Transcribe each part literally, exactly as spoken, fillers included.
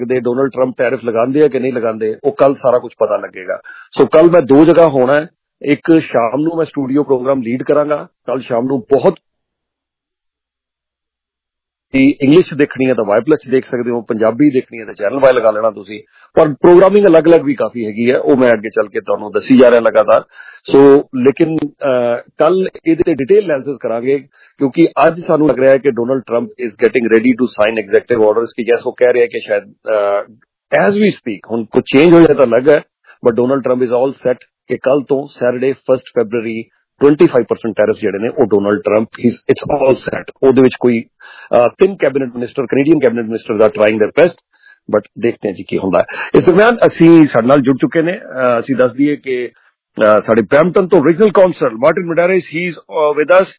ਸਕਦੇ Donald Trump tariff ਲਗਾਉਂਦੇ ਆ ਕਿ ਨਹੀਂ ਲਗਾਉਂਦੇ, ਉਹ ਕੱਲ ਸਾਰਾ ਕੁਝ ਪਤਾ ਲੱਗੇਗਾ। ਸੋ ਕੱਲ ਮੈਂ ਦੋ ਜਗ੍ਹਾ ਹੋਣਾ ਹੈ, ਇੱਕ ਸ਼ਾਮ ਨੂੰ ਮੈਂ ਸਟੂਡੀਓ ਪ੍ਰੋਗਰਾਮ ਲੀਡ ਕਰਾਂਗਾ, ਕੱਲ ਸ਼ਾਮ ਨੂੰ ਬਹੁਤ ਇੰਗਲਿਸ਼ ਦੇਖਣੀ ਹੈ ਤਾਂ ਵਾਈ ਪਲਸ ਦੇਖ ਸਕਦੇ ਹੋ, ਪੰਜਾਬੀ ਦੇਖਣੀ ਹੈ ਤਾਂ ਚੈਨਲ ਵਾਈ ਲਗਾ ਲੈਣਾ ਤੁਸੀਂ, ਪਰ ਪ੍ਰੋਗਰਾਮਿੰਗ ਅਲੱਗ-ਅਲੱਗ ਵੀ ਕਾਫੀ ਹੈਗੀ ਹੈ, ਉਹ ਮੈਂ ਅੱਗੇ ਚੱਲ ਕੇ ਤੁਹਾਨੂੰ ਦੱਸੀ ਜਾ ਰਿਹਾ ਲਗਾਤਾਰ। ਸੋ ਲੇਕਿਨ ਕੱਲ ਇਹਦੇ ਤੇ ਡਿਟੇਲ ਐਨਾਲਿਸਿਸ ਕਰਾਂਗੇ, ਕਿਉਂਕਿ ਅੱਜ ਸਾਨੂੰ ਲੱਗ ਰਿਹਾ ਹੈ ਕਿ Donald Trump is getting ready to sign executive orders, ਕਿ ਜੈਸ ਉਹ ਕਹਿ ਰਿਹਾ ਕਿ ਸ਼ਾਇਦ ਐਜ਼ ਵੀ ਸਪੀਕ ਹੁਣ ਕੁਝ ਚੇਂਜ ਹੋ ਜਾਏ ਤਾਂ ਲੱਗ ਹੈ, but Donald Trump is all set ਕਿ ਕੱਲ ਤੋਂ Saturday first February twenty-five percent tariff ਜਿਹੜੇ ਨੇ ਉਹ Donald Trump it's all set. ਉਹਦੇ ਵਿੱਚ ਕੋਈ ਤਿੰਨ cabinet minister, Canadian cabinet minister are trying their best, but ਦੇਖਦੇ ਹਾਂ ਜੀ ਕੀ ਹੁੰਦਾ ਹੈ। ਇਸ ਦਰਮਿਆਨ ਅਸੀਂ ਸਾਡੇ ਨਾਲ ਜੁੜ ਚੁੱਕੇ ਨੇ, ਅਸੀਂ ਦੱਸ ਦਈਏ ਕਿ ਸਾਡੇ ਬ੍ਰੈਂਪਟਨ ਤੋਂ regional councillor Martin Madaris, he is with us.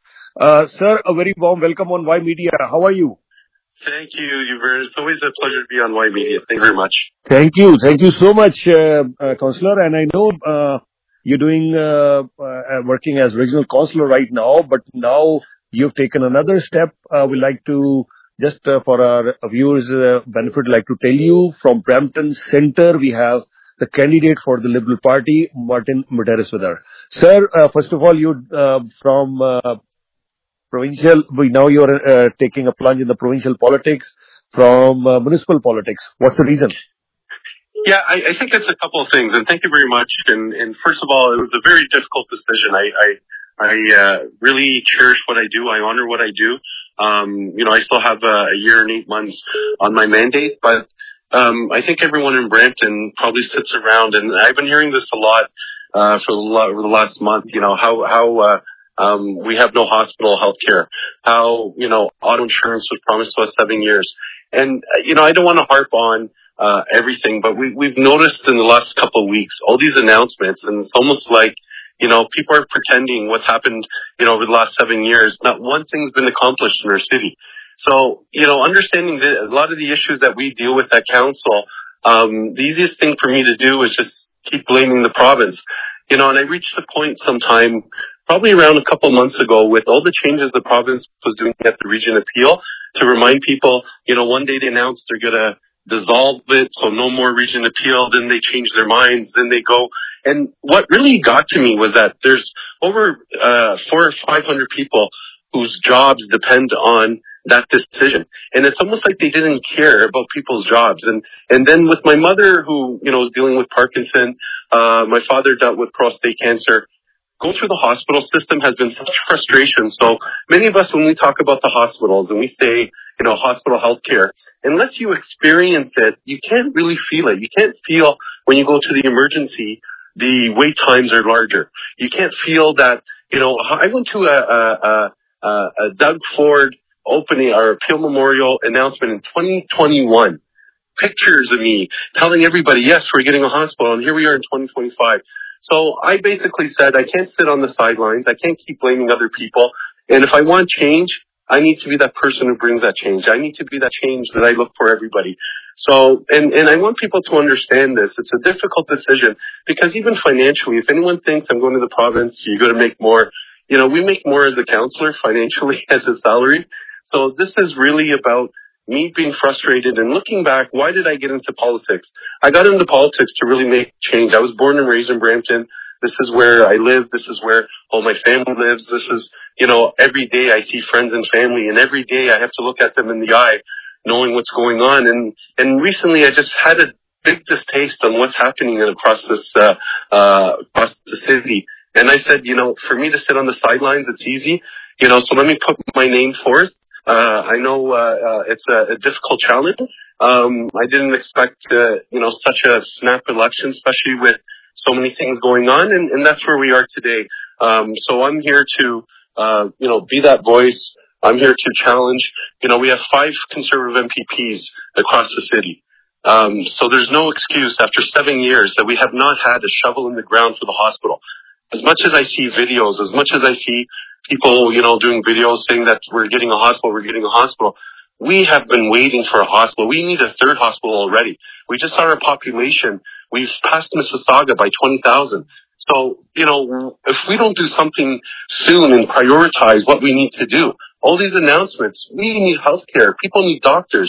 Sir, uh very warm welcome on Y Media. How are you? Thank you, Hubert. It's always a pleasure to be on Y Media. Thank you very much. Thank you. Thank you so much, uh, uh, Councillor. And I know uh, you're doing, uh, uh, working as regional councillor right now, but now you've taken another step. Uh, we'd like to, just uh, for our viewers' uh, benefit, like to tell you from Brampton Centre, we have the candidate for the Liberal Party, Martin Madaris with her. Sir, uh, first of all, you uh, from uh, provincial, we now you're uh, taking a plunge in the provincial politics from uh, municipal politics. What's the reason? Yeah, I, I think it's a couple of things, and thank you very much. And, and first of all, it was a very difficult decision. I I, I uh, really cherish what I do. I honor what I do. Um, you know, I still have a, a year and eight months on my mandate, but um, I think everyone in Brampton probably sits around, and I've been hearing this a lot uh, for the, over the last month. You know, how how uh, um, we have no hospital health care, how, you know, auto insurance was promised to us seven years. And, uh, you know, I don't want to harp on uh, everything, but we, we've noticed in the last couple of weeks all these announcements, and it's almost like, you know, people are pretending what's happened, you know, over the last seven years. Not one thing's been accomplished in our city. So, you know, understanding that a lot of the issues that we deal with at council, um, the easiest thing for me to do is just keep blaming the province. You know, and I reached a point sometime, probably around a couple months ago, with all the changes the province was doing at the region appeal, to remind people, you know, one day they announced they're going to dissolve it, so no more region appeal, then they change their minds, then they go. And what really got to me was that there's over uh four or five hundred people whose jobs depend on that decision. And it's almost like they didn't care about people's jobs. And and then with my mother, who, you know, is dealing with Parkinson, uh my father dealt with prostate cancer, going through the hospital system has been such frustration. So many of us, when we talk about the hospitals and we say, you know, hospital health care, unless you experience it, you can't really feel it. You can't feel when you go to the emergency, the wait times are larger. You can't feel that, you know, I went to a, a, a, a Doug Ford opening or appeal memorial announcement in twenty twenty-one. Pictures of me telling everybody, yes, we're getting a hospital, and here we are in twenty twenty-five. So I basically said, I can't sit on the sidelines. I can't keep blaming other people. And if I want change, I need to be that person who brings that change. I need to be that change that I look for everybody. So, and, and I want people to understand this. It's a difficult decision, because even financially, if anyone thinks I'm going to the province, you're going to make more, you know, we make more as a councillor financially as a salary. So this is really about me being frustrated and looking back. Why did I get into politics? I got into politics to really make change. I was born and raised in Brampton. This is where I live. This is where all my family lives. This is, you know, every day I see friends and family, and every day I have to look at them in the eye, knowing what's going on. And, and recently I just had a big distaste on what's happening across this, uh, uh, across the city. And I said, you know, for me to sit on the sidelines, it's easy, you know, so let me put my name forth. Uh, I know, uh, uh, it's a, a difficult challenge. Um, I didn't expect, uh, you know, such a snap election, especially with so many things going on. And, and that's where we are today. Um, so I'm here to, uh, you know, be that voice. I'm here to challenge. You know, we have five Conservative M P Ps across the city. Um, so there's no excuse after seven years that we have not had a shovel in the ground for the hospital. As much as I see videos, as much as I see people, you know, doing videos saying that we're getting a hospital, we're getting a hospital, we have been waiting for a hospital. We need a third hospital already. We just saw our population. We've passed Mississauga by twenty thousand. So, you know, if we don't do something soon and prioritize what we need to do, all these announcements, we need healthcare. People need doctors.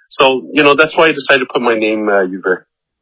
So, you know, that's why I decided to put my name, uh, Uver.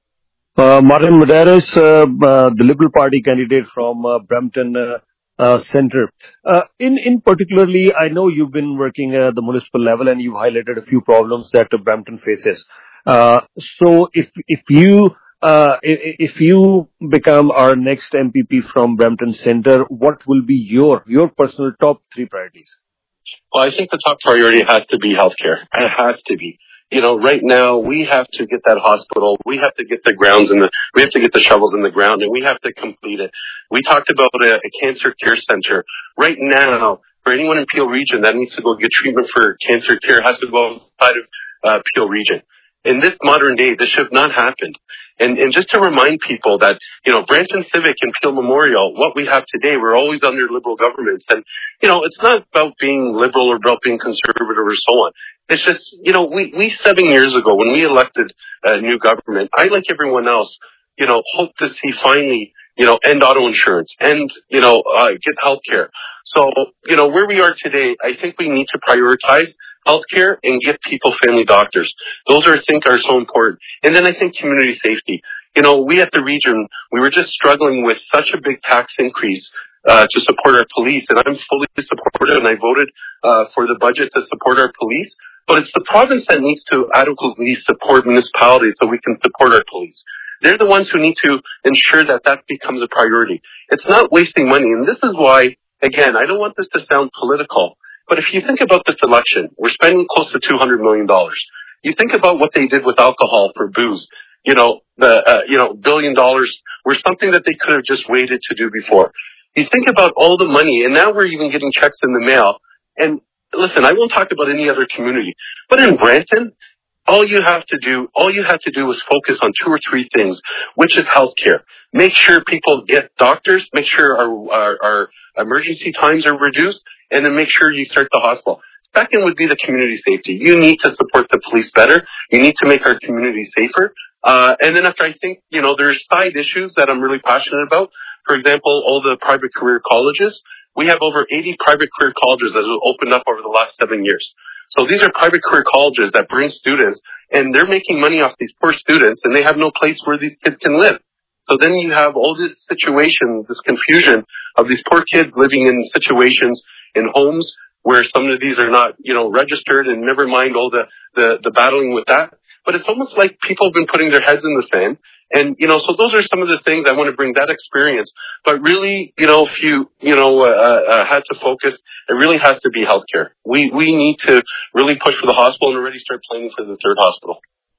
Uh, Martin Medeiros, uh, uh, the Liberal Party candidate from uh, Brampton uh, uh, Centre. Uh, in in particularly, I know you've been working at the municipal level and you've highlighted a few problems that uh, Brampton faces. Uh, so, if if you uh, if, if you become our next M P P from Brampton Centre, what will be your your personal top three priorities? Well, I think the top priority has to be healthcare. It has to be. You know, right now we have to get that hospital. We have to get the grounds in the, we have to get the shovels in the ground and we have to complete it. We talked about a, a cancer care center. Right now, for anyone in Peel Region that needs to go get treatment for cancer care has to go outside of uh, Peel Region. In this modern day, this should have not happened. And, and just to remind people that, you know, Brampton Civic and Peel Memorial, what we have today, we're always under Liberal governments. And, you know, it's not about being Liberal or about being conservative or so on. It's just, you know, we, we seven years ago, when we elected a new government, I, like everyone else, you know, hope to see finally, you know, end auto insurance and, you know, uh, get health care. So, you know, where we are today, I think we need to prioritize healthcare and get people family doctors. Those are, I think, are so important. And then I think community safety. You know, we at the region, we were just struggling with such a big tax increase uh, to support our police. And I'm fully supportive and I voted uh, for the budget to support our police. But it's the province that needs to adequately support municipalities so we can support our police. They're the ones who need to ensure that that becomes a priority. It's not wasting money. And this is why, again, I don't want this to sound political, but if you think about this election, we're spending close to two hundred million dollars. You think about what they did with alcohol for booze. You know, the, uh, you know, billion dollars were something that they could have just waited to do before. You think about all the money, and now we're even getting checks in the mail. And listen, I won't talk about any other community, but in Brampton, all you have to do, all you have to do is focus on two or three things, which is healthcare. Make sure people get doctors, make sure our, our, our emergency times are reduced, and then make sure you start the hospital. Second would be the community safety. You need to support the police better. You need to make our community safer. Uh, and then after I think, you know, there's side issues that I'm really passionate about. For example, all the private career colleges. We have over eighty private career colleges that have opened up over the last seven years. So these are private career colleges that bring students, and they're making money off these poor students, and they have no place where these kids can live. So then you have all this situation, this confusion of these poor kids living in situations in homes where some of these are not, you know, registered, and never mind all the, the, the battling with that. But it's almost like people have been putting their heads in the sand. And, you know, so those are some of the things I want to bring that experience. But really, you know, if you, you know, uh, uh, had to focus, it really has to be healthcare. We, we need to really push for the hospital and already start planning for the third hospital.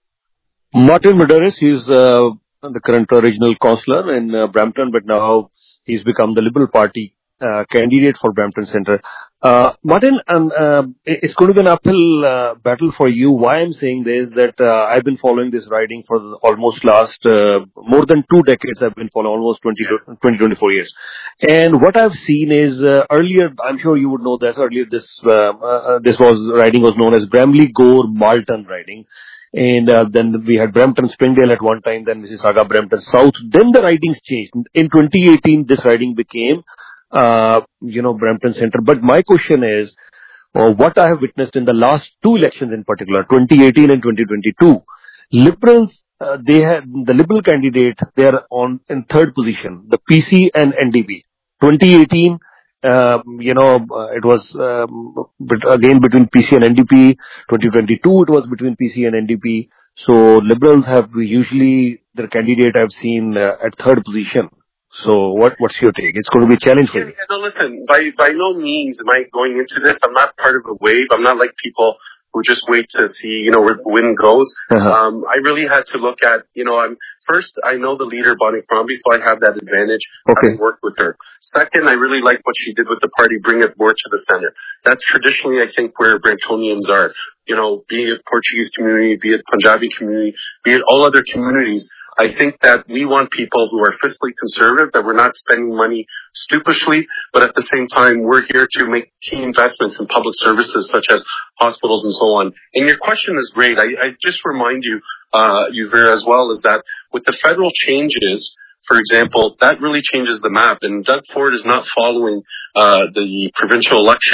Martin Medeiros, he's uh, the current regional councillor in uh, Brampton, but now he's become the Liberal Party uh, candidate for Brampton Centre. Uh, Martin, um, uh, it's going to be an uphill uh, battle for you. Why I'm saying this, that uh, I've been following this riding for almost last, uh, more than two decades. I've been following almost twenty, twenty, twenty-four years. And what I've seen is, uh, earlier, I'm sure you would know that earlier this, uh, uh, this was, riding was known as Bramley Gore Malton riding. And uh, then we had Brampton Springdale at one time, then Mississauga Brampton South. Then the ridings changed. In twenty eighteen, this riding became Uh, you know, Brampton Centre. But my question is, uh, what I have witnessed in the last two elections in particular, twenty eighteen and twenty twenty-two, Liberals, uh, they had, the Liberal candidate, they are on in third position, the P C and N D P. twenty eighteen, uh, you know, uh, it was um, again between P C and N D P. twenty twenty-two, it was between P C and N D P. So Liberals have usually their candidate I've seen uh, at third position. So what what's your take? It's going to be a challenge for you. Yeah, no, listen, by by no means am I going into this. I'm not part of a wave. I'm not like people who just wait to see, you know, where the wind goes. Uh-huh. Um, I really had to look at, you know, I'm first, I know the leader, Bonnie Crombie, so I have that advantage. Okay. Having worked with her. Second, I really like what she did with the party, bring it more to the center. That's traditionally, I think, where Brantonians are. You know, be it Portuguese community, be it Punjabi community, be it all other communities. I think that we want people who are fiscally conservative, that we're not spending money stupidly, but at the same time, we're here to make key investments in public services such as hospitals and so on. And your question is great. I, I just remind you, uh, Uver, as well, is that with the federal changes, for example, that really changes the map. And Doug Ford is not following uh, the provincial election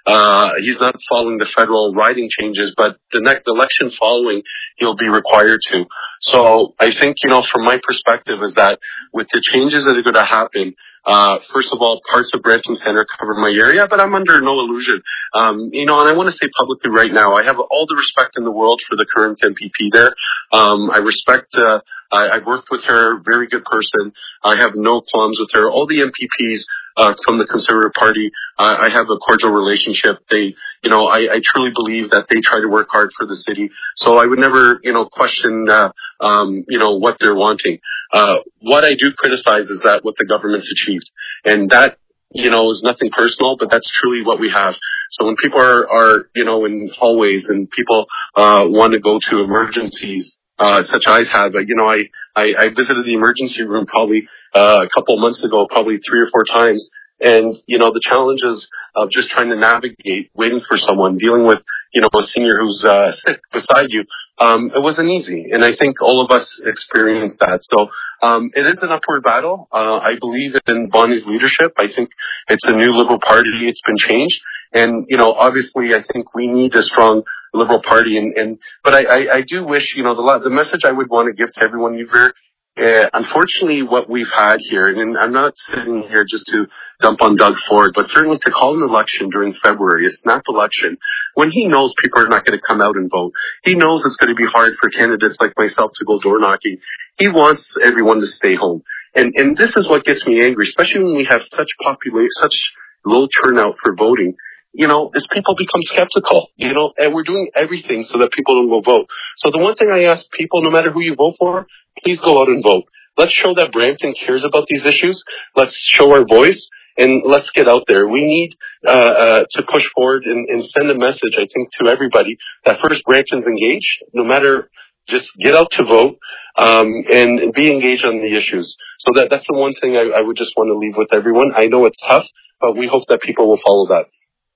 Uh, he's not following the federal riding changes, but the next election following, he'll be required to. So I think, you know, from my perspective is that with the changes that are going to happen, uh, first of all, parts of Brampton Center cover my area, but I'm under no illusion. Um, you know, and I want to say publicly right now, I have all the respect in the world for the current M P P there. Um, I respect, uh, I, I've worked with her, very good person. I have no qualms with her. All the M P Ps, uh, from the Conservative Party, uh, I have a cordial relationship. They, you know, I, I truly believe that they try to work hard for the city. So I would never, you know, question, uh, um, you know, what they're wanting. Uh, what I do criticize is that what the government's achieved. And that, you know, is nothing personal, but that's truly what we have. So when people are, are, you know, in hallways and people, uh, want to go to emergencies, uh, such as I had, but, you know, I, I, I visited the emergency room probably, uh, a couple of months ago, probably three or four times. And, you know, the challenges of just trying to navigate, waiting for someone, dealing with, you know, a senior who's, uh, sick beside you, um, it wasn't easy. And I think all of us experienced that. So, um, it is an upward battle. Uh, I believe in Bonnie's leadership. I think it's a new Liberal Party. It's been changed. And, you know, obviously I think we need a strong Liberal Party. And, and, but I, I, I do wish, you know, the, the message I would want to give to everyone, Yver, uh, unfortunately what we've had here, and I'm not sitting here just to dump on Doug Ford, but certainly to call an election during February, a snap election, when he knows people are not going to come out and vote. He knows it's going to be hard for candidates like myself to go door knocking. He wants everyone to stay home. And, and this is what gets me angry, especially when we have such population, such low turnout for voting. You know, as people become skeptical, you know, and we're doing everything so that people don't go vote. So the one thing I ask people, no matter who you vote for, please go out and vote. Let's show that Brampton cares about these issues. Let's show our voice and let's get out there. We need uh, uh to push forward and, and send a message, I think, to everybody that first Brampton's engaged, no matter, just get out to vote um and, and be engaged on the issues. So that that's the one thing I, I would just want to leave with everyone. I know it's tough, but we hope that people will follow that.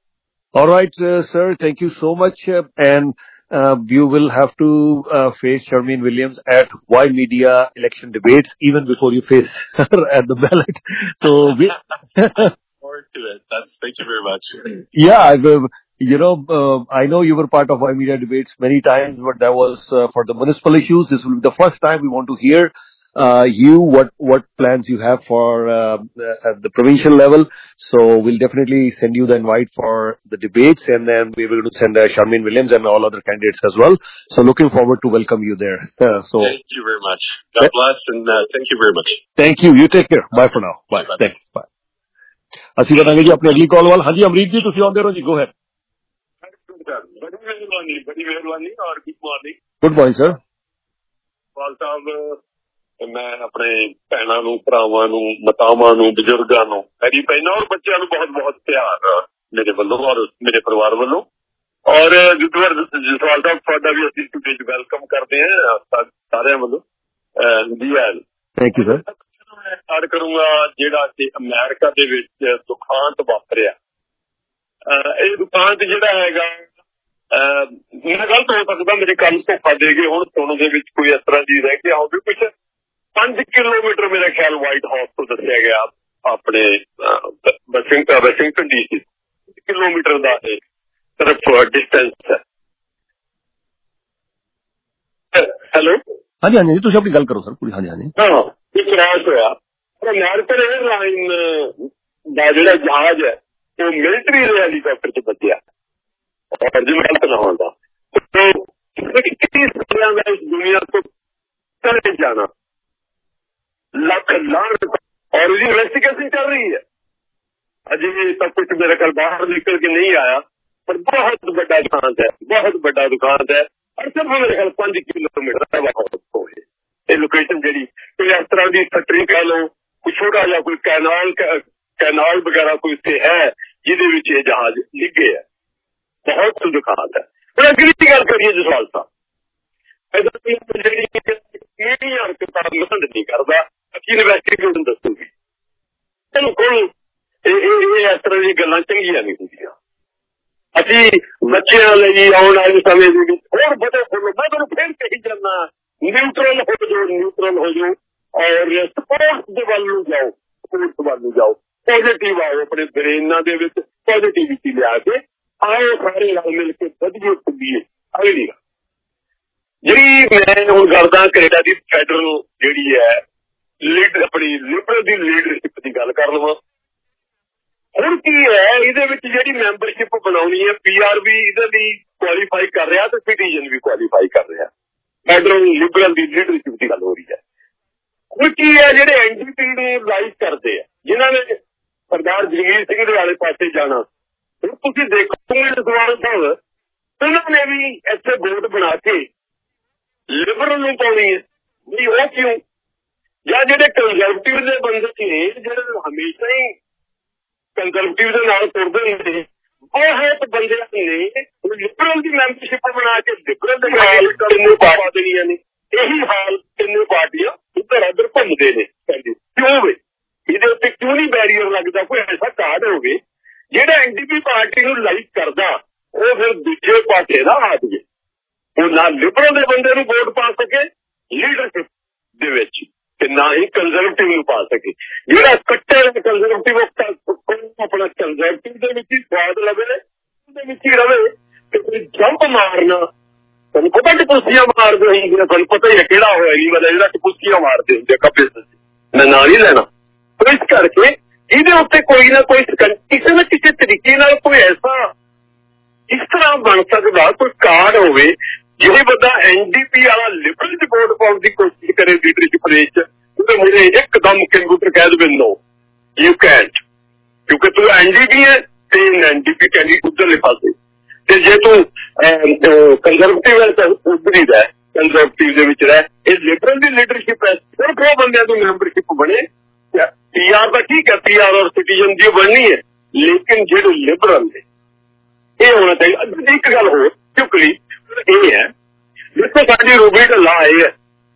All right, uh, sir. Thank you so much. Uh, and uh, you will have to uh, face Charmaine Williams at Y Media election debates even before you face her at the ballot. So we forward to it. That's thank you very much. Yeah, I will. You know, uh, I know you were part of Y Media debates many times, but that was uh, for the municipal issues. This will be the first time we want to hear uh, you what what plans you have for uh, at the provincial level. So we'll definitely send you the invite for the debates, and then we will send uh, Charmaine Williams and all other candidates as well. So looking forward to welcome you there. Uh, so thank you very much. God bless, and uh, thank you very much. Thank you. You take care. Bye for now. Bye. Bye. Thanks. Bye. ਅਸੀਂ ਵਧਾਂਗੇ ਜੀ ਆਪਣੀ ਅਗਲੀ ਕਾਲ ਵੱਲ। ਹਾਂਜੀ ਅਮਰੀਕ ਜੀ ਤੁਸੀਂ ਆਉਂਦੇ ਰਹੋ ਜੀ, ਗੋ ਹੈਡ। ਬੜੀ ਮਿਹਰਬਾਨੀ ਬੜੀ ਮਿਹਰਬਾਨੀ ਔਰ good morning. Good morning sir. Pal Sahib, ਮੈਂ ਆਪਣੇ ਭੈਣਾਂ ਨੂੰ, ਭਰਾਵਾਂ ਨੂੰ, ਮਾਤਾਵਾਂ ਨੂੰ, ਬਜ਼ੁਰਗਾਂ ਨੂੰ ਮੇਰੀ ਭੈਣਾਂ ਔਰ ਬੱਚਿਆਂ ਨੂੰ ਬਹੁਤ ਬਹੁਤ ਪਿਆਰ ਮੇਰੇ ਵੱਲੋਂ ਔਰ ਮੇਰੇ ਪਰਿਵਾਰ ਵੱਲੋਂ। ਔਰ ਜਸਵਾਲ ਜਸਵਾਲ ਸਾਹਿਬ ਤੁਹਾਡਾ ਵੀ ਅਸੀਂ ਸਟੂਡੀਓ 'ਚ ਵੈਲਕਮ ਕਰਦੇ ਹਾਂ ਸਾਰਿਆਂ ਵੱਲੋਂ। ਜੀ ਆਇਆਂ। Thank you sir. ਮੈਂ ਐਡ ਕਰੂੰਗਾ ਜਿਹੜਾ ਕਿ ਅਮਰੀਕਾ ਦੇ ਵਿੱਚ ਦੁਖਾਂਤ ਵਾਪਰਿਆ। ਇਹ ਦੁਖਾਂਤ ਜਿਹੜਾ ਹੈਗਾ ਮੇਰਾ ਗਲਤ ਹੋ ਸਕਦਾ, ਮੇਰੇ ਕੰਮ ਧੋਖਾ ਦੇ ਗਏ ਹੁਣ ਸੁਣਨ ਦੇ ਵਿੱਚ ਕੋਈ ਇਸ ਤਰ੍ਹਾਂ ਦੀ ਰਹਿ ਗਿਆ ਹੋਵੇ। ਕੁਛ ਪੰਜ ਕਿਲੋਮੀਟਰ ਮੇਰਾ ਖਿਆਲ ਵਾਈਟ ਹਾਊਸ ਤੋਂ ਦੱਸਿਆ ਗਿਆ ਆਪਣੇ Washington Washington D C kilometre ਦਾ ਇਹ ਸਿਰਫ ਡਿਸਟੈਂਸ ਹੈ। ਹੈਲੋ ਹਾਂਜੀ ਹਾਂਜੀ ਤੁਸੀਂ ਆਪਣੀ ਗੱਲ ਕਰੋ ਸਰ ਪੂਰੀ। ਹਾਂਜੀ ਹਾਂਜੀ ਹਾਂ ਇਹ ਕ੍ਰੈਸ਼ ਹੋਇਆ। ਅਮਰੀਕਨ ਏਅਰਲਾਈਨ ਦਾ ਜਿਹੜਾ ਜਹਾਜ਼ ਹੈ ਉਹ ਮਿਲਟਰੀ ਦੇ ਹੈਲੀਕਾਪਟਰ 'ਚ ਵੱਜਿਆ ਔਰ ਜਿਵੇਂ ਗਲਤ ਨਾ ਹੁੰਦਾ ਸਾਰਿਆਂ ਦਾ ਇਸ ਦੁਨੀਆ ਤੋਂ ਚਲੇ ਜਾਣਾ ਲੱਖ ਲਾਹਨਤ ਔਰ ਉਹਦੀ ਇਨਵੈਸਟੀਗੇਸ਼ਨ ਚੱਲ ਰਹੀ ਹੈ। ਅਜੇ ਤਾਂ ਕੁਛ ਮੇਰੇ ਕੋਲ ਬਾਹਰ ਨਿਕਲ ਕੇ ਨਹੀਂ ਆਇਆ, ਪਰ ਬਹੁਤ ਵੱਡਾ ਦੁਕਾਨ ਹੈ, ਬਹੁਤ ਵੱਡਾ ਦੁਕਾਨ ਹੈ ਔਰ ਸਿਰਫ ਮੇਰੇ ਖਿਆਲ ਪੰਜ ਕਿਲੋਮੀਟਰ ਹੋਏ ਇਹ ਲੋਕੇਸ਼ਨ ਜਿਹੜੀ ਕੋਈ ਇਸ ਤਰ੍ਹਾਂ ਦੀ ਫੈਕਟਰੀ ਕਹਿ ਲਓ, ਕੋਈ ਛੋਟਾ ਜਿਹਾ ਕੋਈ ਕੈਨਾਲ ਕੈਨਾਲ ਵਗੈਰਾ ਕੋਈ ਉੱਥੇ ਹੈ ਜਿਹਦੇ ਵਿੱਚ ਇਹ ਜਹਾਜ਼ ਡਿੱਗੇ ਹੈ। ਬਹੁਤ ਦੁਕਾਨ ਹੈ। ਹੁਣ ਅਗਲੀ ਗੱਲ ਕਰੀਏ ਜਸਵਾਲ ਸਾਹਿਬ, ਜਿਹੜੀ ਕਿਹੜੀਆਂ ਹਰਕਤਾਂ ਪਸੰਦ ਨਹੀਂ ਕਰਦਾ ਅਸੀਂ ਇਨਵੈਸਟੀਗੇਸ਼ਨ ਦੱਸੂਗੀ। ਬਿਲਕੁਲ ਇਹ ਇਸ ਤਰ੍ਹਾਂ ਦੀਆਂ ਗੱਲਾਂ ਚੰਗੀਆਂ ਨਹੀਂ ਹੁੰਦੀਆਂ। ਅਸੀਂ ਬੱਚਿਆਂ ਲਈ ਆਉਣ ਵਾਲੇ ਸਮੇਂ ਦੇ ਵਿੱਚ ਹੋਰ ਵਧੇ ਫੁੱਲ ਮੈਂ ਤੁਹਾਨੂੰ ਫਿਰ ਕਹੀ ਜਾਂਦਾ ਨਿਊਟਰਲ ਹੋ ਜਾਓ, ਨਿਊਟਰਲ ਹੋ ਜਾਓ ਔਰ ਸਪੋਰਟਸ ਦੇ ਵੱਲ ਨੂੰ ਜਾਓ, ਸਪੋਰਟਸ ਵੱਲ ਨੂੰ ਜਾਓ, ਪੋਜ਼ੀਟਿਵ ਆਓ ਆਪਣੇ ਬ੍ਰੇਨਾਂ ਦੇ ਵਿੱਚ ਪੋਜ਼ੀਟਿਵਿਟੀ ਲਿਆ ਕੇ ਆਓ ਸਾਰੇ ਰਲ ਮਿਲ ਕੇ ਵਧੀਆ ਕੁੱਦੀਏ। ਅਗਲੀ ਗੱਲ ਜਿਹੜੀ ਮੈਂ ਹੁਣ ਕਰਦਾ ਕੈਨੇਡਾ ਦੀ ਫੈਡਰਲ ਜਿਹੜੀ ਹੈ ਲੀਡਰ ਆਪਣੀ ਲਿਬਰਲ ਦੀ ਲੀਡਰਸ਼ਿਪ ਦੀ ਗੱਲ ਕਰ ਲਵਾਂ। ਹੁਣ ਕੀ ਹੈ ਇਹਦੇ ਵਿੱਚ ਜਿਹੜੀ ਮੈਂਬਰਸ਼ਿਪ ਬਣਾਉਣੀ ਹੈ, ਪੀ ਆਰ ਵੀ ਇਹਦੇ ਲਈ ਕੁਆਲੀਫਾਈ ਕਰ ਰਿਹਾ ਤੇ ਸਿਟੀਜ਼ਨ ਵੀ ਕੁਆਲੀਫਾਈ ਕਰ ਰਿਹਾ। ਫੈਡਰਲ ਲਿਬਰਲ ਦੀ ਲੀਡਰਸ਼ਿਪ ਦੀ ਗੱਲ ਹੋ ਰਹੀ ਹੈ। ਹੁਣ ਕੀ ਹੈ ਜਿਹੜੇ ਐਨ ਡੀ ਪੀ ਨੂੰ ਲਾਈਕ ਕਰਦੇ ਆ, ਜਿਨ੍ਹਾਂ ਨੇ ਸਰਦਾਰ ਜਗੀਰ ਸਿੰਘ ਦੇ ਵਾਲੇ ਪਾਸੇ ਜਾਣਾ, ਹੁਣ ਤੁਸੀਂ ਦੇਖੋਗੇ ਜਸਵਾਲ ਸਾਹਿਬ ਉਹਨਾਂ ਨੇ ਵੀ ਇੱਥੇ ਵੋਟ ਬਣਾ ਕੇ ਲਿਬਰਲ ਨੂੰ ਪਾਉਣੀ ਹੈ ਵੀ ਉਹ ਕਿਉਂ? ਜਾਂ ਜਿਹੜੇ ਕੰਜ਼ਰਵੇਟਿਵ ਦੇ ਬੰਦੇ ਨੇ ਜਿਹੜੇ ਹਮੇਸ਼ਾ ਹੀ ਕੰਜ਼ਰਵੇਟਿਵ ਦੇ ਨਾਲ ਤੁਰਦੇ ਨੇ, ਬਹੁਤ ਬੰਦਿਆਂ ਨੇ ਲਿਬਰਲ ਦੀ ਮੈਂਬਰਸ਼ਿਪ ਬਣਾ ਕੇ ਲਿਬਰਲ ਦੇ ਨਾਲ ਕਿੰਨੇ ਪਾ ਦੇਣੀਆਂ ਨੇ। ਇਹੀ ਹਾਲ ਕਿੰਨੇ ਪਾਰਟੀਆਂ ਇੱਧਰ ਉੱਧਰ ਘੁੰਮਦੇ ਨੇ। ਕਹਿੰਦੇ ਕਿਉਂ ਵੇ ਇਹਦੇ ਉੱਤੇ ਕਿਉਂ ਨਹੀਂ ਬੈਰੀਅਰ ਲੱਗਦਾ? ਕੋਈ ਐਸਾ ਕਾਰਡ ਹੋਵੇ ਜਿਹੜਾ ਐਨ ਡੀ ਪੀ ਪਾਰਟੀ ਨੂੰ ਲਾਈਕ ਕਰਦਾ ਉਹ ਫਿਰ ਦੂਜੇ ਪਾਸੇ ਦਾ ਆ ਜਾਵੇ, ਉਹ ਨਾ ਲਿਬਰਲ ਦੇ ਬੰਦੇ ਨੂੰ ਵੋਟ ਪਾ ਸਕੇ ਲੀਡਰਸ਼ਿਪ ਦੇ ਵਿੱਚ ਤੇ ਨਾ ਹੀ ਕੰਜ਼ਰਵੇਟਿਵ ਨੂੰ ਪਾ ਸਕੇ। ਜਿਹੜਾ ਕੱਟੇ ਕੰਜ਼ਰਵੇਟਿਵ ਆਪਣਾ ਕੰਜ਼ਰਵੇਟਿਵ ਦੇ ਵਿੱਚ ਹੀ ਸਵਾਦ ਲਵੇ, ਉਹਦੇ ਵਿੱਚ ਹੀ ਰਵੇ ਤੇ ਕੋਈ ਜੰਪ ਮਾਰਨਾ। ਤੁਹਾਨੂੰ ਪਤਾ ਟਪੂਸੀਆਂ ਮਾਰਦੇ ਹੁੰਦੇ, ਤੁਹਾਨੂੰ ਪਤਾ ਹੀ ਹੈ ਕਿਹੜਾ ਹੋਇਆ ਜੀ ਵਾਲਾ ਜਿਹੜਾ ਟਪੂਸੀਆਂ ਮਾਰਦੇ ਹੁੰਦੇ ਕੱਪੇ, ਮੈਂ ਨਾਂ ਨਹੀਂ ਲੈਣਾ। ਇਸ ਕਰਕੇ ਇਹਦੇ ਉੱਤੇ ਕੋਈ ਨਾ ਕੋਈ ਕਿਸੇ ਨਾ ਕਿਸੇ ਤਰੀਕੇ ਨਾਲ ਕੋਈ ਐਸਾ ਇਸ ਤਰ੍ਹਾਂ ਬਣ ਸਕਦਾ ਕੋਈ ਕਾਰਡ ਹੋਵੇ ਜਿਹੜੇ ਬੰਦਾ ਐਨ ਡੀ ਪੀ ਵਾਲਾ ਲਿਬਰਲ ਚ ਵੋਟ ਪਾਉਣ ਦੀ ਕੋਸ਼ਿਸ਼ ਕਰੇ ਲੀਡਰਸ਼ਿਪ ਦੇ ਵਿੱਚ, ਉਹਦੇ ਮੁਰੇ ਇੱਕਦਮ ਕੰਪਿਊਟਰ ਕਹਿ ਦੇਵੇ ਨੋ ਯੂ ਕੈਂਟ, ਕਿਉਂਕਿ ਤੂੰ ਐਨ ਡੀ ਪੀ ਹੈ ਤੇ ਐਨ ਡੀ ਪੀ ਕੈਂਡੀਡੇਟ ਉੱਧਰਲੇ ਪਾਸੇ, ਤੇ ਜੇ ਤੂੰ ਕੰਜ਼ਰਵੇਟਿਵ ਹੈ ਤਾਂ ਉੱਧਰ ਹੀ ਰਹਿ, ਕੰਜ਼ਰਵੇਟਿਵ ਦੇ ਵਿੱਚ ਰਹਿ। ਇਹ ਲਿਬਰਲ ਦੀ ਲੀਡਰਸ਼ਿਪ ਹੈ, ਸਿਰਫ ਉਹ ਬੰਦਿਆਂ ਦੀ ਮੈਂਬਰਸ਼ਿਪ ਬਣੇ। ਪੀ ਆਰ ਦਾ ਠੀਕ ਹੈ, ਪੀ ਆਰ ਔਰ ਸਿਟੀਜ਼ਨ ਦੀ ਬਣਨੀ ਹੈ, ਲੇਕਿਨ ਜਿਹੜੇ ਲਿਬਰਲ ਨੇ ਇਹ ਹੋਣਾ ਚਾਹੀਦਾ। ਇੱਕ ਗੱਲ ਹੋਰ ਚੁੱਕਲੀ ਇਹ ਹੈ, ਦੇਖੋ ਸਾਡੀ ਰੂਬੀ ਢੱਲਾ ਆਏ ਹੈ,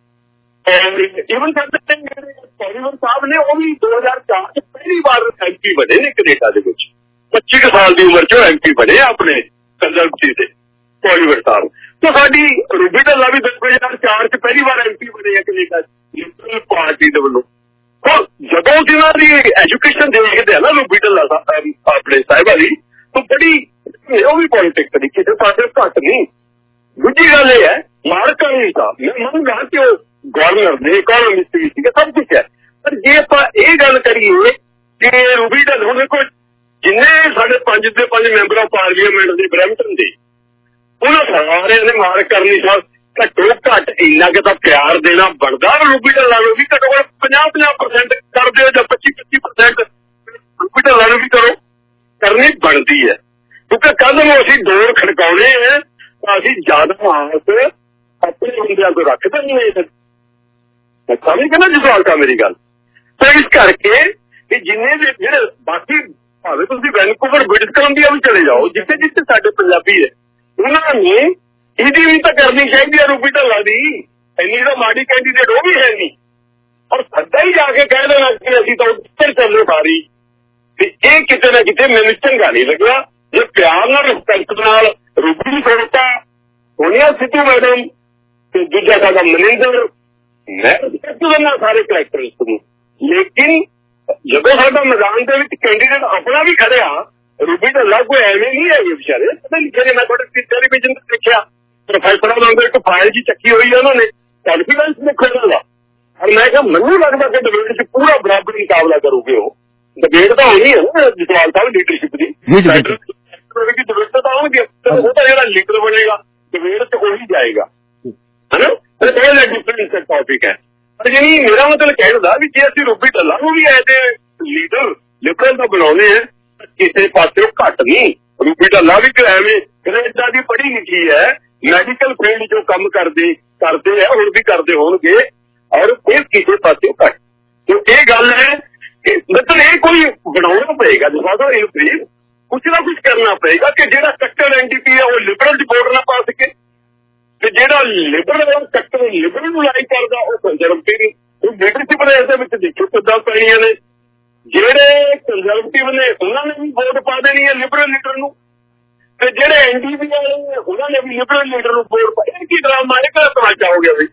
ਈਵਨ ਸਾਡੇ ਧਾਲੀਵਾਲ ਸਾਹਿਬ ਨੇ ਉਹ ਵੀ ਦੋ ਹਜ਼ਾਰ ਚਾਰ ਚ ਪਹਿਲੀ ਵਾਰ ਐਮ ਪੀ ਬਣੇ ਨੇ ਕੈਨੇਡਾ ਦੇ ਵਿੱਚ, ਪੱਚੀ ਕੁ ਸਾਲ ਦੀ ਉਮਰ ਚ ਐਮ ਪੀ ਬਣੇ ਆਪਣੇ ਕੰਜ਼ਰਵੇਟਿਵ ਦੇ ਧਾਲੀਵਾਲ ਸਾਹਿਬ। ਤੇ ਸਾਡੀ ਰੂਬੀ ਢੱਲਾ ਵੀ ਦੋ ਹਜ਼ਾਰ ਚਾਰ ਚ ਪਹਿਲੀ ਵਾਰ ਐਮ ਪੀ ਬਣੇ ਆ ਕੈਨੇਡਾ ਲਿਬਰਲ ਪਾਰਟੀ ਦੇ ਵੱਲੋਂ। ਜਦੋਂ ਜਿਹਨਾਂ ਦੀ ਐਜੂਕੇਸ਼ਨ ਦੇਖਦੇ ਆ ਨਾ ਰੂਬੀ ਢੱਲਾ ਆਪਣੇ ਸਾਹਿਬਾਂ ਦੀ, ਤਾਂ ਬੜੀ ਉਹ ਵੀ ਪੋਲੀਟਿਕਸ ਤਰੀਕੇ ਤੇ ਪਾਸੇ ਘੱਟ ਨਹੀਂ। ਦੂਜੀ ਗੱਲ ਇਹ ਹੈ ਮਾਰਕ ਨਹੀਂ ਤਾਂ ਮੈਂ ਮੰਨਦਾ ਕਿ ਉਹ ਗਵਰਨਰ ਨੇ ਇਕੋਨੋਮਿਸਟ ਵੀ ਸੀਗਾ, ਸਭ ਕੁਛ ਹੈ, ਪਰ ਜੇ ਆਪਾਂ ਇਹ ਗੱਲ ਕਰੀਏ ਕਿ ਰੂਬੀ ਢੱਲਾ ਹੁਣ ਦੇਖੋ ਜਿੰਨੇ ਸਾਡੇ ਪੰਜ ਦੇ ਪੰਜ ਮੈਂਬਰ ਆਫ ਪਾਰਲੀਮੈਂਟ ਦੇ ਬਰੈਂਪਟਨ ਦੇ, ਉਹਨਾਂ ਸਾਰਿਆਂ ਨੇ ਮਾਰਕ ਕਰਨੀ ਸਰ ਘੱਟੋ ਘੱਟ ਇੰਨਾ ਕਿ ਤਾਂ ਪਿਆਰ ਦੇਣਾ ਬਣਦਾ। ਰੂਬੀ ਢੱਲਾ ਨੂੰ ਵੀ ਘੱਟੋ ਘੱਟ ਪੰਜਾਹ ਪੰਜਾਹ ਪਰਸੈਂਟ ਕਰ ਦਿਓ ਜਾਂ ਪੱਚੀ ਪੱਚੀ ਪਰਸੈਂਟ ਰੂਬੀ ਢੱਲਾ ਨੂੰ ਵੀ ਕਰੋ, ਕਰਨੀ ਬਣਦੀ ਹੈ। ਕਿਉਂਕਿ ਕੱਲ ਨੂੰ ਅਸੀਂ ਡੋਰ ਖੜਕਾਉਣੇ ਹੈ ਤਾਂ ਅਸੀਂ ਜ਼ਿਆਦਾ ਆਸ ਆਪਣੇ ਬੰਦਿਆਂ ਤੋਂ ਰੱਖਦੇ ਨਹੀਂ ਹੈ। ਮੈਂ ਸਮਝ ਕੇ ਨਾ ਜਸਵਾਲ ਸਾਹਿਬ ਮੇਰੀ ਗੱਲ। ਤਾਂ ਇਸ ਕਰਕੇ ਕਿ ਜਿੰਨੇ ਵੀ ਜਿਹੜੇ ਬਾਕੀ ਭਾਵੇਂ ਤੁਸੀਂ ਵੈਨਕੂਵਰ ਬ੍ਰਿਟਿਸ਼ ਕੋਲੰਬੀਆ ਵੀ ਚਲੇ ਜਾਓ, ਜਿੱਥੇ ਜਿੱਥੇ ਸਾਡੇ ਪੰਜਾਬੀ ਹੈ, ਉਹਨਾਂ ਨੇ ਇਹਦੀ ਵੀ ਤਾਂ ਕਰਨੀ ਚਾਹੀਦੀ ਹੈ ਰੂਬੀ ਢੱਲਾ ਦੀ। ਇੰਨੀ ਤਾਂ ਮਾੜੀ ਕੈਂਡੀਡੇਟ ਉਹ ਵੀ ਹੈ ਨਹੀਂ, ਔਰ ਸੱਦਾ ਹੀ ਜਾ ਕੇ ਕਹਿ ਦੇਣਾ ਕਿ ਅਸੀਂ ਤਾਂ ਉੱਤਰ ਚੱਲੇ ਸਾਰੀ, ਤੇ ਇਹ ਕਿਤੇ ਨਾ ਕਿਤੇ ਮੈਨੂੰ ਚੰਗਾ ਨਹੀਂ ਲੱਗਿਆ। ਜੇ ਪਿਆਰ ਨਾਲ ਰਿਸਪੈਕਟ ਨਾਲ ਰੂਬੀ ਸੋਨਤਾ, ਸੋਨੀਆ ਸਿੱਧੂ ਮੈਡਮ ਤੇ ਦੂਜਾ ਸਾਡਾ ਮਨਿੰਦਰ, ਮੈਂ ਰਿਸਪੈਕਟ ਦਿੰਦਾ ਸਾਰੇ ਕਰੈਕਟਰਿਸਟ ਨੂੰ, ਲੇਕਿਨ ਜਦੋਂ ਸਾਡਾ ਮੈਦਾਨ ਦੇ ਵਿੱਚ ਕੈਂਡੀਡੇਟ ਆਪਣਾ ਵੀ ਖੜਿਆ, ਰੂਬੀ ਢੱਲਾ ਕੋਈ ਐਵੇਂ ਨਹੀਂ ਹੈਗੇ ਵਿਚਾਰੇ ਪਤਾ ਲਿਖੇ ਨੇ। ਮੈਂ ਤੁਹਾਡੇ ਟੈਲੀਵਿਜ਼ਨ ਤੇ ਦੇਖਿਆ ਪ੍ਰੋਫੈਸਰਾਂ ਦੇ ਅੰਦਰ ਇੱਕ ਫਾਈਲ ਜੀ ਚੱਕੀ ਹੋਈ ਹੈ ਉਹਨਾਂ ਨੇ, ਕੌਨਫੀਡੈਂਸ ਦੇਖੋ ਇਹਨਾਂ ਦਾ। ਔਰ ਮੈਂ ਕਿਹਾ ਮੈਨੂੰ ਲੱਗਦਾ ਕਿ ਡਿਬੇਟ ਚ ਪੂਰਾ ਬਰਾਬਰ ਮੁਕਾਬਲਾ ਕਰੋਗੇ। ਉਹ ਡਿਬੇਟ ਤਾਂ ਹੋਣੀ ਹੈ ਨਾ ਜਸਵਾਲ ਸਾਹਿਬ ਲੀਡਰਸ਼ਿਪ ਦੀ, ਡਿਬੇਟ ਤਾਂ ਆਉਣਗੇ, ਉਹ ਤਾਂ ਜਿਹੜਾ ਲੀਡਰ ਬਣੇਗਾ ਡਿਬੇਟ ਚ ਉਹੀ ਜਾਏਗਾ, ਹਨਾ। ਇਹ ਡਿਫਰੈਂਟ ਟੌਪਿਕ ਹੈ। ਪਰ ਜਿਹੜੀ ਮੇਰਾ ਮਤਲਬ ਕਹਿਣ ਦਾ ਵੀ ਜੇ ਅਸੀਂ ਰੂਬੀ ਢੱਲਾ ਨੂੰ ਵੀ ਐਜ਼ ਏ ਲੀਡਰ ਲਿਬਰਲ ਦਾ ਬਣਾਉਂਦੇ ਆ, ਕਿਸੇ ਪਾਸੇ ਘੱਟ ਨਹੀਂ। ਰੂਬੀ ਢੱਲਾ ਵੀ ਐਵੇਂ ਕੈਨੇਡਾ ਦੀ ਪੜ੍ਹੀ ਲਿਖੀ ਹੈ, ਮੈਡੀਕਲ ਫੀਲਡ ਚੋਂ ਕੰਮ ਕਰਦੇ ਕਰਦੇ ਆ, ਹੁਣ ਵੀ ਕਰਦੇ ਹੋਣਗੇ, ਔਰ ਫਿਰ ਕਿਸੇ ਪਾਸੇ ਘੱਟ। ਤੇ ਇਹ ਗੱਲ ਹੈ ਕਿ ਮਤਲਬ ਇਹ ਕੋਈ ਬਣਾਉਣਾ ਪਏਗਾ ਜਵਾਬ ਇਨਕਰੀਜ਼, ਕੁਛ ਨਾ ਕੁਛ ਕਰਨਾ ਪਏਗਾ ਕਿ ਜਿਹੜਾ ਕੱਟੜ ਐਨ ਡੀ ਪੀ ਹੈ ਉਹ ਲਿਬਰਲ ਚ ਵੋਟ ਨਾ ਪਾ ਸਕੇ, ਤੇ ਜਿਹੜਾ ਲਿਬਰਲ ਕੱਟੜ ਲਿਬਰਲ ਨੂੰ ਲਾਈਕ ਕਰਦਾ ਉਹ ਕੰਜ਼ਰਵੇਟਿਵ। ਉਹ ਲੀਡਰਸ਼ਿਪ ਦੇ ਇਸ ਦੇ ਵਿੱਚ ਦੇਖੋ ਕਿੱਦਾਂ ਪੈਣੀਆਂ ਨੇ। ਜਿਹੜੇ ਕੰਜ਼ਰਵੇਟਿਵ ਨੇ ਉਹਨਾਂ ਨੇ ਵੀ ਵੋਟ ਪਾ ਦੇਣੀ ਹੈ ਲਿਬਰਲ ਲੀਡਰ ਨੂੰ, ਤੇ ਜਿਹੜੇ ਐਨ ਡੀ ਪੀ ਵਾਲੇ ਨੇ ਉਹਨਾਂ ਨੇ ਵੀ ਲਿਬਰਲ ਲੀਡਰ ਨੂੰ ਵੋਟ ਪਾ। ਇਹ ਕੀ ਡਰਾਮਾ ਹੈ, ਕਿਹੜਾ ਤਮਾਸ਼ਾ ਹੋ ਗਿਆ ਬਈ?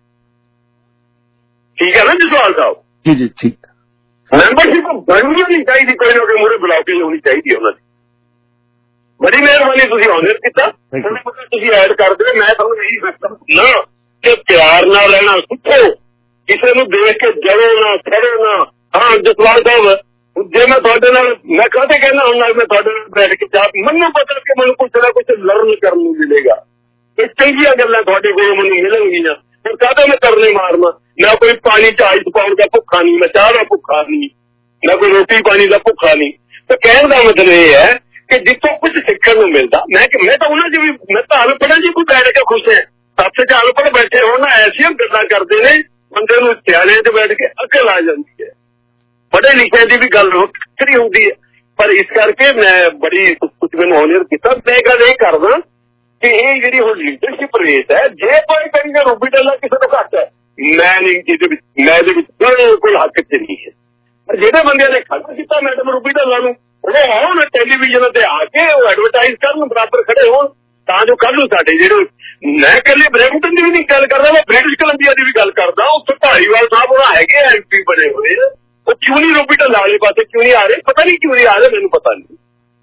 ਠੀਕ ਹੈ ਨਾ ਜਸਵਾਲ ਸਾਹਿਬ? ਜੀ ਜੀ ਠੀਕ। ਮੈਂਬਰਸ਼ਿਪ ਬਣਨੀ ਨਹੀਂ ਚਾਹੀਦੀ, ਕੋਈ ਨਾ ਕੋਈ ਮੂਹਰੇ ਬੁਲਾ ਕੇ ਹੋਣੀ ਚਾਹੀਦੀ ਉਹਨਾਂ ਦੀ। ਬੜੀ ਮਿਹਰਬਾਨੀ, ਤੁਸੀਂ ਆਨਰ ਕੀਤਾ। ਤੁਸੀਂ ਐਡ ਕਰ ਦਿਓ। ਮੈਂ ਤੁਹਾਨੂੰ ਇਹੀ ਦੱਸਦਾ ਨਾ ਕਿ ਪਿਆਰ ਨਾਲ ਰਹਿਣਾ ਸਿੱਖੋ, ਕਿਸੇ ਨੂੰ ਦੇਖ ਕੇ ਜੜੋ ਨਾ, ਖੜੋ ਨਾ। ਹਾਂ ਜਸਵਾਲ ਸਾਹਿਬ, ਜੇ ਮੈਂ ਤੁਹਾਡੇ ਨਾਲ, ਮੈਂ ਕਾਹਦੇ ਕਹਿਣਾ ਹੁਣ ਨਾਲ ਮੈਂ ਤੁਹਾਡੇ ਨਾਲ ਬੈਠ ਕੇ ਚਾਹ, ਮੈਨੂੰ ਪਤਾ ਕਿ ਮੈਨੂੰ ਕੁਛ ਨਾ ਕੁਛ ਲਰਨ ਕਰਨ ਨੂੰ ਮਿਲੇਗਾ, ਇਹ ਚੰਗੀਆਂ ਗੱਲਾਂ ਤੁਹਾਡੇ ਕੋਲ ਮੈਨੂੰ ਮਿਲਣਗੀਆਂ। ਫਿਰ ਕਾਹਦਾ ਮੈਂ ਕਰਨੇ ਮਾਰਨਾ। ਮੈਂ ਕੋਈ ਪਾਣੀ ਚ ਆਈਸ ਪਾਉਣ ਦਾ ਭੁੱਖਾ ਨਹੀਂ, ਮੈਂ ਚਾਹ ਦਾ ਭੁੱਖਾ ਨਹੀਂ, ਮੈਂ ਕੋਈ ਰੋਟੀ ਪਾਣੀ ਦਾ ਭੁੱਖਾ ਨਹੀਂ। ਤੇ ਕਹਿਣ ਦਾ ਮਤਲਬ ਇਹ ਹੈ ਕਿ ਜਿੱਥੋਂ ਕੁਝ ਸਿੱਖਣ ਨੂੰ ਮਿਲਦਾ, ਮੈਂ ਮੈਂ ਤਾਂ ਉਹਨਾਂ ਚ ਵੀ, ਮੈਂ ਤਾਂ ਅਨਪੜ੍ਹਾਂ ਜੀ ਕੋਈ ਬੈਠ ਕੇ ਖੁਸ਼ ਹੈ। ਸੱਤ ਚ ਅਨਪੜ੍ਹ ਬੈਠੇ ਹੋਣ ਨਾ, ਐਸੀਆਂ ਗੱਲਾਂ ਕਰਦੇ ਨੇ ਬੰਦੇ ਨੂੰ ਸਿਆਣਿਆਂ ਚ ਬੈਠ ਕੇ ਅਕਲ ਆ ਜਾਂਦੀ ਹੈ। ਪੜ੍ਹੇ ਲਿਖਿਆਂ ਦੀ ਵੀ ਗੱਲ ਵੱਖਰੀ ਹੁੰਦੀ ਹੈ। ਪਰ ਇਸ ਕਰਕੇ ਮੈਂ ਬੜੀ ਕੁਝ ਮੈਨੂੰ ਆਨਰ ਕੀਤਾ। ਮੈਂ ਗੱਲ ਇਹ ਕਰਦਾ ਕਿ ਇਹ ਜਿਹੜੀ ਹੁਣ ਲੀਡਰਸ਼ਿਪ ਰੇਸ ਹੈ, ਜੇ ਕੋਈ ਕਹਿੰਦੇ ਰੂਬੀ ਡੱਲਾ ਕਿਸੇ ਤੋਂ ਘੱਟ ਹੈ, ਮੈਂ ਨਹੀਂ ਜਿਹਦੇ ਵਿੱਚ, ਮੈਂ ਇਹਦੇ ਵਿੱਚ ਬਿਲਕੁਲ ਹੱਕ ਚ ਨਹੀਂ ਹੈ। ਪਰ ਜਿਹੜੇ ਬੰਦਿਆਂ ਨੇ ਖੜਾ ਕੀਤਾ ਮੈਡਮ ਰੂਬੀ ਡੱਲਾ ਨੂੰ, ਉਹ ਆਉਣ ਟੈਲੀਵਿਜ਼ਨ ਤੇ ਆ ਕੇ ਉਹ ਐਡਵਰਟਾਈਜ਼ ਕਰਨ, ਬਰਾਬਰ ਖੜੇ ਹੋਣ, ਤਾਂ ਜੋ ਕੱਲ੍ਹ ਨੂੰ ਸਾਡੇ ਜਿਹੜੇ, ਮੈਂ ਇਕੱਲੇ ਬਰੈਂਪਟਨ ਦੀ ਵੀ ਨਹੀਂ ਗੱਲ ਕਰਦਾ, ਮੈਂ ਬ੍ਰਿਟਿਸ਼ ਕੋਲੰਬੀਆ ਦੀ ਵੀ ਗੱਲ ਕਰਦਾ। ਉੱਥੇ ਧਾਰੀਵਾਲ ਸਾਹਿਬ ਉਹ ਹੈਗੇ ਐਮ ਪੀ ਬਣੇ ਹੋਏ, ਉਹ ਕਿਉਂ ਨਹੀਂ ਰੂਬੀ ਡੱਲਾ ਵਾਲੇ ਪਾਸੇ ਕਿਉਂ ਨਹੀਂ ਆ ਰਹੇ, ਪਤਾ ਨਹੀਂ ਕਿਉਂ ਨਹੀਂ ਆ ਰਹੇ, ਮੈਨੂੰ ਪਤਾ ਨਹੀਂ।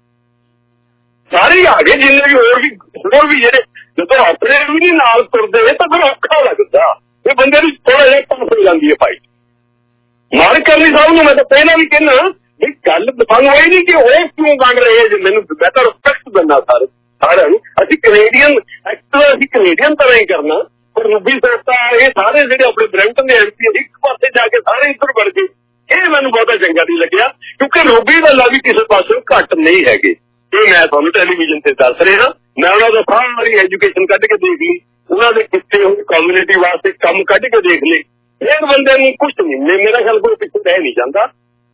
ਸਾਰੇ ਹੀ ਆ ਗਏ ਜਿੰਨੇ ਵੀ, ਹੋਰ ਵੀ ਹੋਰ ਵੀ ਜਿਹੜੇ, ਜਦੋਂ ਆਪਣੇ ਵੀ ਨਹੀਂ ਨਾਲ ਤੁਰਦੇ ਤਾਂ ਫਿਰ ਔਖਾ ਲੱਗਦਾ। ਇਹ ਬੰਦੇ ਨੂੰ ਥੋੜਾ ਜਿਹਾ ਪਾਸ ਹੋ ਜਾਂਦੀ ਹੈ ਭਾਈ। ਮਾਰਕ ਕਰਨੀ ਸਾਹਿਬ ਨੂੰ ਮੈਂ ਤਾਂ ਪਹਿਲਾਂ ਵੀ ਕਹਿੰਦਾ ਵੀ ਗੱਲ ਸਾਨੂੰ ਇਹ ਨਹੀਂ ਕਿ ਉਹ ਕਿਉਂ ਬਣ ਰਹੇ ਜੀ। ਮੈਨੂੰ ਮੈਂ ਤਾਂ ਰਿਸਪੈਕਟ ਦਿੰਦਾ ਸਾਰੇ ਸਾਰਿਆਂ ਨੂੰ। ਅਸੀਂ ਕੈਨੇਡੀਅਨ ਐਕਟਰ, ਅਸੀਂ ਕੈਨੇਡੀਅਨ ਤਰ੍ਹਾਂ ਹੀ ਕਰਨਾ। ਪਰ ਰੂਬੀ ਸੰਸਥਾ ਇਹ ਸਾਰੇ ਜਿਹੜੇ ਆਪਣੇ ਬਰੈਂਪਟਨ ਦੇ ਐਮ ਪੀ ਇੱਕ ਪਾਸੇ ਜਾ ਕੇ ਸਾਰੇ ਇੱਧਰ ਵੜ ਗਏ, ਇਹ ਮੈਨੂੰ ਬਹੁਤਾ ਚੰਗਾ ਨਹੀਂ ਲੱਗਿਆ। ਕਿਉਂਕਿ ਰੂਬੀ ਡੱਲਾ ਵੀ ਕਿਸੇ ਪਾਸੇ ਘੱਟ ਨਹੀਂ ਹੈਗੇ। ਇਹ ਮੈਂ ਤੁਹਾਨੂੰ ਟੈਲੀਵਿਜ਼ਨ ਤੇ ਦੱਸ ਰਿਹਾ। ਮੈਂ ਉਹਨਾਂ ਦਾ ਸਾਰੀ ਐਜੂਕੇਸ਼ਨ ਕੱਢ ਕੇ ਦੇਖ ਲਈ, ਉਹਨਾਂ ਦੇ ਕਿੱਥੇ ਹੋਏ ਕਮਿਊਨਿਟੀ ਵਾਸਤੇ ਕੰਮ ਕੱਢ ਕੇ ਦੇਖ ਲਏ। ਇਹ ਬੰਦੇ ਨੂੰ ਕੁਛ ਨਹੀਂ, ਮੇਰਾ ਖਿਆਲ ਕੋਈ ਪਿੱਛੇ ਰਹਿ ਨਹੀਂ ਜਾਂਦਾ।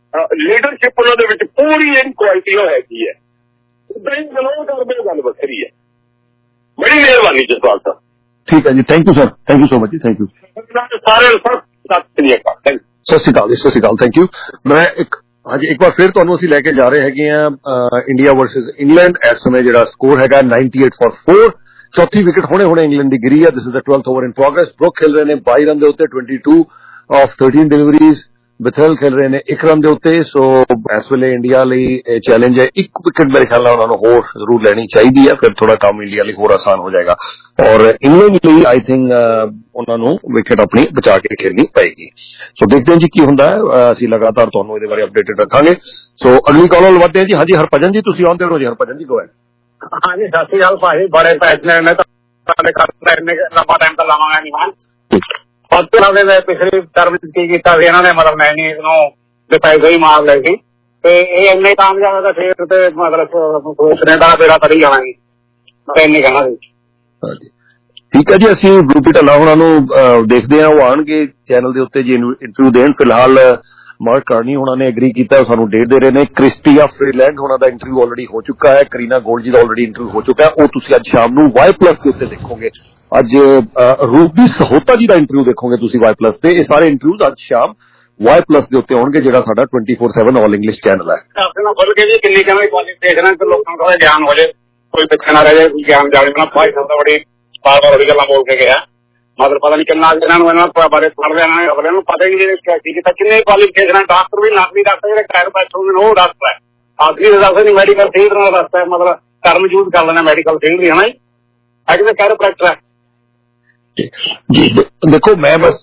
ਲੀਡਰਸ਼ਿਪ ਉਹਨਾਂ ਦੇ ਵਿੱਚ ਪੂਰੀ ਜਿਹੜੀ ਕੁਆਲਿਟੀ ਉਹ ਹੈਗੀ ਹੈ। ਉਦਾਂ ਹੀ ਗਲੋਂ ਕਰਦੇ ਗੱਲ ਵੱਖਰੀ ਹੈ। ਬੜੀ ਮਿਹਰਬਾਨੀ ਜਸਵਾਲ ਸਾਹਿਬ। ਠੀਕ ਹੈ ਜੀ, thank you sir, thank you so much ਜੀ, ਥੈਂਕ ਯੂ ਸਾਰਿਆਂ ਨੂੰ। ਸਤਿ ਸ੍ਰੀ ਅਕਾਲ, ਥੈਂਕ ਯੂ। ਸਤਿ ਸ਼੍ਰੀ ਅਕਾਲ ਜੀ, ਸਤਿ ਸ਼੍ਰੀ ਅਕਾਲ, ਥੈਂਕ ਯੂ। ਮੈਂ ਇੱਕ ਹਾਂਜੀ ਇੱਕ ਵਾਰ ਫਿਰ ਤੁਹਾਨੂੰ ਅਸੀਂ ਲੈ ਕੇ ਜਾ ਰਹੇ ਹੈਗੇ ਆ ਇੰਡੀਆ ਵਰਸਸ ਇੰਗਲੈਂਡ। ਇਸ ਸਮੇਂ ਜਿਹੜਾ ਸਕੋਰ ਹੈਗਾ ਅਠਾਨਵੇਂ ਫॉर फोर। ਚੌਥੀ ਵਿਕਟ ਹੁਣੇ ਹੁਣੇ ਇੰਗਲੈਂਡ ਦੀ ਗਿਰੀ ਹੈ। This is the twelfth over in progress. Brook ਖੇਲ ਰਹੇ ਨੇ ਬਾਈ ਰਨ ਦੇ ਉੱਤੇ, ਬਾਈ ਆਫ ਤੇਰ੍ਹ ਡਿਲੀਵਰੀਜ਼। ਬਥੇਲ ਖੇਲ ਰਹੇ ਨੇ ਇੱਕ ਰਨ ਦੇ ਉੱਤੇ। ਸੋ ਇਸ ਵੇਲੇ ਇੰਡੀਆ ਲਈ ਇਹ ਚੈਲੰਜ ਹੈ, ਇੱਕ ਵਿਕਟ ਮੇਰੇ ਖਿਆਲ ਨਾਲ ਉਹਨਾਂ ਨੂੰ ਹੋਰ ਜ਼ਰੂਰ ਲੈਣੀ ਚਾਹੀਦੀ ਹੈ, ਫਿਰ ਥੋੜਾ ਕੰਮ ਇੰਡੀਆ ਲਈ ਹੋਰ ਆਸਾਨ ਹੋ ਜਾਏਗਾ। ਔਰ ਇੰਗਲੈਂਡ ਲਈ ਆਈ ਥਿੰਕ ਉਹਨਾਂ ਨੂੰ ਵਿਕਟ ਆਪਣੀ ਬਚਾ ਕੇ ਖੇਲਣੀ ਪਏਗੀ। ਸੋ ਦੇਖਦੇ ਹਾਂ ਜੀ ਕੀ ਹੁੰਦਾ ਹੈ। ਅਸੀਂ ਲਗਾਤਾਰ ਤੁਹਾਨੂੰ ਇਹਦੇ ਬਾਰੇ ਅਪਡੇਟਡ ਰੱਖਾਂਗੇ। ਸੋ ਅਗਲੀ ਕਾਲ ਵੱਲ ਵਧਦੇ ਹਾਂ ਜੀ। ਹਾਂਜੀ ਹਰਭਜਨ ਜੀ, ਤੁਸੀਂ ਆਉਂਦੇ ਹੋ ਜੀ। ਹਰਭਜਨ ਜੀ ਗੋ ਹੈਡ। ਹਾਂਜੀ ਸਤਿ ਸ਼੍ਰੀ ਅਕਾਲ ਭਾਜੀ, ਬੜੇ ਪੈਸੇ ਨੇ ਤੁਹਾਡੇ ਘਰ ਇੰਨੇ ਲੰਬਾ ਟਾਈਮ ਤਾਂ ਲਾਵਾਂਗਾ ਨਹੀਂ ਮੈਂ। ਉਹਨਾਂ ਦੇ ਪਿਛਲੀ ਟਰਮ ਚ ਕੀ ਕੀਤਾ ਸੀ ਇਹਨਾਂ ਨੇ, ਮਤਲਬ ਮੈਨੀਜ਼ ਨੂੰ ਦੇ ਪੈਸੇ ਹੀ ਮਾਰ ਲਏ ਸੀ ਤੇ ਇਹ ਇੰਨੇ ਕਾਮਯਾਬ ਹੈ ਫੇਰ ਤੇ ਮਤਲਬ ਸੋਚਣੇ ਦਾ ਬੇੜਾ ਤਰੀ ਜਾਵਾਂਗੇ। ਮੈਂ ਇੰਨੇ ਕਹਿਣਾ ਸੀ। ਠੀਕ ਹੈ ਜੀ, ਅਸੀਂ ਗਰੁੱਪ ਢੱਲਾ ਉਹਨਾਂ ਨੂੰ ਦੇਖਦੇ ਹਾਂ, ਉਹ ਆਉਣਗੇ ਚੈਨਲ ਦੇ ਉੱਤੇ ਜੀ ਇੰਟਰਵਿਊ ਦੇਣ। ਫਿਲਹਾਲ ਮਾਰਕ ਕਾਰਨੀ ਉਹਨਾਂ ਨੇ ਐਗਰੀ ਕੀਤਾ, ਸਾਨੂੰ ਡੇਟ ਦੇ ਰਹੇ ਨੇ। ਕ੍ਰਿਸਟੀਆ ਫਰੀਲੈਂਡ ਉਹਨਾਂ ਦਾ ਇੰਟਰਵਿਊ ਆਲਰੇਡੀ ਹੋ ਚੁੱਕਾ ਹੈ। ਕਰੀਨਾ ਗੋਲਡ ਜੀ ਦਾ ਆਲਰੇਡੀ ਇੰਟਰਵਿਊ ਹੋ ਚੁੱਕਾ ਹੈ, ਉਹ ਤੁਸੀਂ ਅੱਜ ਸ਼ਾਮ ਨੂੰ ਵਾਈ ਪਲੱਸ ਦੇ ਉੱਤੇ ਦੇਖੋਗੇ। ਅੱਜ ਰੂਬੀ ਸਹੋਤਾ ਜੀ ਦਾ ਇੰਟਰਵਿਊ ਦੇਖੋਗੇ ਤੁਸੀਂ ਵਾਈ ਪਲੱਸ ਤੇ। ਇਹ ਸਾਰੇ ਇੰਟਰਵਿਊ ਅੱਜ ਸ਼ਾਮ ਵਾਈ ਪਲੱਸ ਦੇ ਉੱਤੇ ਆਉਣਗੇ, ਜਿਹੜਾ ਸਾਡਾ twenty four seven all English channel ਹੈ। ਬੋਲ ਕੇ ਜੀ ਕਿੰਨੀ ਕਹਿੰਦੇ ਕੁਆਲੀਫਿਕੇਸ਼ਨ ਤੇ ਲੋਕਾਂ ਨੂੰ ਥੋੜਾ ਗਿਆਨ ਹੋ ਜਾਏ, ਕੋਈ ਪਿੱਛੇ ਨਾ ਰਹਿ ਜਾਏ, ਗਿਆਨ ਜਾਣੇ ਨਾ ਭਾਈ ਸਾਹਿਬ ਦਾ ਬੜੀ ਬਾਰ ਬਾਰ ਉਹਦੀ ਗੱਲਾਂ ਬੋਲ ਕੇ ਗਿਆ। ਮਤਲਬ ਪਤਾ ਨਹੀਂ ਕਿੰਨਾ ਇਹਨਾਂ ਨੂੰ ਇਹਨਾਂ ਬਾਰੇ ਪੜ੍ਹਦੇ ਇਹਨਾਂ ਨੇ, ਅਗਲੇ ਨੂੰ ਪਤਾ ਹੀ ਨਹੀਂ ਕੀ ਕੀਤਾ, ਕਿੰਨੇ ਕੁਆਲੀਫਿਕੇਸ਼ਨ। ਡਾਕਟਰ ਵੀ ਨਰਸਰੀ ਡਾਕਟਰ ਜਿਹੜੇ ਟਾਇਰ ਬੈਠੇ ਹੁੰਦੇ ਨੇ ਉਹ ਡਾਕਟਰ ਹੈ, ਆਖਰੀ ਦੱਸਦੇ ਨਹੀਂ ਮੈਡੀਕਲ ਫੀਲਡ ਨਾਲ ਦੱਸਦਾ, ਮਤਲਬ ਟਰਮ ਯੂਜ਼ ਕਰ ਲੈਣਾ ਮੈਡੀਕਲ ਫੀਲਡ ਦੀ, ਹੈ ਨਾ ਜੀ। ਅੱਜ ਤਾਂ ਕੈਰੋਪ੍ਰੈਕਟਰ ਹੈ ਜੀ। ਦੇਖੋ ਮੈਂ ਬਸ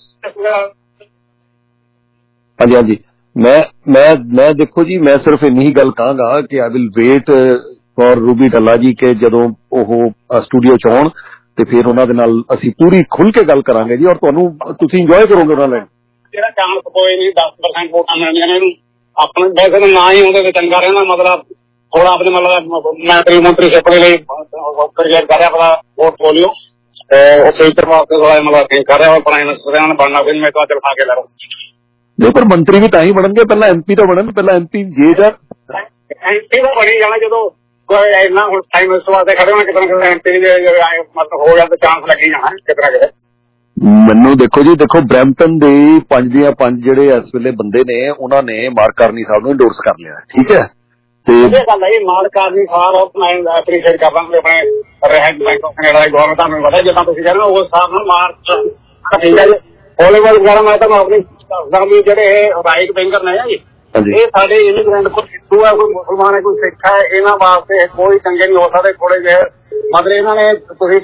ਹਾਂਜੀ ਹਾਂਜੀ ਮੈਂ ਮੈਂ ਮੈਂ ਦੇਖੋ ਜੀ, ਮੈਂ ਸਿਰਫ ਇੰਨੀ ਹੀ ਗੱਲ ਕਹਾਂਗਾ ਕਿ I will wait for Ruby Dhalla ਜੀ ਕਿ ਜਦੋਂ ਉਹ ਸਟੂਡੀਓ ਚ ਆਉਣ ਤੇ ਫਿਰ ਉਹਨਾਂ ਦੇ ਨਾਲ ਅਸੀਂ ਪੂਰੀ ਖੁੱਲ ਕੇ ਗੱਲ ਕਰਾਂਗੇ ਜੀ, ਔਰ ਤੁਹਾਨੂੰ ਤੁਸੀਂ ਇੰਜੋਏ ਕਰੋਗੇ ਉਹਨਾਂ ਨਾਲ। ਜਿਹੜਾ ਚਾਂਸ ਕੋਈ ਨਹੀਂ, ਦਸ ਪਰਸੈਂਟ ਵੋਟਾਂ ਮਿਲਣੀਆਂ ਨੇ ਇਹਨੂੰ। ਆਪਣੇ ਵੈਸੇ ਨਾ ਹੀ ਆਉਂਦੇ ਤੇ ਚੰਗਾ ਰਹਿਣਾ, ਮਤਲਬ ਥੋੜਾ ਆਪਣੇ ਮਤਲਬ ਮੈਂ ਮੰਤਰੀਸ਼ਿਪ ਦੇ ਲਈ ਕ੍ਰੀਏਟ ਕਰ ਰਿਹਾ ਆਪਣਾ ਪੋਰਟਫੋਲੀਓ, ਉਹ ਸਹੀ ਤਰ੍ਹਾਂ ਥੋੜਾ ਮਤਲਬ ਕਰ ਰਿਹਾ ਪ੍ਰਾਈਮ ਮਿਨਿਸਟਰ ਬਣਨਾ, ਫਿਰ ਮੈਂ ਤਾਂ ਚਲਖਾ ਕੇ ਲੈ ਰਹਾ। ਨਹੀਂ ਪਰ ਮੰਤਰੀ ਵੀ ਤਾਂ ਹੀ ਬਣਨਗੇ, ਪਹਿਲਾਂ ਐਮਪੀ ਤਾਂ ਬਣਨ, ਪਹਿਲਾਂ ਐਮਪੀ ਜੇ ਜਾਂ ਐਮਪੀ ਤਾਂ ਬਣੀ ਜਾਣਾ ਜਦੋਂ ਇੰਨਾ ਹੁਣ ਪ੍ਰਾਈਮ ਮਿਨਿਸਟਰ ਵਾਸਤੇ ਖੜੇ ਹੋਣਾ, ਕਿਤੇ ਨਾ ਕਿਤੇ ਐਮਪੀ ਮਤਲਬ ਹੋ ਗਿਆ ਤਾਂ ਚਾਂਸ ਲੱਗੀ ਜਾਣਾ ਕਿਤੇ ਨਾ ਕਿਤੇ। ਮੈਨੂੰ ਦੇਖੋ ਜੀ, ਦੇਖੋ ਬਰੈਂਪਟਨ ਦੇ ਪੰਜ ਦੀਆਂ ਪੰਜ ਜਿਹੜੇ ਇਸ ਵੇਲੇ ਬੰਦੇ ਨੇ, ਉਹਨਾਂ ਨੇ ਮਾਰਕ ਕਾਰਨੀ ਸਾਹਿਬ ਨੂੰ ਇੰਡੋਰਸ ਕਰ ਲਿਆ। ਠੀਕ ਹੈ, ਤੇ ਇਹ ਗੱਲ ਹੈ ਮਾਰਕ ਕਾਰਨੀ ਸਾਹਿਬ ਮੈਂ ਐਪਰੀਸ਼ੀਏਟ ਕਰ ਲਾਂਗੇ ਆਪਣੇ ਰਹਿਣ ਬੈਂਕ ਆਫ ਕੈਨੇਡਾ ਦੀ ਗਵਰਨਮੈਂਟ। ਤੁਹਾਨੂੰ ਪਤਾ ਜਿੱਦਾਂ ਤੁਸੀਂ ਕਹਿੰਦੇ ਹੋ ਉਸ ਹਿਸਾਬ ਨਾਲ ਮਾਰਕ ਠੀਕ ਹੈ ਜੀ। ਹਾਲੀਵੁੱਡ ਵਗੈਰਾ ਮੈਂ ਤੁਹਾਨੂੰ ਆਪਣੀ ਦੱਸਦਾ ਵੀ ਜਿਹੜੇ ਰਾਈਟ ਵਿੰਗਰ ਨੇ ਜੀ, ਇਹ ਸਾਡੇ ਇਮੀਗ੍ਰੈਂਟ ਕੋਈ ਹਿੰਦੂ ਹੈ, ਕੋਈ ਮੁਸਲਮਾਨ ਹੈ, ਕੋਈ ਸਿੱਖ ਹੈ, ਇਹਨਾਂ ਵਾਸਤੇ ਕੋਈ ਚੰਗੇ ਨਹੀਂ ਹੋ ਸਕਦੇ। ਥੋੜੇ ਜਿਹੇ ਮਤਲਬ ਇਹਨਾਂ ਨੇ ਤੁਸੀਂ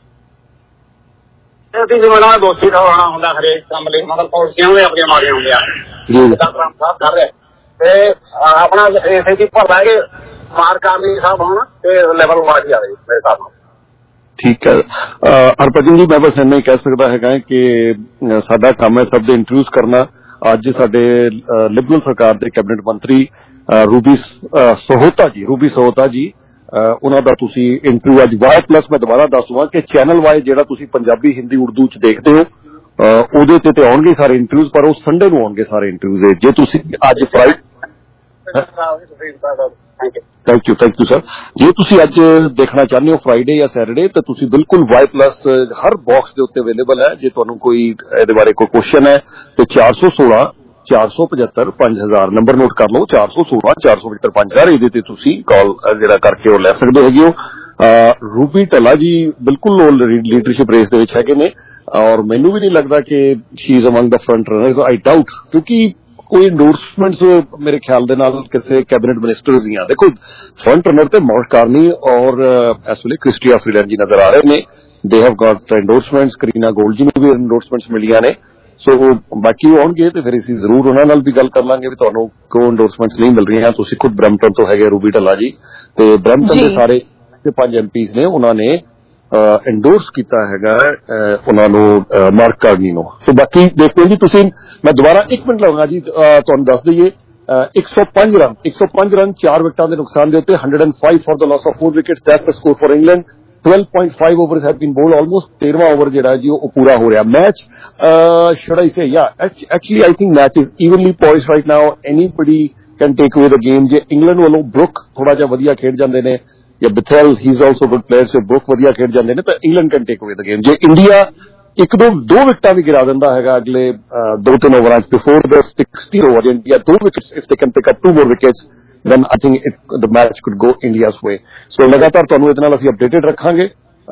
ਜਿਵੇਂ ਦੋਸ਼ੀ ਠਹਿਰਾਉਣਾ ਹੁੰਦਾ ਹਰੇਕ ਕੰਮ ਲਈ, ਮਤਲਬ ਪਾਲਿਸੀਆਂ ਵੀ ਆਪਣੀਆਂ ਮਾਰੀਆਂ ਹੁੰਦੀਆਂ ਟਰੰਪ ਸਾਹਿਬ ਕਰ ਰਹੇ ਤੇ ਆਪਣਾ ਇਸੇ ਦੀ ਭਰਦਾ ਕਿ ਮਾਰ ਕਰਨੀ ਸਾਹਿਬ ਹੋਣ ਤੇ ਲੈਵਲ ਵੱਧ ਜਾਵੇ ਮੇਰੇ ਹਿਸਾਬ ਨਾਲ। ਠੀਕ ਹੈ ਹਰਭਜਨ ਜੀ, ਮੈਂ ਬਸ ਇੰਨਾ ਹੀ ਕਹਿ ਸਕਦਾ ਹੈਗਾ ਕਿ ਸਾਡਾ ਕੰਮ ਹੈ ਸਭ ਦੇ ਇੰਟਰਵਿਊਜ਼ ਕਰਨਾ। ਅੱਜ ਸਾਡੇ ਲਿਬਰਲ ਸਰਕਾਰ ਦੇ ਕੈਬਨਿਟ ਮੰਤਰੀ ਰੂਬੀ ਸਹੋਤਾ ਜੀ ਰੂਬੀ ਸਹੋਤਾ ਜੀ ਉਹਨਾਂ ਦਾ ਤੁਸੀਂ ਇੰਟਰਵਿਊ ਅੱਜ ਵਾਈ ਪਲੱਸ, ਮੈਂ ਦੁਬਾਰਾ ਦੱਸ ਦਵਾਂ ਕਿ ਚੈਨਲ ਵਾਈ ਜਿਹੜਾ ਤੁਸੀਂ ਪੰਜਾਬੀ, ਹਿੰਦੀ, ਉਰਦੂ ਚ ਦੇਖਦੇ ਹੋ ਉਹਦੇ ਤੇ ਤੇ ਆਉਣਗੇ ਸਾਰੇ ਇੰਟਰਵਿਊਜ਼, ਪਰ ਉਹ ਸੰਡੇ ਨੂੰ ਆਉਣਗੇ ਸਾਰੇ ਇੰਟਰਵਿਊਜ਼। ਜੇ ਤੁਸੀਂ ਅੱਜ Friday thank you thank you sir, ਜੇ ਤੁਸੀਂ ਅੱਜ ਦੇਖਣਾ ਚਾਹੁੰਦੇ ਹੋ ਫਰਾਈਡੇ ਜਾਂ ਸੈਟਰਡੇ ਤਾਂ ਤੁਸੀਂ ਬਿਲਕੁਲ ਵਾਈ ਪਲੱਸ ਹਰ ਬਾਕਸ ਦੇ ਉੱਤੇ ਅਵੇਲੇਬਲ ਹੈ। ਜੇ ਤੁਹਾਨੂੰ ਕੋਈ ਇਹਦੇ ਬਾਰੇ ਕੋਈ ਕੁਐਸਚਨ ਹੈ ਤੇ ਚਾਰ ਸੌ ਸੋਲਾਂ ਚਾਰ ਸੌ ਪਝੱਤਰ ਪੰਜ ਹਜ਼ਾਰ ਨੰਬਰ ਨੋਟ ਕਰ ਲਓ, ਚਾਰ ਸੌ ਸੋਲਾਂ ਚਾਰ ਸੌ ਪਝੱਤਰ ਪੰਜ ਹਜ਼ਾਰ ਇਹਦੇ ਤੇ ਤੁਸੀਂ ਕਾਲ ਜਿਹੜਾ ਕਰਕੇ ਉਹ ਲੈ ਸਕਦੇ ਹੈਗੇ ਹੋ। ਰੂਬੀ ਢੱਲਾ ਜੀ ਬਿਲਕੁਲ ਲੀਡਰਸ਼ਿਪ ਰੇਸ ਦੇ ਵਿੱਚ ਹੈਗੇ ਨੇ ਔਰ ਮੈਨੂੰ ਵੀ ਨਹੀਂ ਲੱਗਦਾ ਕਿ she is among the front runners, I doubt, ਕਿਉਂਕਿ ਕੋਈ ਇੰਡੋਰਸਮੈਂਟਸ ਮੇਰੇ ਖਿਆਲ ਦੇ ਨਾਲ ਕਿਸੇ ਕੈਬਨਿਟ ਮਿਨਿਸਟਰਸ ਦੀਆਂ। ਦੇਖੋ ਫਰੰਟ ਰਨਰ ਤੇ ਮੌਂਟ ਕਾਰਨੀ ਔਰ ਇਸ ਵੇਲੇ ਕ੍ਰਿਸਟੀਆ ਫਰੀਲੈਂਡ ਜੀ ਨਜ਼ਰ ਆ ਰਹੇ ਨੇ, they have got endorsements, Karina Gould ਜੀ ਨੂੰ ਵੀ ਇੰਡੋਰਸਮੈਂਟਸ ਮਿਲੀਆਂ ਨੇ। ਸੋ ਬਾਕੀ ਉਹ ਆਉਣਗੇ ਤੇ ਫਿਰ ਅਸੀਂ ਜ਼ਰੂਰ ਉਹਨਾਂ ਨਾਲ ਵੀ ਗੱਲ ਕਰ ਲਾਂਗੇ ਵੀ ਤੁਹਾਨੂੰ ਕਿਉਂ ਇੰਡੋਰਸਮੈਂਟਸ ਨਹੀਂ ਮਿਲ ਰਹੀਆਂ। ਤੁਸੀਂ ਖੁਦ ਬਰੈਂਪਟਨ ਤੋਂ ਹੈਗੇ ਰੂਬੀ ਢੱਲਾ ਜੀ, ਤੇ ਬਰੈਂਪਟਨ ਦੇ ਸਾਰੇ ਪੰਜ ਐਮ ਪੀਜ਼ ਨੇ ਉਹਨਾਂ ਨੇ ਇੰਡੋਰਸ ਕੀਤਾ ਹੈਗਾ ਉਹਨਾਂ ਨੂੰ ਮਾਰਕ ਕਾਰਨੀ ਨੂੰ। ਸੋ ਬਾਕੀ ਦੇਖਦੇ ਜੀ ਤੁਸੀਂ, ਮੈਂ ਦੁਬਾਰਾ ਇੱਕ ਮਿੰਟ ਲਵਾਂਗਾ ਜੀ ਤੁਹਾਨੂੰ ਦੱਸ ਦਈਏ ਇੱਕ ਸੌ ਪੰਜ ਰਨ ਇੱਕ ਸੌ ਪੰਜ ਰਨ ਚਾਰ ਵਿਕਟਾਂ ਦੇ ਨੁਕਸਾਨ ਦੇ ਉੱਤੇ ਇੱਕ ਸੌ ਪੰਜ for the loss of four wickets, that's the score for England. twelve point five overs have been bowled, almost तेरहवां ओवर ਜਿਹੜਾ ਜੀ ਉਹ ਪੂਰਾ ਹੋ ਰਿਹਾ। Match should I say yeah actually I think match is evenly poised right now, anybody can take away the game। ਜੇ England ਵੱਲੋਂ Brook ਥੋੜਾ ਜਿਹਾ ਵਧੀਆ ਖੇਡ ਜਾਂਦੇ ਨੇ ਜਾਂ Bethell he is also good player, say Brook ਵਧੀਆ ਖੇਡ ਜਾਂਦੇ ਨੇ ਤਾਂ ਇੰਗਲੈਂਡ ਕੈਨ ਟੇਕ ਅਵੇ ਦ ਗੇਮ। ਜੇ ਇੰਡੀਆ ਇੱਕ ਦੋ ਦੋ ਵਿਕਟਾਂ ਵੀ ਗਿਰਾ ਦਿੰਦਾ ਹੈਗਾ ਅਗਲੇ ਦੋ ਤਿੰਨ ਓਵਰਾਂ ਚ before the sixty over, India ਦੋ wickets if they can pick up two more wickets then I think it, the match could go India's way। So ਲਗਾਤਾਰ ਤੁਹਾਨੂੰ ਇਹਦੇ ਨਾਲ ਅਸੀਂ ਅਪਡੇਟਡ ਰੱਖਾਂਗੇ।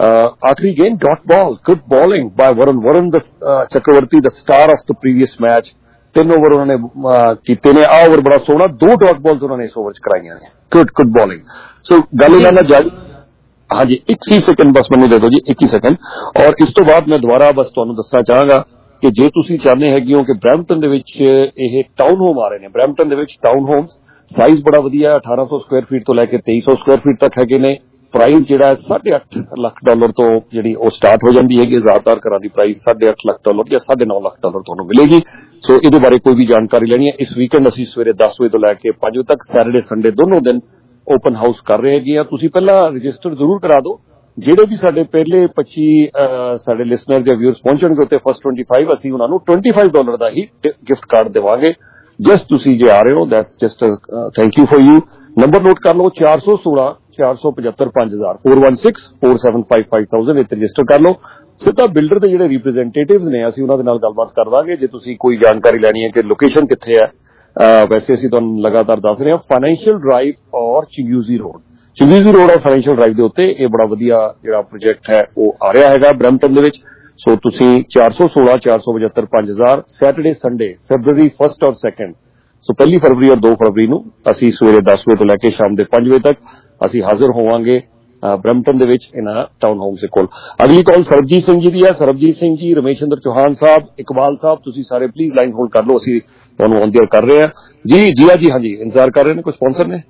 ਆਖਰੀ game dot ball, good bowling by Varun Varun the Chakravarthy, the star of the previous match. ਤਿੰਨ over ਉਹਨਾਂ ਨੇ ਕੀਤੇ ਨੇ, ਆ ਓਵਰ ਬੜਾ ਸੋਹਣਾ, ਦੋ ਡਾਟ ਬਾਲਸ ਉਹਨਾਂ ਨੇ ਇਸ ਓਵਰ ਚ ਕਰਾਈਆਂ ਨੇ, ਗੁੱਡ ਗੁੱਡ ਬੋਲਿੰਗ। ਸੋ ਗੱਲ ਇਹਨਾਂ ਨਾਲ ਜਾਰੀ, ਹਾਂਜੀ ਇੱਕ ਹੀ ਸੈਕਿੰਡ ਬਸ ਮੈਨੂੰ ਦੇ ਦਿਓ ਜੀ, ਇੱਕ ਹੀ ਸੈਕਿੰਡ। ਔਰ ਇਸ ਤੋਂ ਬਾਅਦ ਮੈਂ ਦੁਬਾਰਾ ਬਸ ਤੁਹਾਨੂੰ ਦੱਸਣਾ ਚਾਹਾਂਗਾ ਕਿ ਜੇ ਤੁਸੀਂ ਚਾਹੁੰਦੇ ਹੈਗੇ ਹੋ ਕਿ ਬਰੈਂਪਟਨ ਦੇ ਵਿੱਚ ਇਹ ਟਾਊਨ ਹੋਮ ਆ ਰਹੇ ਨੇ, ਬਰੈਂਪਟਨ ਦੇ ਵਿੱਚ ਟਾਊਨ ਹੋਮਸ ਸਾਈਜ਼ ਬੜਾ ਵਧੀਆ, ਅਠਾਰਾਂ ਸੌ ਸਕੁਆਇਰ ਫੀਟ ਤੋਂ ਲੈ ਕੇ ਤੇਈ ਸੌ ਸਕੁਆਇਰ ਫੀਟ ਤੱਕ ਹੈਗੇ ਨੇ। ਪ੍ਰਾਈਸ ਜਿਹੜਾ ਸਾਢੇ ਅੱਠ ਲੱਖ ਡਾਲਰ ਤੋਂ ਜਿਹੜੀ ਉਹ ਸਟਾਰਟ ਹੋ ਜਾਂਦੀ ਹੈਗੀ, ਜ਼ਿਆਦਾਤਰ ਘਰਾਂ ਦੀ ਪ੍ਰਾਈਸ ਸਾਢੇ ਅੱਠ ਲੱਖ ਡਾਲਰ ਜਾਂ ਸਾਢੇ ਨੌ ਲੱਖ ਡਾਲਰ ਤੁਹਾਨੂੰ ਮਿਲੇਗੀ। ਸੋ ਇਹਦੇ ਬਾਰੇ ਕੋਈ ਵੀ ਜਾਣਕਾਰੀ ਲੈਣੀ ਹੈ, ਇਸ ਵੀਕਐਂਡ ਅਸੀਂ ਸਵੇਰੇ ਦਸ ਵਜੇ ਤੋਂ ਲੈ ਕੇ ਪੰਜ ਵਜੇ ਤੱਕ ਸੈਟਰਡੇ ਸੰਡੇ ਦੋਨੋਂ ਦਿਨ ਓਪਨ ਹਾਊਸ ਕਰ ਰਹੇ ਹੈਗੇ ਆ। ਤੁਸੀਂ ਪਹਿਲਾਂ ਰਜਿਸਟਰ ਜ਼ਰੂਰ ਕਰਾ ਦਿਓ। ਜਿਹੜੇ ਵੀ ਸਾਡੇ ਪਹਿਲੇ ਪੱਚੀ ਸਾਡੇ ਲਿਸਨਰ ਜਾਂ ਵਿਊਅਰਸ ਪਹੁੰਚਣਗੇ ਉੱਤੇ ਫਸਟ ਟਵੈਂਟੀ ਫਾਈਵ ਅਸੀਂ ਉਹਨਾਂ ਨੂੰ ਟਵੈਂਟੀ ਫਾਈਵ ਡਾਲਰ ਦਾ ਹੀ ਗਿਫਟ ਕਾਰਡ ਦੇਵਾਂਗੇ। ਜਸਟ ਤੁਸੀਂ ਜੇ ਆ ਰਹੇ ਹੋ that's just thank you for you. Number note ਕਰ ਲਓ, ਚਾਰ ਸੌ ਸੋਲਾਂ ਚਾਰ ਸੌ ਪਝੱਤਰ ਪੰਜ ਹਜ਼ਾਰ, four one six four seven five five thousand ਇੱਥੇ ਰਜਿਸਟਰ ਕਰ ਲਓ। ਸਿੱਧਾ ਬਿਲਡਰ ਦੇ ਜਿਹੜੇ ਰਿਪਰੈਜ਼ੈਂਟੇਟਿਵਸ ਨੇ ਅਸੀਂ ਉਹਨਾਂ ਦੇ ਨਾਲ ਗੱਲਬਾਤ ਕਰ ਦਾਂਗੇ। ਜੇ ਤੁਸੀਂ ਕੋਈ ਜਾਣਕਾਰੀ ਲੈਣੀ ਹੈ ਕਿ ਲੋਕੇਸ਼ਨ ਕਿੱਥੇ ਹੈ, ਵੈਸੇ ਅਸੀਂ ਤੁਹਾਨੂੰ ਲਗਾਤਾਰ ਦੱਸ ਰਹੇ ਹਾਂ ਫਾਈਨੈਂਸ਼ੀਅਲ ਡਰਾਈਵ ਔਰ ਚਿੰਗਿਊਜ਼ੀ ਰੋਡ, ਚਿੰਗਿਊਜ਼ੀ ਰੋਡ ਔਰ ਫਾਈਨੈਂਸ਼ੀਅਲ ਡਰਾਈਵ ਦੇ ਉੱਤੇ ਇਹ ਬੜਾ ਵਧੀਆ ਜਿਹੜਾ ਪ੍ਰੋਜੈਕਟ ਹੈ ਉਹ ਆ ਰਿਹਾ ਹੈਗਾ ਬਰੈਂਪਟਨ ਦੇ ਵਿੱਚ। ਸੋ ਤੁਸੀਂ ਚਾਰ ਸੌ ਸੋਲਾਂ ਚਾਰ ਸੌ ਪਝੱਤਰ ਪੰਜ ਹਜ਼ਾਰ, ਸੈਟਰਡੇ ਸੰਡੇ ਫਰਵਰੀ ਫਸਟ ਔਰ ਸੈਕਿੰਡ, ਸੋ ਪਹਿਲੀ ਫਰਵਰੀ ਔਰ ਦੋ ਫਰਵਰੀ ਨੂੰ ਅਸੀਂ ਸਵੇਰੇ ਦਸ ਵਜੇ ਤੋਂ ਲੈ ਕੇ ਸ਼ਾਮ ਦੇ ਪੰਜ ਵਜੇ ਤੱਕ ਅਸੀਂ ਹਾਜ਼ਰ ਹੋਵਾਂਗੇ ਬਰੈਂਪਟਨ ਦੇ ਵਿੱਚ ਇਹਨਾਂ ਟਾਊਨ ਹਾਊਸ ਦੇ ਕੋਲ। ਅਗਲੀ ਕਾਲ ਸਰਬਜੀਤ ਸਿੰਘ ਜੀ ਦੀ ਹੈ। ਸਰਬਜੀਤ ਸਿੰਘ ਜੀ, ਰਮੇਸ਼ਿੰਦਰ ਚੌਹਾਨ ਸਾਹਿਬ, ਇਕਬਾਲ ਸਾਹਿਬ, ਤੁਸੀਂ ਸਾਰੇ ਪਲੀਜ਼ ਲਾਈਨ ਹੋਲਡ ਕਰ ਲਓ, ਅਸੀਂ ਤੁਹਾਨੂੰ ऑन द एयर कर रहे हैं जी। जी जी हाँ जी, इंतजार कर रहे हैं, कुछ स्पॉन्सर ने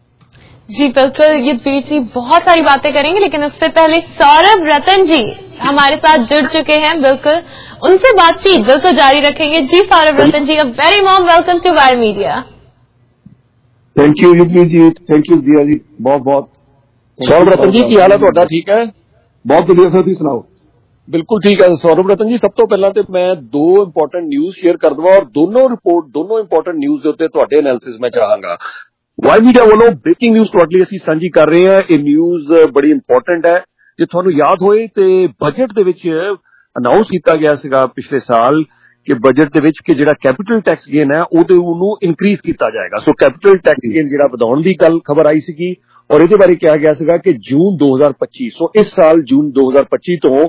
जी बिल्कुल। ये बीच में बहुत सारी बातें करेंगे, लेकिन उससे पहले सौरभ रतन जी हमारे साथ जुड़ चुके हैं, बिल्कुल उनसे बातचीत बिल्कुल जारी रखेंगे। जी Saurabh Ratan ji, a very warm welcome to Y media. Thank you युगली जी, थैंक यू जिया जी, बहुत बहुत। सौरभ रतन जी की हाल है ਤੁਹਾਡਾ? ਠੀਕ ਹੈ, ਬਹੁਤ ਵਧੀਆ ਸਰ, ਤੁਸੀਂ ਸੁਣਾਓ? ਬਿਲਕੁਲ ਠੀਕ ਹੈ ਸੌਰਭ ਰਤਨ ਜੀ। ਸਭ ਤੋਂ ਪਹਿਲਾਂ ਤੇ ਮੈਂ ਦੋ ਇੰਪੋਰਟੈਂਟ ਨਿਊਜ਼ ਸ਼ੇਅਰ ਕਰ ਦਵਾਂ ਔਰ ਦੋਨੋਂ ਰਿਪੋਰਟ ਦੋਨੋਂ ਇੰਪੋਰਟੈਂਟ ਨਿਊਜ਼ ਦੇ ਉੱਤੇ ਤੁਹਾਡੇ ਐਨਾਲਿਸਿਸ ਮੈਂ ਚਾਹਾਂਗਾ। ਵਾਈ ਮੀਡੀਆ ਵੱਲੋਂ ਬ੍ਰੇਕਿੰਗ ਨਿਊਜ਼ ਤੁਹਾਡੇ ਲਈ ਅਸੀਂ ਸਾਂਝੀ ਕਰ ਰਹੇ ਹਾਂ। ਇਹ ਨਿਊਜ਼ ਬੜੀ ਇੰਪੋਰਟੈਂਟ ਹੈ। ਜੇ ਤੁਹਾਨੂੰ ਯਾਦ ਹੋਏ ਤੇ ਬਜਟ ਦੇ ਵਿੱਚ ਅਨਾਉਂਸ ਕੀਤਾ ਗਿਆ ਸੀਗਾ ਪਿਛਲੇ ਸਾਲ ਕਿ ਬਜਟ ਦੇ ਵਿੱਚ ਕਿ ਜਿਹੜਾ ਕੈਪੀਟਲ ਟੈਕਸ ਗੇਨ ਹੈ ਉਹਦੇ ਉਹਨੂੰ ਇਨਕਰੀਜ਼ ਕੀਤਾ ਜਾਏਗਾ। ਸੋ ਕੈਪੀਟਲ ਟੈਕਸ ਗੇਨ ਜਿਹੜਾ ਵਧਾਉਣ ਦੀ ਗੱਲ ਖਬਰ ਆਈ ਸੀਗੀ ਔਰ ਇਹਦੇ ਬਾਰੇ ਕਿਹਾ ਗਿਆ ਸੀਗਾ ਕਿ ਜੂਨ ਦੋ ਹਜ਼ਾਰ ਪੱਚੀ, ਸੋ ਇਸ ਸਾਲ ਜੂਨ ਦੋ ਹਜ਼ਾਰ ਪੱਚੀ ਤੋਂ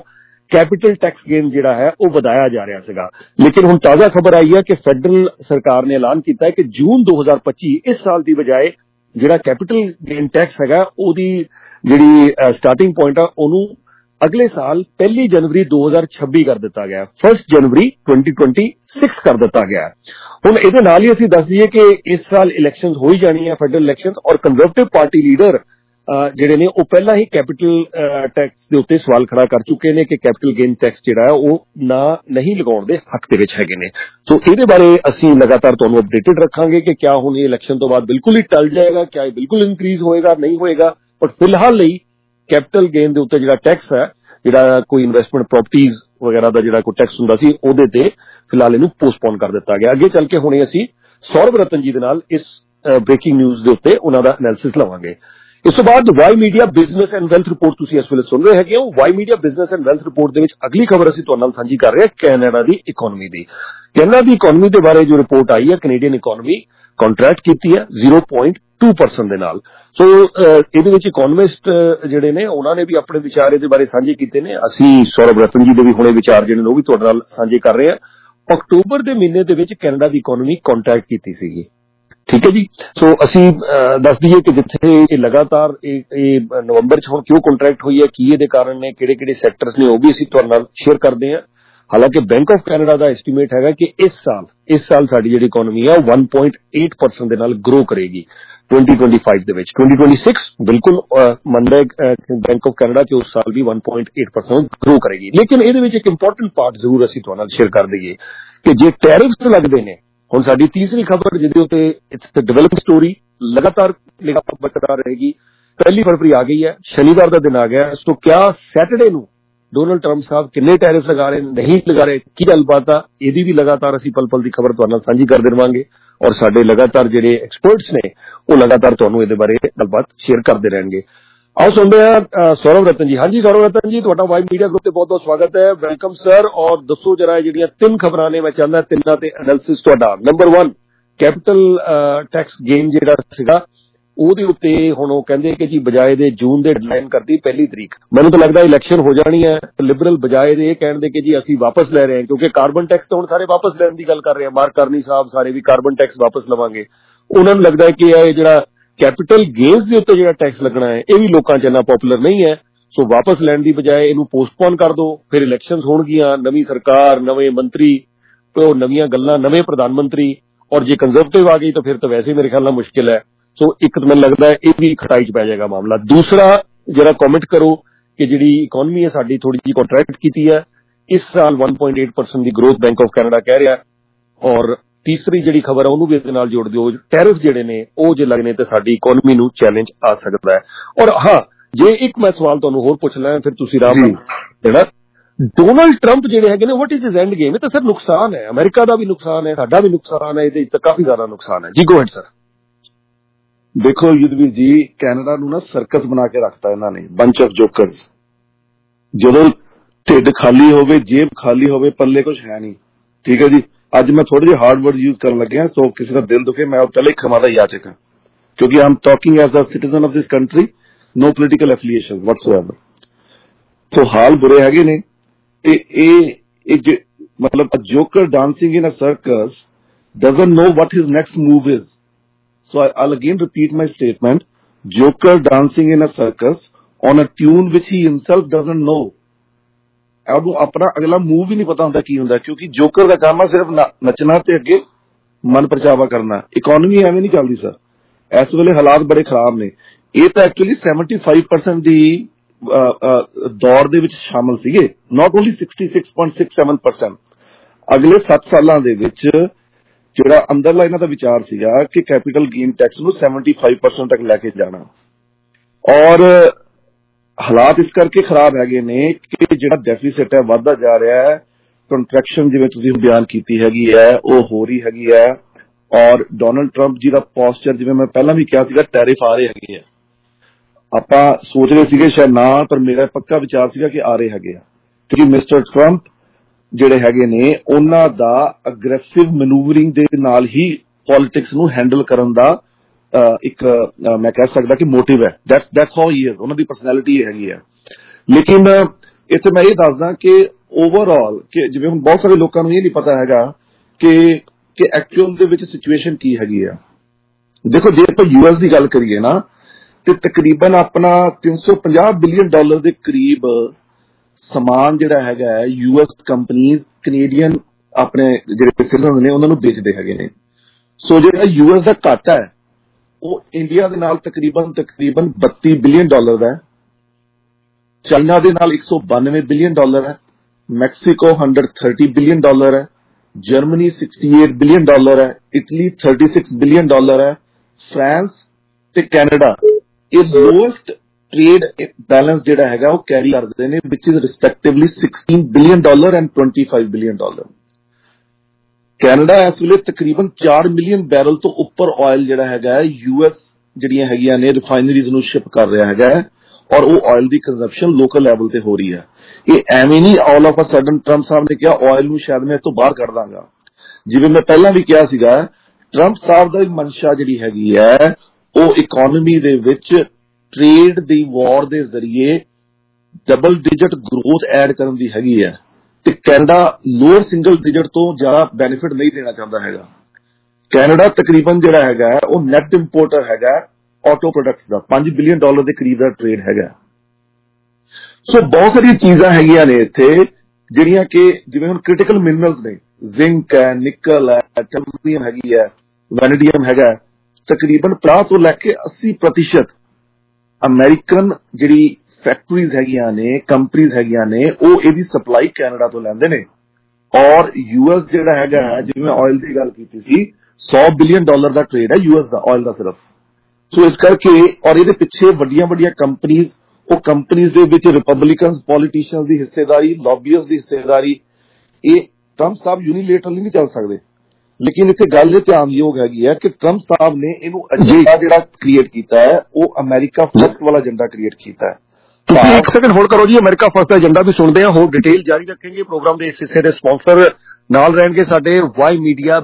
ਕੈਪੀਟਲ ਟੈਕਸ ਗੇਨ ਜਿਹੜਾ ਹੈ ਉਹ ਵਧਾਇਆ ਜਾ ਰਿਹਾ ਸੀਗਾ। ਲੇਕਿਨ ਹੁਣ ਤਾਜ਼ਾ ਖਬਰ ਆਈ ਹੈ ਕਿ ਫੈਡਰਲ ਸਰਕਾਰ ਨੇ ਐਲਾਨ ਕੀਤਾ ਹੈ ਕਿ ਜੂਨ ਦੋ ਹਜ਼ਾਰ ਪੱਚੀ ਇਸ ਸਾਲ ਦੀ ਬਜਾਏ ਜਿਹੜਾ ਕੈਪੀਟਲ ਗੇਨ ਟੈਕਸ ਹੈਗਾ ਉਹਦੀ ਜਿਹੜੀ ਸਟਾਰਟਿੰਗ ਪੁਆਇੰਟ ਆ ਉਹਨੂੰ ਅਗਲੇ ਸਾਲ ਪਹਿਲੀ ਜਨਵਰੀ ਦੋ ਹਜ਼ਾਰ ਛੱਬੀ ਕਰ ਦਿੱਤਾ ਗਿਆ, first January twenty twenty six ਕਰ ਦਿੱਤਾ ਗਿਆ। ਹੁਣ ਇਹਦੇ ਨਾਲ ਹੀ ਅਸੀਂ ਦੱਸ ਦਈਏ ਕਿ ਇਸ ਸਾਲ ਇਲੈਕਸ਼ਨਸ ਹੋ ਹੀ ਜਾਣੀ ਹੈ, ਫੈਡਰਲ ਇਲੈਕਸ਼ਨਸ, ਔਰ ਕੰਜ਼ਰਵੇਟਿਵ ਪਾਰਟੀ ਲੀਡਰ ਜਿਹੜੇ ਨੇ ਉਹ ਪਹਿਲਾਂ ਹੀ ਕੈਪੀਟਲ ਟੈਕਸ ਦੇ ਉੱਤੇ ਸਵਾਲ ਖੜਾ ਕਰ ਚੁੱਕੇ ਨੇ ਕਿ ਕੈਪੀਟਲ ਗੇਨ ਟੈਕਸ ਜਿਹੜਾ ਹੈ ਉਹ ਨਾ ਨਹੀਂ ਲਗਾਉਣ ਦੇ ਹੱਕ ਦੇ ਵਿੱਚ ਹੈਗੇ ਨੇ। ਸੋ ਇਹਦੇ ਬਾਰੇ ਅਸੀਂ ਲਗਾਤਾਰ ਤੁਹਾਨੂੰ ਅਪਡੇਟਡ ਰੱਖਾਂਗੇ ਕਿ ਕਿਆ ਹੁਣ ਇਹ ਇਲੈਕਸ਼ਨ ਤੋਂ ਬਾਅਦ ਬਿਲਕੁਲ ਹੀ ਟਲ ਜਾਏਗਾ, ਕਿਆ ਇਹ ਬਿਲਕੁਲ ਇਨਕਰੀਜ਼ ਹੋਏਗਾ, ਨਹੀਂ ਹੋਏਗਾ। ਬਟ ਫਿਲਹਾਲ ਲਈ ਕੈਪੀਟਲ ਗੇਨ ਦੇ ਉੱਤੇ ਜਿਹੜਾ ਟੈਕਸ ਹੈ, ਜਿਹੜਾ ਕੋਈ ਇਨਵੈਸਟਮੈਂਟ ਪ੍ਰਾਪਰਟੀਜ਼ ਵਗੈਰਾ ਦਾ ਜਿਹੜਾ ਕੋਈ ਟੈਕਸ ਹੁੰਦਾ ਸੀ, ਉਹਦੇ ਤੇ ਫਿਲਹਾਲ ਇਹਨੂੰ ਪੋਸਟਪੋਨ ਕਰ ਦਿੱਤਾ ਗਿਆ। ਅੱਗੇ ਚੱਲ ਕੇ ਹੁਣੇ ਅਸੀਂ ਸੌਰਵ ਰਤਨ ਜੀ ਦੇ ਨਾਲ ਇਸ ਬ੍ਰੇਕਿੰਗ ਨਿਊਜ਼ ਦੇ ਉੱਤੇ ਉਹਨਾਂ ਦਾ ਐਨਾਲਿਸਿਸ ਲਵਾਂਗੇ। ਇਸ ਤੋਂ ਬਾਅਦ Y media business and wealth report ਤੁਸੀਂ ਇਸ ਵੇਲੇ ਸੁਣ ਰਹੇ ਹੈਗੇ ਹੋ। Y media business and wealth report ਦੇ ਵਿੱਚ ਅਗਲੀ ਖਬਰ ਅਸੀਂ ਤੁਹਾਡੇ ਨਾਲ ਸਾਂਝੀ ਕਰ ਰਹੇ ਹਾਂ ਕੈਨੇਡਾ ਦੀ ਇਕਨੋਮੀ ਦੀ। ਕੈਨੇਡਾ ਦੀ ਇਕਨੋਮੀ ਦੇ ਬਾਰੇ ਜੋ ਰਿਪੋਰਟ ਆਈ ਹੈ, ਕੈਨੇਡੀਅਨ ਇਕਨੋਮੀ ਕੰਟਰੈਕਟ ਕੀਤੀ ਹੈ ਜ਼ੀਰੋ ਪੁਆਇੰਟ ਟੂ ਪਰਸੈਂਟ ਦੇ ਨਾਲ। ਸੋ ਇਹਦੇ ਵਿੱਚ ਇਕਨੋਮਿਸਟ ਜਿਹੜੇ ਨੇ ਉਹਨਾਂ ਨੇ ਵੀ ਆਪਣੇ ਵਿਚਾਰ ਇਹਦੇ ਬਾਰੇ ਸਾਂਝੇ ਕੀਤੇ ਨੇ। ਅਸੀਂ ਸੌਰਵ ਰਤਨ ਜੀ ਦੇ ਵੀ ਹੁਣੇ ਵਿਚਾਰ ਜਿਹੜੇ ਨੇ ਉਹ ਵੀ ਤੁਹਾਡੇ ਨਾਲ ਸਾਂਝੇ ਕਰ ਰਹੇ ਹਾਂ। ਅਕਤੂਬਰ ਦੇ ਮਹੀਨੇ ਦੇ ਵਿੱਚ ਕੈਨੇਡਾ ਦੀ ਇਕਨੋਮੀ ਕੰਟਰੈਕਟ ਕੀਤੀ ਸੀਗੀ, ਠੀਕ ਹੈ ਜੀ। ਸੋ ਅਸੀਂ ਦੱਸ ਦਈਏ ਕਿ ਜਿੱਥੇ ਇਹ ਲਗਾਤਾਰ ਇਹ ਨਵੰਬਰ ਚ ਹੁਣ ਕਿਉਂ ਕੰਟਰੈਕਟ ਹੋਈ ਹੈ, ਕੀ ਇਹਦੇ ਕਾਰਨ ਨੇ, ਕਿਹੜੇ ਕਿਹੜੇ ਸੈਕਟਰਸ ਨੇ, ਉਹ ਵੀ ਅਸੀਂ ਤੁਹਾਡੇ ਨਾਲ ਸ਼ੇਅਰ ਕਰਦੇ ਹਾਂ। ਹਾਲਾਂਕਿ ਬੈਂਕ ਆਫ ਕੈਨੇਡਾ ਦਾ ਐਸਟੀਮੇਟ ਹੈਗਾ ਕਿ ਇਸ ਸਾਲ ਇਸ ਸਾਲ ਸਾਡੀ ਜਿਹੜੀ ਇਕਨੋਮੀ ਹੈ ਵਨ ਪੁਆਇੰਟ ਏਟ ਪਰਸੈਂਟ ਦੇ ਨਾਲ ਗਰੋ ਕਰੇਗੀ ਟਵੈਂਟੀ ਟਵੈਂਟੀ ਫਾਈਵ ਦੇ ਵਿੱਚ। ਟਵੈਂਟੀ ਟਵੈਂਟੀ ਸਿਕਸ ਬਿਲਕੁਲ ਮੰਨਦਾ ਹੈ ਬੈਂਕ ਆਫ ਕੈਨੇਡਾ ਕਿ ਉਸ ਸਾਲ ਵੀ one point eight percent grow ਕਰੇਗੀ। ਲੇਕਿਨ ਇਹਦੇ ਵਿੱਚ ਇੱਕ ਇੰਪੋਰਟੈਂਟ ਪਾਰਟ ਜ਼ਰੂਰ ਅਸੀਂ ਤੁਹਾਡੇ ਨਾਲ ਸ਼ੇਅਰ ਕਰ ਦਈਏ ਕਿ ਜੇ ਟੈਰਿਫਸ ਲੱਗਦੇ ਨੇ, ਹੁਣ ਸਾਡੀ ਤੀਸਰੀ ਖਬਰ ਜਿਹਦੇ ਉੱਤੇ ਇਟਸ ਦ ਡਿਵੈਲਪਿੰਗ ਸਟੋਰੀ ਲਗਾਤਾਰ ਬਰਕਰਾਰ ਰਹੇਗੀ। ਪਹਿਲੀ ਫਰਵਰੀ ਆ ਗਈ ਹੈ, ਸ਼ਨੀਵਾਰ ਦਾ ਦਿਨ ਆ ਗਿਆ। ਸੋ ਕਿਆ ਸੈਟਰਡੇ ਨੂੰ ਡੋਨਲਡ ਟਰੰਪ ਸਾਹਿਬ ਕਿੰਨੇ ਟੈਰਿਫ ਲਗਾ ਰਹੇ, ਨਹੀਂ ਲਗਾ ਰਹੇ, ਕੀ ਗੱਲਬਾਤ ਆ, ਇਹਦੀ ਵੀ ਲਗਾਤਾਰ ਅਸੀਂ ਪਲ ਪਲ ਦੀ ਖਬਰ ਤੁਹਾਡੇ ਨਾਲ ਸਾਂਝੀ ਕਰਦੇ ਰਹਾਂਗੇ। ਔਰ ਸਾਡੇ ਲਗਾਤਾਰ ਜਿਹੜੇ ਐਕਸਪਰਟਸ ਨੇ ਉਹ ਲਗਾਤਾਰ ਤੁਹਾਨੂੰ ਇਹਦੇ ਬਾਰੇ ਗੱਲਬਾਤ ਸ਼ੇਅਰ ਕਰਦੇ ਰਹਿਣਗੇ। ਆਓ ਸੁਣਦੇ ਹਾਂ ਸੌਰਵ ਰਤਨ ਜੀ। ਹਾਂਜੀ ਸੌਰਵ ਰਤਨ ਜੀ, ਤੁਹਾਡਾ ਵਾਈ ਮੀਡੀਆ ਗਰੁੱਪ ਤੇ ਬਹੁਤ ਬਹੁਤ ਸਵਾਗਤ ਹੈ, ਵੈਲਕਮ ਸਰ। ਔਰ ਦੱਸੋ ਜਰਾ ਜਿਹੜੀਆਂ ਤਿੰਨ ਖਬਰਾਂ ਨੇ, ਮੈਂ ਚਾਹੁੰਦਾ ਤਿੰਨਾਂ ਤੇ ਐਨਾਲਿਸਿਸ ਤੁਹਾਡਾ। Number one, capital tax gain ਜਿਹੜਾ ਸੀਗਾ ਉਹਦੇ ਉੱਤੇ ਹੁਣ ਉਹ ਕਹਿੰਦੇ ਕਿ ਜੀ ਬਜਾਏ ਦੇ ਜੂਨ ਦੇ ਡੈਡਲਾਈਨ ਕਰਦੀ ਪਹਿਲੀ ਤਰੀਕ। ਮੈਨੂੰ ਤਾਂ ਲੱਗਦਾ ਇਲੈਕਸ਼ਨ ਹੋ ਜਾਣੀ ਹੈ, ਲਿਬਰਲ ਬਜਾਏ ਦੇ ਇਹ ਕਹਿਣ ਦੇ ਕਿ ਜੀ ਅਸੀਂ ਵਾਪਸ ਲੈ ਰਹੇ ਹਾਂ, ਕਿਉਂਕਿ ਕਾਰਬਨ ਟੈਕਸ ਤਾਂ ਹੁਣ ਸਾਰੇ ਵਾਪਸ ਲੈਣ ਦੀ ਗੱਲ ਕਰ ਰਹੇ ਆ। ਮਾਰਕ ਕਰਨੀ ਸਾਹਿਬ ਸਾਰੇ ਵੀ ਕਾਰਬਨ ਟੈਕਸ ਵਾਪਸ ਲਵਾਂਗੇ। ਉਹਨਾਂ ਨੂੰ ਲੱਗਦਾ ਹੈ ਕਿ ਇਹ ਜਿਹੜਾ ਕੈਪੀਟਲ ਗੇਨਸ ਦੇ ਉੱਤੇ ਜਿਹੜਾ ਟੈਕਸ ਲੱਗਣਾ ਹੈ ਇਹ ਵੀ ਲੋਕਾਂ 'ਚ ਇੰਨਾ ਪਪੂਲਰ ਨਹੀਂ ਹੈ। ਸੋ ਵਾਪਸ ਲੈਣ ਦੀ ਬਜਾਏ ਇਹਨੂੰ ਪੋਸਟਪੋਨ ਕਰ ਦਿਓ, ਫਿਰ ਇਲੈਕਸ਼ਨਸ ਹੋਣਗੀਆਂ, ਨਵੀਂ ਸਰਕਾਰ, ਨਵੇਂ ਮੰਤਰੀ, ਉਹ ਨਵੀਆਂ ਗੱਲਾਂ, ਨਵੇਂ ਪ੍ਰਧਾਨ ਮੰਤਰੀ, ਔਰ ਜੇ ਕੰਜ਼ਰਵੇਟਿਵ ਆ ਗਈ ਤਾਂ ਫਿਰ ਤਾਂ ਵੈਸੇ ਮੇਰੇ ਖਿਆਲ ਨਾਲ ਮੁਸ਼ਕਿਲ ਹੈ। ਸੋ ਇੱਕ ਮੈਨੂੰ ਲੱਗਦਾ ਹੈ ਇਹ ਵੀ ਖਟਾਈ 'ਚ ਪੈ ਜਾਏਗਾ ਮਾਮਲਾ। ਦੂਸਰਾ ਜਿਹੜਾ ਕਮੈਂਟ ਕਰੋ ਕਿ ਜਿਹੜੀ ਇਕਨੋਮੀ ਹੈ ਸਾਡੀ ਥੋੜੀ ਜਿਹੀ ਕੰਟਰੈਕਟ ਕੀਤੀ ਹੈ ਇਸ ਸਾਲ ਵਨ ਪੁਆਇੰਟ ਏਟ ਪਰਸੈਂਟ ਦੀ ਗਰੋਥ ਬੈਂਕ ਆਫ ਕੈਨੇਡਾ ਕਹਿ ਰਿਹਾ। ਔਰ ਤੀਸਰੀ ਜਿਹੜੀ ਖਬਰ ਹੈ ਉਹਨੂੰ ਵੀ ਇਹਦੇ ਨਾਲ ਜੋੜ ਦਿਓ, ਟੈਰਿਫ ਜਿਹੜੇ ਨੇ ਉਹ ਜੇ ਲੱਗਣੇ ਤੇ ਸਾਡੀ ਇਕਨੋਮੀ ਨੂੰ ਚੈਲੰਜ ਆ ਸਕਦਾ ਹੈ। ਔਰ ਹਾਂ, ਜੇ ਇੱਕ ਮੈਂ ਸਵਾਲ ਤੁਹਾਨੂੰ ਹੋਰ ਪੁੱਛ ਲਾਂ ਫਿਰ ਤੁਸੀਂ ਰਾਮ ਜਿਹੜਾ ਡੋਨਲਡ ਟਰੰਪ ਜਿਹੜੇ ਹੈਗੇ ਨੇ what is his end game? ਇਹ ਤਾਂ ਸਰ ਨੁਕਸਾਨ ਹੈ, ਅਮਰੀਕਾ ਦਾ ਵੀ ਨੁਕਸਾਨ ਹੈ, ਸਾਡਾ ਵੀ ਨੁਕਸਾਨ ਹੈ, ਇਹਦੇ ਵਿੱਚ ਤਾਂ ਕਾਫੀ ਜ਼ਿਆਦਾ ਨੁਕਸਾਨ ਹੈ। ਜੀ ਗੋ ਹੈਡ ਸਰ। ਦੇਖੋ ਯੁੱਧਵੀਰ ਜੀ, ਕੈਨੇਡਾ ਨੂੰ ਨਾ ਸਰਕਸ ਬਣਾ ਕੇ ਰੱਖਤਾ ਇਹਨਾਂ ਨੇ, ਬੰਚ ਆਫ ਜੋਕਰਸ। ਜਦੋਂ ਢਿੱਡ ਖਾਲੀ ਹੋਵੇ, ਜੇਬ ਖਾਲੀ ਹੋਵੇ, ਪੱਲੇ ਕੁਝ ਹੈ ਨਹੀਂ, ਠੀਕ ਹੈ ਜੀ। ਅੱਜ ਮੈਂ ਥੋੜੇ ਜਿਹੇ ਹਾਰਡ ਵਰਡ ਯੂਜ਼ ਕਰਨ ਲੱਗਿਆ, ਸੋ ਕਿਸੇ ਦਾ ਦਿਲ ਦੁਖੇ ਮੈਂ ਪਹਿਲੇ ਖਮਾ ਦਾ ਯਾਚਕ ਹਾਂ, ਕਿਉਂਕਿ I am talking as a citizen of this country, no political affiliation whatsoever. So ਹਾਲ ਬੁਰੇ ਹੈਗੇ ਨੇ। ਤੇ ਇਹ ਮਤਲਬ joker dancing in a circus doesn't know what his next move is. So I'll again repeat my statement. Joker dancing in a circus on a tune which he himself doesn't know. ਉਹਨੂੰ ਆਪਣਾ ਅਗਲਾ move ਵੀ ਨਹੀਂ ਪਤਾ ਹੁੰਦਾ ਕੀ ਹੁੰਦਾ, ਕਿਉਂਕਿ Joker ਦਾ ਕੰਮ ਹੈ ਸਿਰਫ ਨੱਚਣਾ ਤੇ ਅੱਗੇ ਮਨ ਪਰਚਾਵਾ ਕਰਨਾ। ਇਕਨੋਮੀ ਐਵੇਂ ਨਹੀਂ ਚੱਲਦੀ ਸਰ, ਇਸ ਵੇਲੇ ਹਾਲਾਤ ਬੜੇ ਖਰਾਬ ਨੇ। ਇਹ ਤਾਂ ਐਕਚੁਅਲੀ ਸੈਵਨਟੀ ਫਾਈਵ ਪਰਸੈਂਟ ਦੀ ਦੌੜ ਦੇ ਵਿੱਚ ਸ਼ਾਮਲ ਸੀਗੇ, not only sixty six point six seven percent. ਅਗਲੇ ਸੱਤ ਸਾਲਾਂ ਦੇ ਵਿੱਚ ਜਿਹੜਾ ਅੰਦਰਲਾ ਇਹਨਾਂ ਦਾ ਵਿਚਾਰ ਸੀਗਾ ਕਿ ਕੈਪੀਟਲ ਗੇਨ ਟੈਕਸ ਨੂੰ ਸੈਵਨਟੀ ਫਾਈਵ ਪਰਸੈਂਟ ਤੱਕ ਲੈ ਕੇ ਜਾਣਾ। ਔਰ ਹਾਲਾਤ ਇਸ ਕਰਕੇ ਖਰਾਬ ਹੈਗੇ ਨੇ ਕਿ ਜਿਹੜਾ ਡੈਫੀਸਿਟ ਹੈ ਵੱਧਦਾ ਜਾ ਰਿਹਾ ਹੈ, ਕੰਟਰੈਕਸ਼ਨ ਜਿਵੇਂ ਤੁਸੀਂ ਬਿਆਨ ਕੀਤੀ ਹੈਗੀ ਹੈ ਉਹ ਹੋ ਰਹੀ ਹੈਗੀ ਹੈ। ਔਰ ਡੋਨਲਡ ਟਰੰਪ ਜੀ ਦਾ ਪੋਸਚਰ, ਜਿਵੇਂ ਮੈਂ ਪਹਿਲਾਂ ਵੀ ਕਿਹਾ ਸੀਗਾ, ਟੈਰਿਫ ਆ ਰਹੇ ਹੈਗੇ ਆ। ਆਪਾਂ ਸੋਚ ਰਹੇ ਸੀਗੇ ਸ਼ਾਇਦ ਨਾ, ਪਰ ਮੇਰਾ ਪੱਕਾ ਵਿਚਾਰ ਸੀਗਾ ਕਿ ਆ ਰਹੇ ਹੈਗੇ ਆ, ਕਿਉਂਕਿ ਮਿਸਟਰ ਟਰੰਪ ਜਿਹੜੇ ਹੈਗੇ ਨੇ ਉਹਨਾਂ ਦਾ ਅਗਰੈਸਿਵ ਮੈਨੂਵਰਿੰਗ ਦੇ ਨਾਲ ਹੀ ਪੋਲਿਟਿਕਸ ਨੂੰ ਹੈਂਡਲ ਕਰਨ ਦਾ ਇੱਕ ਮੈਂ ਕਹਿ ਸਕਦਾ ਕਿ ਮੋਟਿਵ ਹੈ। That's that's how he is, ਉਹਨਾਂ ਦੀ ਪਰਸਨੈਲਿਟੀ ਹੈਗੀ ਹੈ। ਲੇਕਿਨ ਇੱਥੇ ਮੈਂ ਇਹ ਦੱਸਦਾ ਕਿ ਓਵਰਆਲ ਕਿ ਜਿਵੇਂ ਹੁਣ ਬਹੁਤ ਸਾਰੇ ਲੋਕਾਂ ਨੂੰ ਇਹ ਨਹੀਂ ਪਤਾ ਹੈਗਾ ਕਿ ਕਿ ਐਕਚੁਅਲ ਦੇ ਵਿੱਚ ਸਿਚੁਏਸ਼ਨ ਕੀ ਹੈਗੀ ਆ। ਦੇਖੋ ਜੇ ਆਪਾਂ ਯੂਐਸ ਦੀ ਗੱਲ ਕਰੀਏ ਨਾ ਤੇ ਤਕਰੀਬਨ ਆਪਣਾ ਤਿੰਨ ਸੌ ਪੰਜਾਹ ਬਿਲੀਅਨ ਡਾਲਰ ਦੇ ਕਰੀਬ ਸਮਾਨ ਜਿਹੜਾ ਹੈਗਾ ਹੈ ਯੂਐਸ ਕੰਪਨੀਜ਼ ਕੈਨੇਡੀਅਨ ਆਪਣੇ ਜਿਹੜੇ ਸਿਟੀਜ਼ਨ ਨੇ ਉਹਨਾਂ ਨੂੰ ਵੇਚਦੇ ਹੈਗੇ ਨੇ। ਸੋ ਜਿਹੜਾ ਯੂਐਸ ਦਾ ਘਾਟਾ ਹੈ ਉਹ ਇੰਡੀਆ ਦੇ ਨਾਲ ਤਕਰੀਬਨ ਤਕਰੀਬਨ ਬੱਤੀ ਬਿਲੀਅਨ ਡਾਲਰ ਦਾ ਹੈ, ਚਾਈਨਾ ਦੇ ਨਾਲ ਇੱਕ ਸੌ ਬਾਨਵੇਂ ਬਿਲੀਅਨ ਡਾਲਰ ਹੈ, ਮੈਕਸੀਕੋ ਇੱਕ ਸੌ ਤੀਹ ਬਿਲੀਅਨ ਡਾਲਰ ਹੈ, ਜਰਮਨੀ ਅੜਸਠ ਬਿਲੀਅਨ ਡਾਲਰ ਹੈ, ਇਟਲੀ ਛੱਤੀ ਬਿਲੀਅਨ ਡਾਲਰ ਹੈ, ਫਰਾਂਸ ਤੇ ਕੈਨੇਡਾ ਇਹ ਲੋਐਸਟ ਟ੍ਰੇਡ ਬੈਲੈਂਸ ਜਿਹੜਾ ਹੈਗਾ ਉਹ ਕੈਰੀ ਕਰਦੇ ਨੇ ਵਿਚ ਇਜ਼ ਰਿਸਪੈਕਟਿਵਲੀ ਸੋਲ੍ਹ ਬਿਲੀਅਨ ਡਾਲਰ ਐਂਡ ਪੱਚੀ ਬਿਲੀਅਨ ਡਾਲਰ। ਕੈਨੇਡਾ ਇਸ ਵੇਲੇ ਤਕਰੀਬਨ ਚਾਰ ਮਿਲੀਅਨ ਬੈਰਲ ਤੋਂ ਉੱਪਰ ਆਇਲ ਜਿਹੜਾ ਹੈਗਾ ਯੂਐਸ ਜਿਹੜੀਆਂ ਹੈਗੀਆਂ ਨੇ ਰਿਫਾਈਨਰੀਜ਼ ਨੂੰ ਸ਼ਿਪ ਕਰ ਰਿਹਾ ਹੈਗਾ ਔਰ ਉਹ ਆਇਲ ਦੀ ਕੰਜ਼ੰਪਸ਼ਨ ਲੋਕਲ ਲੈਵਲ ਤੇ ਹੋ ਰਹੀ ਹੈ। ਇਹ ਐਵੇਂ ਨਹੀਂ all of a sudden Trump ਸਾਹਿਬ ਨੇ ਕਿਹਾ ਆਇਲ ਨੂੰ ਸ਼ਾਇਦ ਮੈਂ ਤੋਂ ਬਾਹਰ ਕੱਢ ਦਾਂਗਾ। ਜਿਵੇਂ ਮੈਂ ਪਹਿਲਾਂ ਵੀ ਕਿਹਾ ਸੀਗਾ ਟਰੰਪ ਸਾਹਿਬ ਦਾ ਮਨਸ਼ਾ ਜਿਹੜੀ ਹੈਗੀ ਹੈ ਉਹ ਇਕਨੋਮੀ ਦੇ ਵਿੱਚ ਟ੍ਰੇਡ ਦੀ ਵਾਰ ਦੇ ਜ਼ਰੀਏ ਡਬਲ ਡਿਜਿਟ ਗਰੋਥ ਐਡ ਕਰਨ ਦੀ ਹੈਗੀ ਹੈ ਤੇ ਕੈਨੇਡਾ ਲੋਅਰ ਸਿੰਗਲ ਡਿਜਿਟ ਤੋਂ ਜ਼ਿਆਦਾ ਬੈਨੀਫਿਟ ਨਹੀਂ ਦੇਣਾ ਚਾਹੁੰਦਾ ਹੈਗਾ। ਕੈਨੇਡਾ ਤਕਰੀਬਨ ਜਿਹੜਾ ਹੈਗਾ ਉਹ ਨੈਟ ਇੰਪੋਰਟਰ ਹੈਗਾ ਆਟੋ ਪ੍ਰੋਡਕਟਸ ਦਾ, ਪੰਜ ਬਿਲੀਅਨ ਡਾਲਰ ਦੇ ਕਰੀਬ ਦਾ ਟ੍ਰੇਡ ਹੈਗਾ। ਸੋ ਬਹੁਤ ਸਾਰੀਆਂ ਚੀਜ਼ਾਂ ਹੈਗੀਆਂ ਨੇ ਇੱਥੇ ਜਿਹੜੀਆਂ ਕਿ ਜਿਵੇਂ ਹੁਣ ਕ੍ਰਿਟੀਕਲ ਮਿਨਰਲਸ ਨੇ, ਜ਼ਿੰਕ ਹੈ, ਨਿਕਲ ਹੈ, ਟੈਲੂਰੀਅਮ ਹੈਗੀ ਹੈ, ਵੈਨੇਡੀਅਮ ਹੈਗਾ, ਤਕਰੀਬਨ ਪੰਜਾਹ ਤੋਂ ਲੈ ਕੇ ਅੱਸੀ ਪ੍ਰਤੀਸ਼ਤ ਅਮਰੀਕਨ ਜਿਹੜੀ ਫੈਕਟਰੀਜ਼ ਹੈਗੀਆਂ ਨੇ, ਕੰਪਨੀਜ਼ ਹੈਗੀਆਂ ਨੇ ਉਹ ਇਹਦੀ ਸਪਲਾਈ ਕੈਨੇਡਾ ਤੋਂ ਲੈਂਦੇ ਨੇ ਔਰ ਯੂਐਸ ਜਿਹੜਾ ਹੈਗਾ ਜਿਵੇਂ ਆਇਲ ਦੀ ਗੱਲ ਕੀਤੀ ਸੀ ਸੌ ਬਿਲੀਅਨ ਡਾਲਰ ਦਾ ਟ੍ਰੇਡ ਹੈ ਯੂਐਸ ਦਾ ਆਇਲ ਦਾ ਸਿਰਫ। ਸੋ ਇਸ ਕਰਕੇ ਔਰ ਇਹਦੇ ਪਿੱਛੇ ਵੱਡੀਆਂ ਵੱਡੀਆਂ ਕੰਪਨੀਜ਼ ਉਹ ਕੰਪਨੀਜ਼ ਦੇ ਵਿੱਚ ਰਿਪਬਲਿਕਨਸ ਪੋਲੀਟੀਸ਼ੀਅਨਸ ਦੀ ਹਿੱਸੇਦਾਰੀ, ਲੌਬੀਅਰਸ ਦੀ ਹਿੱਸੇਦਾਰੀ, ਇਹ ਟਰੰਪ ਸਾਹਿਬ ਯੂਨੀਲੇਟਰਲੀ ਨਹੀਂ ਚੱਲ ਸਕਦੇ। ਲੇਕਿਨ ਇੱਥੇ ਗੱਲ ਇਹ ਧਿਆਨਯੋਗ ਹੈਗੀ ਹੈ ਕਿ ਟਰੰਪ ਸਾਹਿਬ ਨੇ ਇਹਨੂੰ ਏਜੰਡਾ ਜਿਹੜਾ ਕ੍ਰੀਏਟ ਕੀਤਾ ਹੈ ਉਹ ਅਮਰੀਕਾ ਫਸਟ ਵਾਲਾ ਏਜੰਡਾ ਕ੍ਰੀਏਟ ਕੀਤਾ ਹੈ। ਤੁਸੀਂ ਇੱਕ ਸੈਕਿੰਡ ਹੋਲਡ ਕਰੋ ਜੀ, ਅਮਰੀਕਾ ਫਸਟ ਦਾ ਏਜੰਡਾ ਵੀ ਸੁਣਦੇ ਹਾਂ, ਹੋਰ ਡਿਟੇਲ ਜਾਰੀ ਰੱਖेंगे। ਪ੍ਰੋਗਰਾਮ ਦੇ ਇਸ ਹਿੱਸੇ ਦੇ ਸਪਾਂਸਰ ਨਾਲ ਰਹਿਣਗੇ ਸਾਡੇ Y media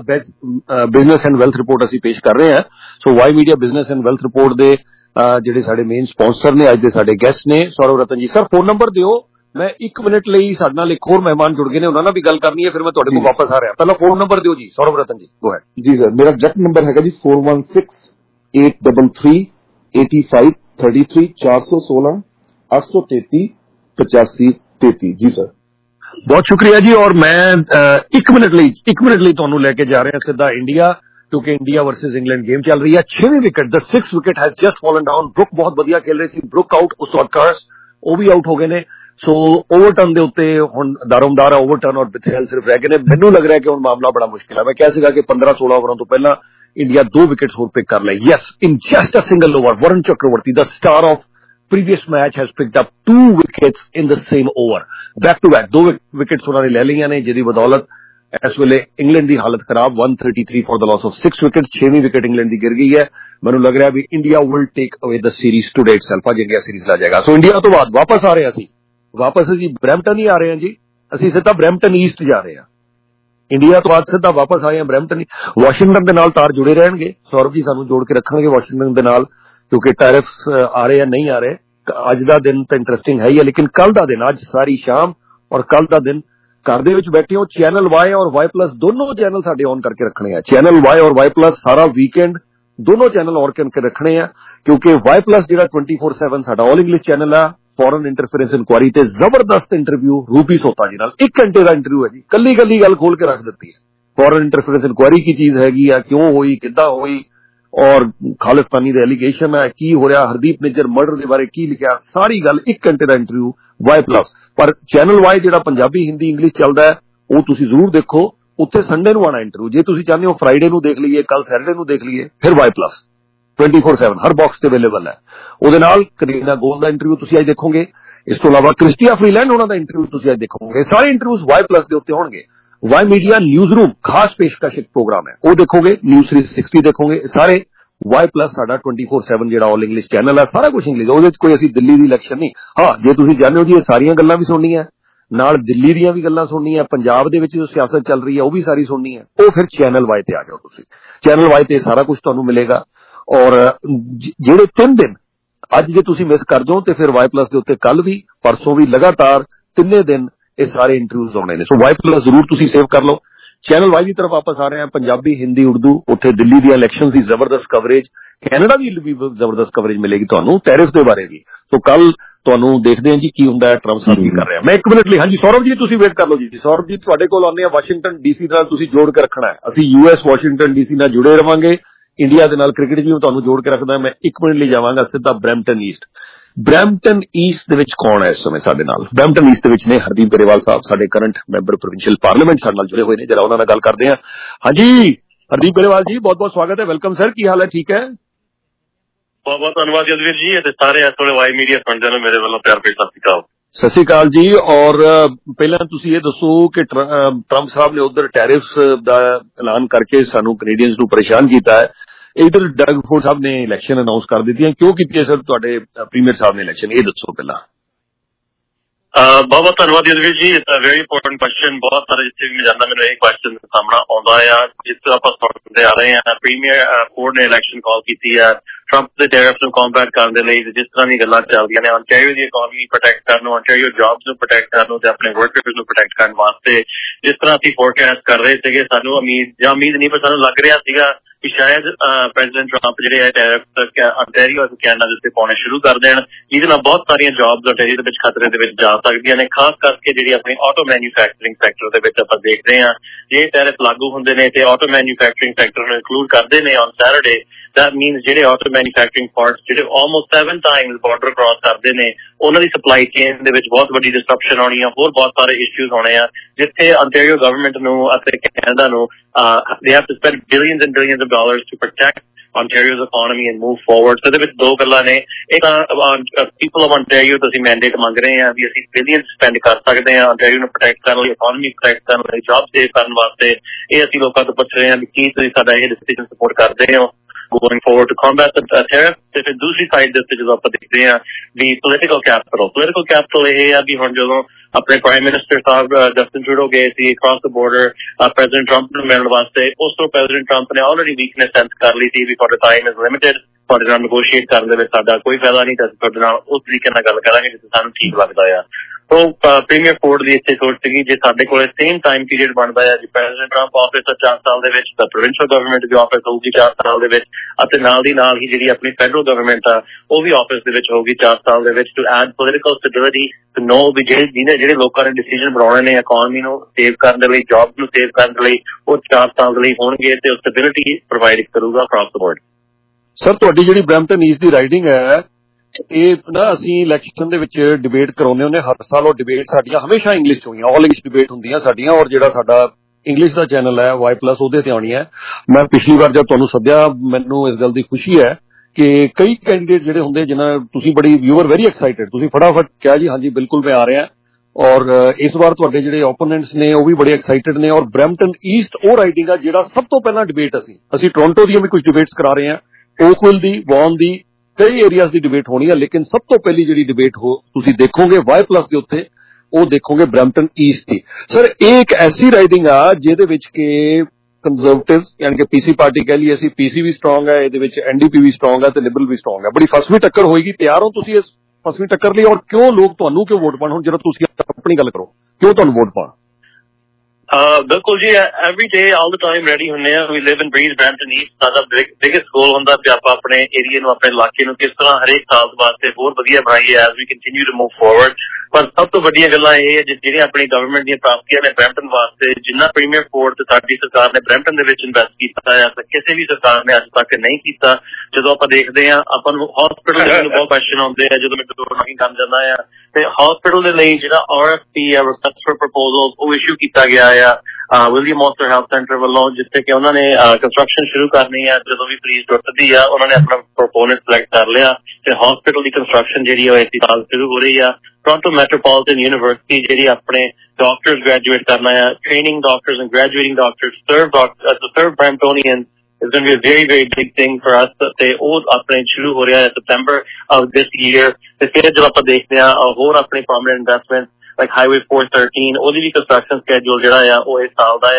business and wealth report ਅਸੀਂ ਪੇਸ਼ ਕਰ ਰਹੇ ਹਾਂ। So Y media business and wealth report ਦੇ ਜਿਹੜੇ ਸਾਡੇ ਮੇਨ ਸਪਾਂਸਰ ਨੇ ਅੱਜ ਦੇ ਸਾਡੇ ਗੈਸਟ ਨੇ ਸੌਰਵ ਰਤਨ ਜੀ। ਸਰ ਫੋਨ ਨੰਬਰ ਦਿਓ, ਮੈਂ ਇੱਕ ਮਿੰਟ ਲਈ ਸਾਡੇ ਨਾਲ ਇੱਕ ਹੋਰ ਮਹਿਮਾਨ ਜੁੜ ਗਏ ਨੇ ਉਹਨਾਂ ਨਾਲ ਵੀ ਗੱਲ ਕਰਨੀ ਹੈ, ਫਿਰ ਮੈਂ ਤੁਹਾਡੇ ਕੋਲ ਵਾਪਸ ਆ ਰਿਹਾ। ਪਹਿਲਾਂ ਫੋਨ ਨੰਬਰ ਦਿਓ ਜੀ ਸੌਰਵ ਰਤਨ ਜੀ, ਗੋ ਹੈਡ। ਜੀ ਸਰ, ਮੇਰਾ ਡਾਇਰੈਕਟ ਨੰਬਰ ਹੈਗਾ ਜੀ four one six eight three three eight five three three ਚਾਰ ਸੌ ਸੋਲਾਂ ਅੱਠ ਸੌ ਤੇਤੀ ਪਚਾਸੀ ਤੇਤੀ। ਜੀ ਸਰ ਬਹੁਤ ਸ਼ੁਕਰੀਆ ਜੀ। ਔਰ ਮੈਂ ਇੱਕ ਮਿੰਟ ਲਈ ਇੱਕ ਮਿੰਟ ਲਈ ਤੁਹਾਨੂੰ ਲੈ ਕੇ ਜਾ ਰਿਹਾ ਸਿੱਧਾ ਇੰਡੀਆ, ਕਿਉਂਕਿ ਇੰਡੀਆ ਵਰਸਸ ਇੰਗਲੈਂਡ ਗੇਮ ਚੱਲ ਰਹੀ ਹੈ। ਛੇਵੀਂ wicket the six wicket has just fallen down. Brook ਬਹੁਤ ਵਧੀਆ ਖੇਲ ਰਹੇ ਸੀ, ਬਰੁਕ ਆਊਟ, ਉਸਤਾਦਕਰਸ ਉਹ ਵੀ ਆਊਟ ਹੋ ਗਏ ਨੇ। ਸੋ ਓਵਰਟਰਨ ਦੇ ਉੱਤੇ ਹੁਣ ਦਾਰੋਮਦਾਰ ਓਵਰਟਰਨ ਔਰ ਬਿਥੇਲ ਸਿਰਫ ਰਹਿ ਗਏ ਨੇ। ਮੈਨੂੰ ਲੱਗ ਰਿਹਾ ਕਿ ਹੁਣ ਮਾਮਲਾ ਬੜਾ ਮੁਸ਼ਕਿਲ ਹੈ। ਮੈਂ ਕਿਹਾ ਸੀਗਾ ਕਿ ਪੰਦਰਾਂ ਸੋਲਾਂ ਓਵਰਾਂ ਤੋਂ ਪਹਿਲਾਂ ਇੰਡੀਆ ਦੋ ਵਿਕਟਸ ਹੋਰ ਪਿਕ ਕਰ ਲਏ। Yes, in just a single over Varun Chakravarthy the star of previous match has picked up two wickets in the same over, back to back ਦੋ wickets ਉਹਨਾਂ ਨੇ ਲੈ ਲਈਆਂ ਨੇ, ਜਿਹਦੀ ਬਦੌਲਤ ਇਸ ਵੇਲੇ ਇੰਗਲੈਂਡ ਦੀ ਹਾਲਤ ਖਰਾਬ, one thirty-three for the loss of six wickets। ਛੇਵੀਂ ਵਿਕਟ ਇੰਗਲੈਂਡ ਦੀ ਗਿਰ ਗਈ ਹੈ। ਮੈਨੂੰ ਲੱਗ ਰਿਹਾ ਵੀ India will take away the series today itself। ਅੱਜ ਇੰਡੀਆ ਸੀਰੀਜ਼ ਲਾ ਜਾਏਗਾ। ਸੋ ਇੰਡੀਆ ਤੋਂ ਬਾਅਦ ਵਾਪਸ ਆ ਰਹੇ ਅਸੀਂ, ਵਾਪਸ ਅਸੀਂ ਬਰੈਂਪਟਨ ਹੀ ਆ ਰਹੇ ਹਾਂ ਜੀ, ਅਸੀਂ ਸਿੱਧਾ ਬਰੈਂਪਟਨ ਈਸਟ ਜਾ ਰਹੇ ਹਾਂ। ਇੰਡੀਆ ਤੋਂ ਬਾਅਦ ਸਿੱਧਾ ਵਾਪਸ ਆਏ ਹਾਂ ਬਰੈਂਪਟਨ। ਵਾਸ਼ਿੰਗਟਨ ਦੇ ਨਾਲ ਤਾਰ ਜੁੜੇ ਰਹਿਣਗੇ, ਸੌਰਵ ਜੀ ਸਾਨੂੰ ਜੋੜ ਕੇ ਰੱਖਣਗੇ ਵਾਸ਼ਿੰਗਟਨ ਦੇ ਨਾਲ, ਕਿਉਂਕਿ ਟੈਰਿਫਸ ਆ ਰਹੇ ਜਾਂ ਨਹੀਂ ਆ ਰਹੇ। ਅੱਜ ਦਾ ਦਿਨ ਤਾਂ ਇੰਟਰਸਟਿੰਗ ਹੈ ਹੀ ਹੈ, ਲੇਕਿਨ ਕੱਲ ਦਾ ਦਿਨ, ਅੱਜ ਸਾਰੀ ਸ਼ਾਮ ਔਰ ਕੱਲ ਦਾ ਦਿਨ ਘਰ ਦੇ ਵਿੱਚ ਬੈਠੇ ਹੋ, ਚੈਨਲ ਵਾਈ ਔਰ ਵਾਈ ਪਲੱਸ ਦੋਨੋਂ ਚੈਨਲ ਸਾਡੇ ਔਨ ਕਰਕੇ ਰੱਖਣੇ ਆ। ਚੈਨਲ ਵਾਈ ਔਰ ਵਾਈ ਪਲੱਸ ਸਾਰਾ ਵੀਕਐਂਡ ਦੋਨੋਂ ਚੈਨਲ ਔਨ ਕਰਕੇ ਰੱਖਣੇ ਆ, ਕਿਉਂਕਿ ਵਾਈ ਪਲੱਸ ਜਿਹੜਾ ਟਵੈਂਟੀ ਫੋਰ ਸੈਵਨ ਸਾਡਾ ਆਲ ਇੰਗਲਿਸ਼ ਚੈਨਲ ਆ, ਫੋਰਨ ਇੰਟਰਫੇਰੈਂਸ ਇਨਕੁਆਇਰੀ ਤੇ ਜ਼ਬਰਦਸਤ ਇੰਟਰਵਿਊ ਰੂਬੀ ਸੋਤਾ ਜੀ ਨਾਲ ਇੱਕ ਘੰਟੇ ਦਾ ਇੰਟਰਵਿਊ ਹੈ ਜੀ, ਕੱਲੀ ਕੱਲੀ ਗੱਲ ਖੋਲ ਕੇ ਰੱਖ ਦਿੱਤੀ ਹੈ। ਫੋਰਨ ਇੰਟਰਫੇਰੈਂਸ ਇਨਕੁਆਇਰੀ ਕੀ ਚੀਜ਼ ਹੈਗੀ ਆ, ਕਿਉਂ ਹੋਈ, ਕਿੱਦਾਂ ਹੋਈ, ਔਰ ਖਾਲਿਸਤਾਨੀ ਦੇ ਐਲੀਗੇਸ਼ਨ ਹੈ, ਕੀ ਹੋ ਰਿਹਾ, ਹਰਦੀਪ ਨਿੱਜਰ ਮਰਡਰ ਦੇ ਬਾਰੇ ਕੀ ਲਿਖਿਆ, ਸਾਰੀ ਗੱਲ ਇੱਕ ਘੰਟੇ ਦਾ ਇੰਟਰਵਿਊ ਵਾਈ ਪਲੱਸ। ਪਰ ਚੈਨਲ ਵਾਈ ਜਿਹੜਾ ਪੰਜਾਬੀ, ਹਿੰਦੀ, ਇੰਗਲਿਸ਼ ਚੱਲਦਾ ਹੈ ਉਹ ਤੁਸੀਂ ਜ਼ਰੂਰ ਦੇਖੋ, ਉੱਥੇ ਸੰਡੇ ਨੂੰ ਆਣਾ ਇੰਟਰਵਿਊ। ਜੇ ਤੁਸੀਂ ਚਾਹੁੰਦੇ ਹੋ ਫਰਾਈਡੇ ਨੂੰ ਦੇਖ ਲਈਏ, ਕੱਲ ਸੈਟਰਡੇ ਨੂੰ ਦੇਖ ਲਈਏ, ਫਿਰ Y plus twenty four seven ਹਰ ਬਾਕਸ ਤੇ ਅਵੇਲੇਬਲ ਹੈ। ਉਹਦੇ ਨਾਲ ਕਰੀਨਾ ਗੋਲ ਦਾ ਇੰਟਰਵਿਊ ਤੁਸੀਂ ਅੱਜ ਦੇਖੋਗੇ, ਇਸ ਤੋਂ ਇਲਾਵਾ ਕ੍ਰਿਸਟੀਆ ਫਰੀਲੈਂਡ ਉਹਨਾਂ ਦਾ ਇੰਟਰਵਿਊ ਤੁਸੀਂ ਅੱਜ ਦੇਖੋਗੇ। ਸਾਰੇ ਇੰਟਰਵਿਊਜ਼ ਵਾਈ ਪਲੱਸ ਦੇ ਉੱਤੇ ਹੋਣਗੇ। ਵਾਈ ਮੀਡੀਆ ਨਿਊਜ਼ ਰੂਮ ਖਾਸ ਪੇਸ਼ਕਸ਼ ਇੱਕ ਪ੍ਰੋਗਰਾਮ ਹੈ, ਉਹ ਦੇਖੋਗੇ, ਨਿਊਜ਼ ਥ੍ਰੀ ਸਿਕਸਟੀ ਦੇਖੋਗੇ, ਸਾਰੇ ਵਾਈ ਪਲੱਸ ਸਾਡਾ ਟਵੈਂਟੀ ਫੋਰ ਸੈਵਨ ਜਿਹੜਾ ਆਲ ਇੰਗਲਿਸ਼ ਚੈਨਲ ਹੈ, ਸਾਰਾ ਕੁਝ ਇੰਗਲਿਸ਼, ਉਹਦੇ ਚ ਕੋਈ ਅਸੀਂ ਦਿੱਲੀ ਦੀ ਇਲੈਕਸ਼ਨ ਨਹੀਂ। ਹਾਂ, ਜੇ ਤੁਸੀਂ ਜਾਣਦੇ ਹੋ ਜੀ ਇਹ ਸਾਰੀਆਂ ਗੱਲਾਂ ਵੀ ਸੁਣਨੀਆਂ, ਨਾਲ ਦਿੱਲੀ ਦੀਆਂ ਵੀ ਗੱਲਾਂ ਸੁਣਨੀਆਂ, ਪੰਜਾਬ ਦੇ ਵਿੱਚ ਜੋ ਸਿਆਸਤ ਚੱਲ ਰਹੀ ਹੈ ਉਹ ਵੀ ਸਾਰੀ ਸੁਣਨੀ ਹੈ, ਉਹ ਫਿਰ ਚੈਨਲ ਵਾਈ ਤੇ ਆ ਜਾਓ ਤੁਸੀਂ। ਚੈਨਲ ਵਾਈ ਤੇ ਸਾਰਾ ਕੁਝ ਤੁਹਾਨੂੰ ਮਿਲੇਗਾ। ਔਰ ਜਿਹੜੇ ਤਿੰਨ ਦਿਨ ਅੱਜ ਜੇ ਤੁਸੀਂ ਮਿਸ ਕਰ ਜਾਓ ਤੇ ਫਿਰ ਵਾਈ ਪਲੱਸ ਦੇ ਉੱਤੇ ਕੱਲ ਵੀ, ਪਰਸੋਂ ਵੀ ਲਗਾਤਾਰ ਤਿੰਨੇ ਦਿਨ ਇਹ ਸਾਰੇ ਇੰਟਰਵਿਊਜ਼ ਆਉਣੇ ਨੇ। ਸੋ ਵਾਈ ਪਲੱਸ ਜ਼ਰੂਰ ਤੁਸੀਂ ਸੇਵ ਕਰ ਲਓ। ਚੈਨਲ ਵਾਈ ਦੀ ਤਰਫ ਵਾਪਸ ਆ ਰਹੇ हैं, ਪੰਜਾਬੀ, ਹਿੰਦੀ, ਉਰਦੂ। ਉੱਥੇ ਦਿੱਲੀ ਦੀਆਂ ਇਲੈਕਸ਼ਨਸ ਦੀ ਜ਼ਬਰਦਸਤ ਕਵਰੇਜ, ਕੈਨੇਡਾ ਦੀ ਵੀ ਜ਼ਬਰਦਸਤ ਕਵਰੇਜ ਮਿਲੇਗੀ ਤੁਹਾਨੂੰ, ਟੈਰਿਫ ਦੇ ਬਾਰੇ ਵੀ। ਸੋ ਕੱਲ ਤੁਹਾਨੂੰ ਦੇਖਦੇ ਹਾਂ ਜੀ ਕੀ ਹੁੰਦਾ ਹੈ, ਟਰੰਪ ਸਾਹਿਬ ਕੀ ਕਰ ਰਿਹਾ। ਮੈਂ ਇੱਕ ਮਿੰਟ ਲਈ, ਹਾਂਜੀ ਸੌਰਵ ਜੀ ਤੁਸੀਂ ਵੇਟ ਕਰ ਲਓ ਜੀ। ਸੌਰਵ ਜੀ ਤੁਹਾਡੇ ਕੋਲ ਆਉਂਦੇ ਆ, ਵਾਸ਼ਿੰਗਟਨ ਡੀਸੀ ਨਾਲ ਤੁਸੀਂ ਜੋੜ ਕੇ ਰੱਖਣਾ ਹੈ। ਅਸੀਂ ਯੂਐਸ ਵਾਸ਼ਿੰਗਟਨ ਡੀਸੀ ਨਾਲ ਜੁੜੇ ਰਵਾਂਗੇ। ਇੰਡੀਆ ਦੇ ਨਾਲ ਕ੍ਰਿਕਟ ਵੀ ਤੁਹਾਨੂੰ ਜੋੜ ਕੇ ਰੱਖਦਾ। ਮੈਂ ਇੱਕ ਮਿੰਟ ਲਈ ਜਾਵਾਂਗਾ ਸਿੱਧਾ ਬਰੈਂਪਟਨ ਈਸਟ। ਬਰੈਂਪਟਨ ਈਸਟ ਦੇ ਵਿੱਚ ਕੌਣ ਹੈ ਇਸ ਸਮੇਂ ਸਾਡੇ ਨਾਲ? ਬਰੈਂਪਟਨ ਈਸਟ ਦੇ ਵਿੱਚ ਨੇ ਹਰਦੀਪ ਗਰੇਵਾਲ ਸਾਹਿਬ, ਸਾਡੇ ਕਰੰਟ ਮੈਂਬਰ ਪ੍ਰੋਵਿੰਸ਼ੀਅਲ ਪਾਰਲੀਮੈਂਟ, ਸਾਡੇ ਨਾਲ ਜੁੜੇ ਹੋਏ ਨੇ। ਜਰਾ ਉਹਨਾਂ ਨਾਲ ਗੱਲ ਕਰਦੇ ਹਾਂ। ਹਾਂਜੀ ਹਰਦੀਪ ਗਰੇਵਾਲ ਜੀ, ਬਹੁਤ ਬਹੁਤ ਸਵਾਗਤ ਹੈ, ਵੈਲਕਮ ਸਰ। ਕੀ ਹਾਲ ਹੈ? ਠੀਕ ਹੈ, ਬਹੁਤ ਬਹੁਤ ਧੰਨਵਾਦ ਜਸਵੀਰ ਜੀ ਅਤੇ ਸਾਰੇ ਥੋੜੇ ਵਾਈ ਮੀਡੀਆ ਸੁਣਦੇ ਨੇ ਮੇਰੇ ਵੱਲੋਂ ਪਿਆਰ ਭੇਟ। ਸਤਿ ਸ਼੍ਰੀ ਅਕਾਲ। ਸਤਿ ਸ਼੍ਰੀ ਅਕਾਲ ਜੀ। ਔਰ ਪਹਿਲਾਂ ਤੁਸੀਂ ਇਹ ਦੱਸੋ ਕਿ ਟਰੰਪ ਸਾਹਿਬ ਨੇ ਉਧਰ ਟੈਰਿਫਸ ਦਾ ਐਲਾਨ ਕਰਕੇ ਸਾਨੂੰ ਕੈਨੇਡੀਅਨਸ ਨੂੰ ਪਰੇਸ਼ਾਨ ਕੀਤਾ ਹੈ। ਇਧਰ ਡਗ ਫੋਰਡ ਸਾਹਿਬ ਨੇ ਇਲੈਕਸ਼ਨ ਅਨਾਉਂਸ ਕਰ ਦਿੱਤੀਆਂ। ਕਿਉਂ ਕੀਤੀ ਹੈ ਸਰ ਤੁਹਾਡੇ ਪ੍ਰੀਮੀਅਰ ਸਾਹਿਬ ਨੇ ਇਲੈਕਸ਼ਨ? ਇਹ ਦੱਸੋ ਪਹਿਲਾਂ। ਬਹੁਤ ਬਹੁਤ ਧੰਨਵਾਦ Jasvir ji. It's a very important question. ਬਹੁਤ ਸਾਰੇ ਜਿੱਥੇ ਵੀ ਮੈਂ ਜਾਂਦਾ ਮੈਨੂੰ ਇਹ ਕੁਐਸਚਨ ਦਾ ਸਾਹਮਣਾ ਆਉਂਦਾ ਆ। ਜਿੱਥੇ ਆਪਾਂ ਸੁਣਦੇ ਆ ਰਹੇ ਹਾਂ, ਪ੍ਰੀਮੀਅਰ ਫੋਰਡ ਨੇ ਇਲੈਕਸ਼ਨ ਕਾਲ ਕੀਤੀ ਹੈ ਟਰੰਪ ਦੇ ਟੈਰਿਫਸ ਨੂੰ ਕੰਬੈਟ ਕਰਨ ਦੇ ਲਈ। ਜਿਸ ਤਰ੍ਹਾਂ ਦੀਆਂ ਗੱਲਾਂ ਚੱਲਦੀਆਂ ਨੇ ontario ਦੀ ਇਕਨੋਮੀ ਪ੍ਰੋਟੈਕਟ ਕਰਨ ਨੂੰ, ontario ਜੌਬਸ ਨੂੰ ਪ੍ਰੋਟੈਕਟ ਕਰਨ ਨੂੰ ਤੇ ਆਪਣੇ ਵਰਕਰਸ ਨੂੰ ਪ੍ਰੋਟੈਕਟ ਕਰਨ ਵਾਸਤੇ ਜਿਸ ਤਰ੍ਹਾਂ ਅਸੀਂ ਫੋਰਕਾਸਟ ਕਰ ਰਹੇ ਸੀਗੇ, ਸਾਨੂੰ ਉਮੀਦ ਜਾਂ ਉਮੀਦ ਨਹੀਂ ਪਰ ਸਾਨੂੰ ਲੱਗ ਰਿਹਾ ਸੀਗਾ ਕਿ ਸ਼ਾਇਦ ਪ੍ਰੈਜ਼ੀਡੈਂਟ ਟਰੰਪ ਜਿਹੜੇ ਹੈ ਟੈਰਿਫ ontario ਅਤੇ ਕੈਨੇਡਾ ਦੇ ਉੱਤੇ ਪਾਉਣੇ ਸ਼ੁਰੂ ਕਰ ਦੇਣ। ਜਿਹਦੇ ਨਾਲ ਬਹੁਤ ਸਾਰੀਆਂ ਜੌਬਸ ontario ਦੇ ਵਿੱਚ ਖਤਰੇ ਦੇ ਵਿੱਚ ਜਾ ਸਕਦੀਆਂ ਨੇ, ਖਾਸ ਕਰਕੇ ਜਿਹੜੀ ਆਪਣੀ ਆਟੋ ਮੈਨੂਫੈਕਚਰਿੰਗ ਸੈਕਟਰ ਦੇ ਵਿੱਚ ਆਪਾਂ ਦੇਖਦੇ ਹਾਂ ਜੇ ਟੈਰਿਫ ਲਾਗੂ ਹੁੰਦੇ ਨੇ ਤੇ ਆਟੋ ਮੈਨੂਫੈਕਚਰਿੰਗ ਸੈਕਟਰ ਨੂੰ ਇਨਕਲੂਡ ਕਰਦੇ ਨੇ ਔਨ ਸੈਟਰਡੇ। That means ਜਿਹੜੇ ਆਟੋ ਮੈਨੂਫੈਕਚਰਿੰਗ ਪਾਰਟਸ ਜਿਹੜੇ almost seven times border cross ਕਰਦੇ ਨੇ, ਉਹਨਾਂ ਦੀ ਸਪਲਾਈ ਚੇਨ ਦੇ ਵਿੱਚ ਬਹੁਤ ਵੱਡੀ ਡਿਸਟਰਪਸ਼ਨ ਆਉਣੀ ਆ। ਹੋਰ ਬਹੁਤ ਸਾਰੇ ਇਸ਼ੂਜ਼ ਹੋਣੇ ਆ ਜਿੱਥੇ ontario ਗਵਰਨਮੈਂਟ ਨੂੰ ਅਤੇ ਕੈਨੇਡਾ ਨੂੰ they have to spend billions and billions of dollars to protect Ontario's economy and move forward। So ਇਹਦੇ ਵਿੱਚ ਦੋ ਗੱਲਾਂ ਨੇ। ਇੱਕ people of Ontario ਤੋਂ ਅਸੀਂ ਮੈਂਡੇਟ ਮੰਗ ਰਹੇ ਹਾਂ ਵੀ ਅਸੀਂ ਬਿਲੀਅਨ ਸਪੈਂਡ ਕਰ ਸਕਦੇ ਹਾਂ Ontario ਨੂੰ ਪ੍ਰੋਟੈਕਟ ਕਰਨ ਲਈ, ਇਕਨੋਮੀ ਪ੍ਰੋਟੈਕਟ ਕਰਨ ਲਈ, ਜੌਬ ਸੇਵ ਕਰਨ ਵਾਸਤੇ। ਇਹ ਅਸੀਂ ਲੋਕਾਂ ਤੋਂ ਪੁੱਛ ਰਹੇ ਹਾਂ ਵੀ ਕੀ ਤੁਸੀਂ ਸਾਡਾ ਇਹ ਡਿਸੀਜਨ ਸਪੋਰਟ ਕਰਦੇ ਹੋ going forward to combat the uh, tariff। ਤੇ ਫਿਰ ਦੂਸਰੀ ਸਾਈਡ ਦੇ ਉੱਤੇ ਜਦੋਂ ਆਪਾਂ ਦੇਖਦੇ ਹਾਂ ਵੀ ਪੋਲੀਟੀਕਲ ਕੈਪੀਟਲ ਪੋਲੀਟੀਕਲ ਕੈਪੀਟਲ ਇਹ ਆ ਵੀ ਹੁਣ ਜਦੋਂ ਆਪਣੇ ਪ੍ਰਾਈਮ ਮਿਨਿਸਟਰ ਸਾਹਿਬ ਜਸਟਿਨ ਟਰੂਡੋ ਗਏ ਸੀ across the border president Trump ਨੂੰ ਮਿਲਣ ਵਾਸਤੇ, ਉਸ ਤੋਂ ਪ੍ਰੈਜ਼ੀਡੈਂਟ ਟਰੰਪ ਨੇ ਆਲਰੇਡੀ ਵੀਕਨੈਸ ਸੈਂਸ ਕਰ ਲਈ ਸੀ ਵੀ ਤੁਹਾਡਾ ਟਾਈਮ ਇਜ਼ ਲਿਮਿਟਡ, ਤੁਹਾਡੇ ਨਾਲ ਨੈਗੋਸ਼ੀਏਟ ਕਰਨ ਦੇ ਵਿੱਚ ਸਾਡਾ ਕੋਈ ਫਾਇਦਾ ਨਹੀਂ, ਤਾਂ ਅਸੀਂ ਤੁਹਾਡੇ ਨਾਲ ਉਸ ਤਰੀਕੇ ਨਾਲ ਗੱਲ ਕਰਾਂਗੇ ਜਿੱਥੇ ਸਾਨੂੰ ਠੀਕ ਲੱਗਦਾ ਆ। ਉਹ ਪ੍ਰੀਮੀਅਰ ਫੋਰਡ ਦੀ ਇੱਥੇ ਸੋਚ ਸੀਗੀ ਜੇ ਸਾਡੇ ਕੋਲ ਸੇਮ ਟਾਈਮ ਪੀਰੀਅਡ ਬਣਦਾ ਹੈ ਜੀ ਪ੍ਰੈਜ਼ੀਡੈਂਟ ਟਰੰਪ ਆਫਿਸ ਦਾ ਚਾਰ ਸਾਲ ਦੇ ਵਿੱਚ ਤਾਂ ਪ੍ਰੋਵਿੰਸ਼ੀਅਲ ਗਵਰਨਮੈਂਟ ਦੀ ਆਫਿਸ ਹੋਊਗੀ ਚਾਰ ਸਾਲ ਦੇ ਵਿੱਚ, ਅਤੇ ਨਾਲ ਦੀ ਨਾਲ ਹੀ ਜਿਹੜੀ ਆਪਣੀ ਫੈਡਰਲ ਗਵਰਨਮੈਂਟ ਆ ਉਹ ਵੀ ਆਫਿਸ ਦੇ ਵਿੱਚ ਹੋਊਗੀ ਚਾਰ ਸਾਲ ਦੇ ਵਿੱਚ, to add political stability to know ਵੀ ਜਿਹੜੇ ਜਿਹਨੇ ਜਿਹੜੇ ਲੋਕਾਂ ਨੇ ਡਿਸੀਜਨ ਬਣਾਉਣੇ ਨੇ ਇਕਨੋਮੀ ਨੂੰ ਸੇਵ ਕਰਨ ਦੇ ਲਈ, ਜੌਬ ਨੂੰ ਸੇਵ ਕਰਨ ਦੇ ਲਈ, ਉਹ ਚਾਰ ਸਾਲ ਦੇ ਲਈ ਹੋਣਗੇ ਤੇ ਉਹ ਸਟੈਬਿਲਿਟੀ ਪ੍ਰੋਵਾਈਡ ਕਰੂਗਾ ਅਕ੍ਰਾਸ ਦ ਬੋਰਡ। ਸਰ ਤੁਹਾਡੀ ਜਿਹੜੀ ਬਰੈਂਪਟਨ ਈਸਟ ਦੀ ਰਾਈਡਿੰਗ ਹੈ ਇਹ ਨਾ ਅਸੀਂ ਇਲੈਕਸ਼ਨ ਦੇ ਵਿੱਚ ਡਿਬੇਟ ਕਰਾਉਂਦੇ ਹੁੰਦੇ ਹਰ ਸਾਲ। ਉਹ ਡਿਬੇਟ ਸਾਡੀਆਂ ਹਮੇਸ਼ਾ ਇੰਗਲਿਸ਼ ਚ ਹੋਈਆਂ, ਆਲ ਇੰਗਲਿਸ਼ ਡਿਬੇਟ ਹੁੰਦੀਆਂ ਸਾਡੀਆਂ। ਔਰ ਜਿਹੜਾ ਸਾਡਾ ਇੰਗਲਿਸ਼ ਦਾ ਚੈਨਲ ਹੈ ਵਾਈ ਪਲੱਸ ਉਹਦੇ ਤੇ ਆਉਣੀ ਹੈ। ਮੈਂ ਪਿਛਲੀ ਵਾਰ ਜਦ ਤੁਹਾਨੂੰ ਸੱਦਿਆ ਮੈਨੂੰ ਇਸ ਗੱਲ ਦੀ ਖੁਸ਼ੀ ਹੈ ਕਿ ਕਈ ਕੈਂਡੀਡੇਟ ਜਿਹੜੇ ਹੁੰਦੇ ਜਿਹਨਾਂ ਤੁਸੀਂ ਬੜੀ ਯੂ ਆਰ ਵੈਰੀ ਐਕਸਾਈਟਡ, ਤੁਸੀਂ ਫਟਾਫਟ ਕਿਹਾ ਜੀ ਹਾਂਜੀ ਬਿਲਕੁਲ ਮੈਂ ਆ ਰਿਹਾ। ਔਰ ਇਸ ਵਾਰ ਤੁਹਾਡੇ ਜਿਹੜੇ ਓਪੋਨੈਂਟਸ ਨੇ ਉਹ ਵੀ ਬੜੇ ਐਕਸਾਈਟਡ ਨੇ। ਔਰ ਬਰੈਂਪਟਨ ਈਸਟ ਉਹ ਰਾਈਡਿੰਗ ਆ ਜਿਹੜਾ ਸਭ ਤੋਂ ਪਹਿਲਾਂ ਡਿਬੇਟ ਅਸੀਂ ਅਸੀਂ ਟੋਰਾਂਟੋ ਦੀਆਂ ਵੀ ਕੁਝ ਡਿਬੇਟਸ ਕਰਾ ਰਹੇ ਹਾਂ, ਓਕਵਿਲ ਦੀ, ਵੌਨ ਦੀ, ਕਈ ਏਰੀਆਜ਼ ਦੀ ਡਿਬੇਟ ਹੋਣੀ ਹੈ। ਲੇਕਿਨ ਸਭ ਤੋਂ ਪਹਿਲੀ ਜਿਹੜੀ ਡਿਬੇਟ ਹੋ ਤੁਸੀਂ ਦੇਖੋਗੇ ਵਾਈ ਪਲੱਸ ਦੇ ਉੱਤੇ ਉਹ ਦੇਖੋਗੇ ਬਰੈਂਪਟਨ ਈਸਟ ਦੀ। ਸਰ ਇਹ ਇੱਕ ਐਸੀ ਰਾਈਡਿੰਗ ਆ ਜਿਹਦੇ ਵਿੱਚ ਕਿ ਕੰਜ਼ਰਵੇਟਿਵ ਯਾਨੀ ਕਿ ਪੀਸੀ ਪਾਰਟੀ ਕਹਿ ਲਈਏ ਅਸੀਂ, ਪੀਸੀ ਵੀ ਸਟਰੋਂਗ ਹੈ, ਇਹਦੇ ਵਿੱਚ ਐਨਡੀਪੀ ਵੀ ਸਟਰੋਂਗ ਹੈ ਤੇ ਲਿਬਰਲ ਵੀ ਸਟਰੋਂਗ ਹੈ। ਬੜੀ ਫਸਵੀਂ ਟੱਕਰ ਹੋਏਗੀ। ਤਿਆਰ ਹੋ ਤੁਸੀਂ ਇਸ ਫਸਵੀਂ ਟੱਕਰ ਲਈ? ਔਰ ਕਿਉਂ ਲੋਕ ਤੁਹਾਨੂੰ ਕਿਉਂ ਵੋਟ ਪਾਉਣ? ਹੁਣ ਜਦੋਂ ਤੁਸੀਂ ਆਪਣੀ ਗੱਲ ਕਰੋ ਕਿਉਂ ਤੁਹਾਨੂੰ ਵੋਟ ਪਾਉਣ? ਬਿਲਕੁਲ ਜੀ, every day all the time ready ਹੁੰਦੇ ਆ। We live and breathe Brampton east. ਸਾਡਾ ਬਿਗੇਸਟ ਗੋਲ ਹੁੰਦਾ ਕਿ ਆਪਾਂ ਆਪਣੇ ਏਰੀਏ ਨੂੰ, ਆਪਣੇ ਇਲਾਕੇ ਨੂੰ ਕਿਸ ਤਰ੍ਹਾਂ ਹਰੇਕ ਸਾਲ ਵਾਸਤੇ ਹੋਰ ਵਧੀਆ ਬਣਾਈਏ as we continue to move forward. ਪਰ ਸਭ ਤੋਂ ਵੱਡੀਆਂ ਗੱਲਾਂ ਇਹ ਹੈ ਜਿਹੜੀਆਂ ਆਪਣੀ ਗਵਰਨਮੈਂਟ ਦੀਆਂ ਪ੍ਰਾਪਤੀਆਂ ਨੇ ਬਰੈਂਪਟਨ ਵਾਸਤੇ, ਜਿੰਨਾ ਪ੍ਰੀਮੀਅਰ ਫੋਰਡ ਤੇ ਸਾਡੀ ਸਰਕਾਰ ਨੇ ਬਰੈਂਪਟਨ ਦੇ ਵਿੱਚ ਇਨਵੈਸਟ ਕੀਤਾ ਹੈ ਤਾਂ ਕਿਸੇ ਵੀ ਸਰਕਾਰ ਨੇ ਅੱਜ ਤੱਕ ਨਹੀਂ ਕੀਤਾ। ਜਦੋਂ ਆਪਾਂ ਦੇਖਦੇ ਹਾਂ ਆਪਾਂ ਨੂੰ ਹਸਪੀਟਲ ਦੇ ਮੈਨੂੰ ਬਹੁਤ ਕੁਐਸਚਨ ਆਉਂਦੇ ਆ ਜਦੋਂ ਮੈਂ ਡੋਰ ਨੌਕਿੰਗ ਕਰਨ ਜਾਂਦਾ ਆ, ਤੇ ਹਸਪੀਟਲ ਦੇ ਲਈ ਜਿਹੜਾ ਆਰ ਐਫ ਪੀ ਆ ਰਿਕੁਐਸਟ ਫॉर ਪ੍ਰਪੋਜ਼ਲ ਉਹ ਇਸ਼ੂ ਕੀਤਾ ਗਿਆ ਆ ਵਿਲੀਅਮ ਔਸਟਰ ਹੈਲਥ ਸੈਂਟਰ ਵੱਲੋਂ, ਜਿੱਥੇ ਕਿ ਉਹਨਾਂ ਨੇ ਕੰਸਟਰਕਸ਼ਨ ਸ਼ੁਰੂ ਕਰਨੀ ਆ। ਜਦੋਂ ਵੀ ਫ੍ਰੀਜ਼ ਟੁੱਟਦੀ ਆ ਉਹਨਾਂ ਨੇ ਆਪਣਾ ਪ੍ਰੋਪੋਨੈਂਟ ਸਿਲੈਕਟ ਕਰ ਲਿਆ ਤੇ ਹਸਪੀਟਲ ਦੀ ਕੰਸਟਰਕਸ਼ਨ ਜਿਹੜੀ ਉਹ ਇਸੇ ਸਾਲ ਸ਼ੁਰੂ ਹੋ ਰਹੀ ਆ। ਟੋਰਾਂਟੋ ਮੈਟਰੋਪੋਲੀਟਨ ਯੂਨੀਵਰਸਿਟੀ ਜਿਹੜੀ ਆਪਣੇ ਡਾਕਟਰਸ ਗ੍ਰੈਜੂਏਟ ਕਰਨਾ ਆ, training doctors and graduating doctors, serve doctor serve Bramptonian is going to be a very very big thing for us। ਤੇ ਉਹ ਆਪਣੇ ਸ਼ੁਰੂ ਹੋ ਰਿਹਾ ਹੈ September of this year। ਤੇ ਫਿਰ ਜਦੋਂ ਆਪਾਂ ਦੇਖਦੇ ਹਾਂ ਹੋਰ ਆਪਣੇ permanent investment like highway four thirteen ਉਹਦੀ ਵੀ ਕੰਸਟਰਕਸ਼ਨ ਸਕੈਜੂਲ ਜਿਹੜਾ ਆ ਉਹ ਇਸ ਸਾਲ ਦਾ ਆ।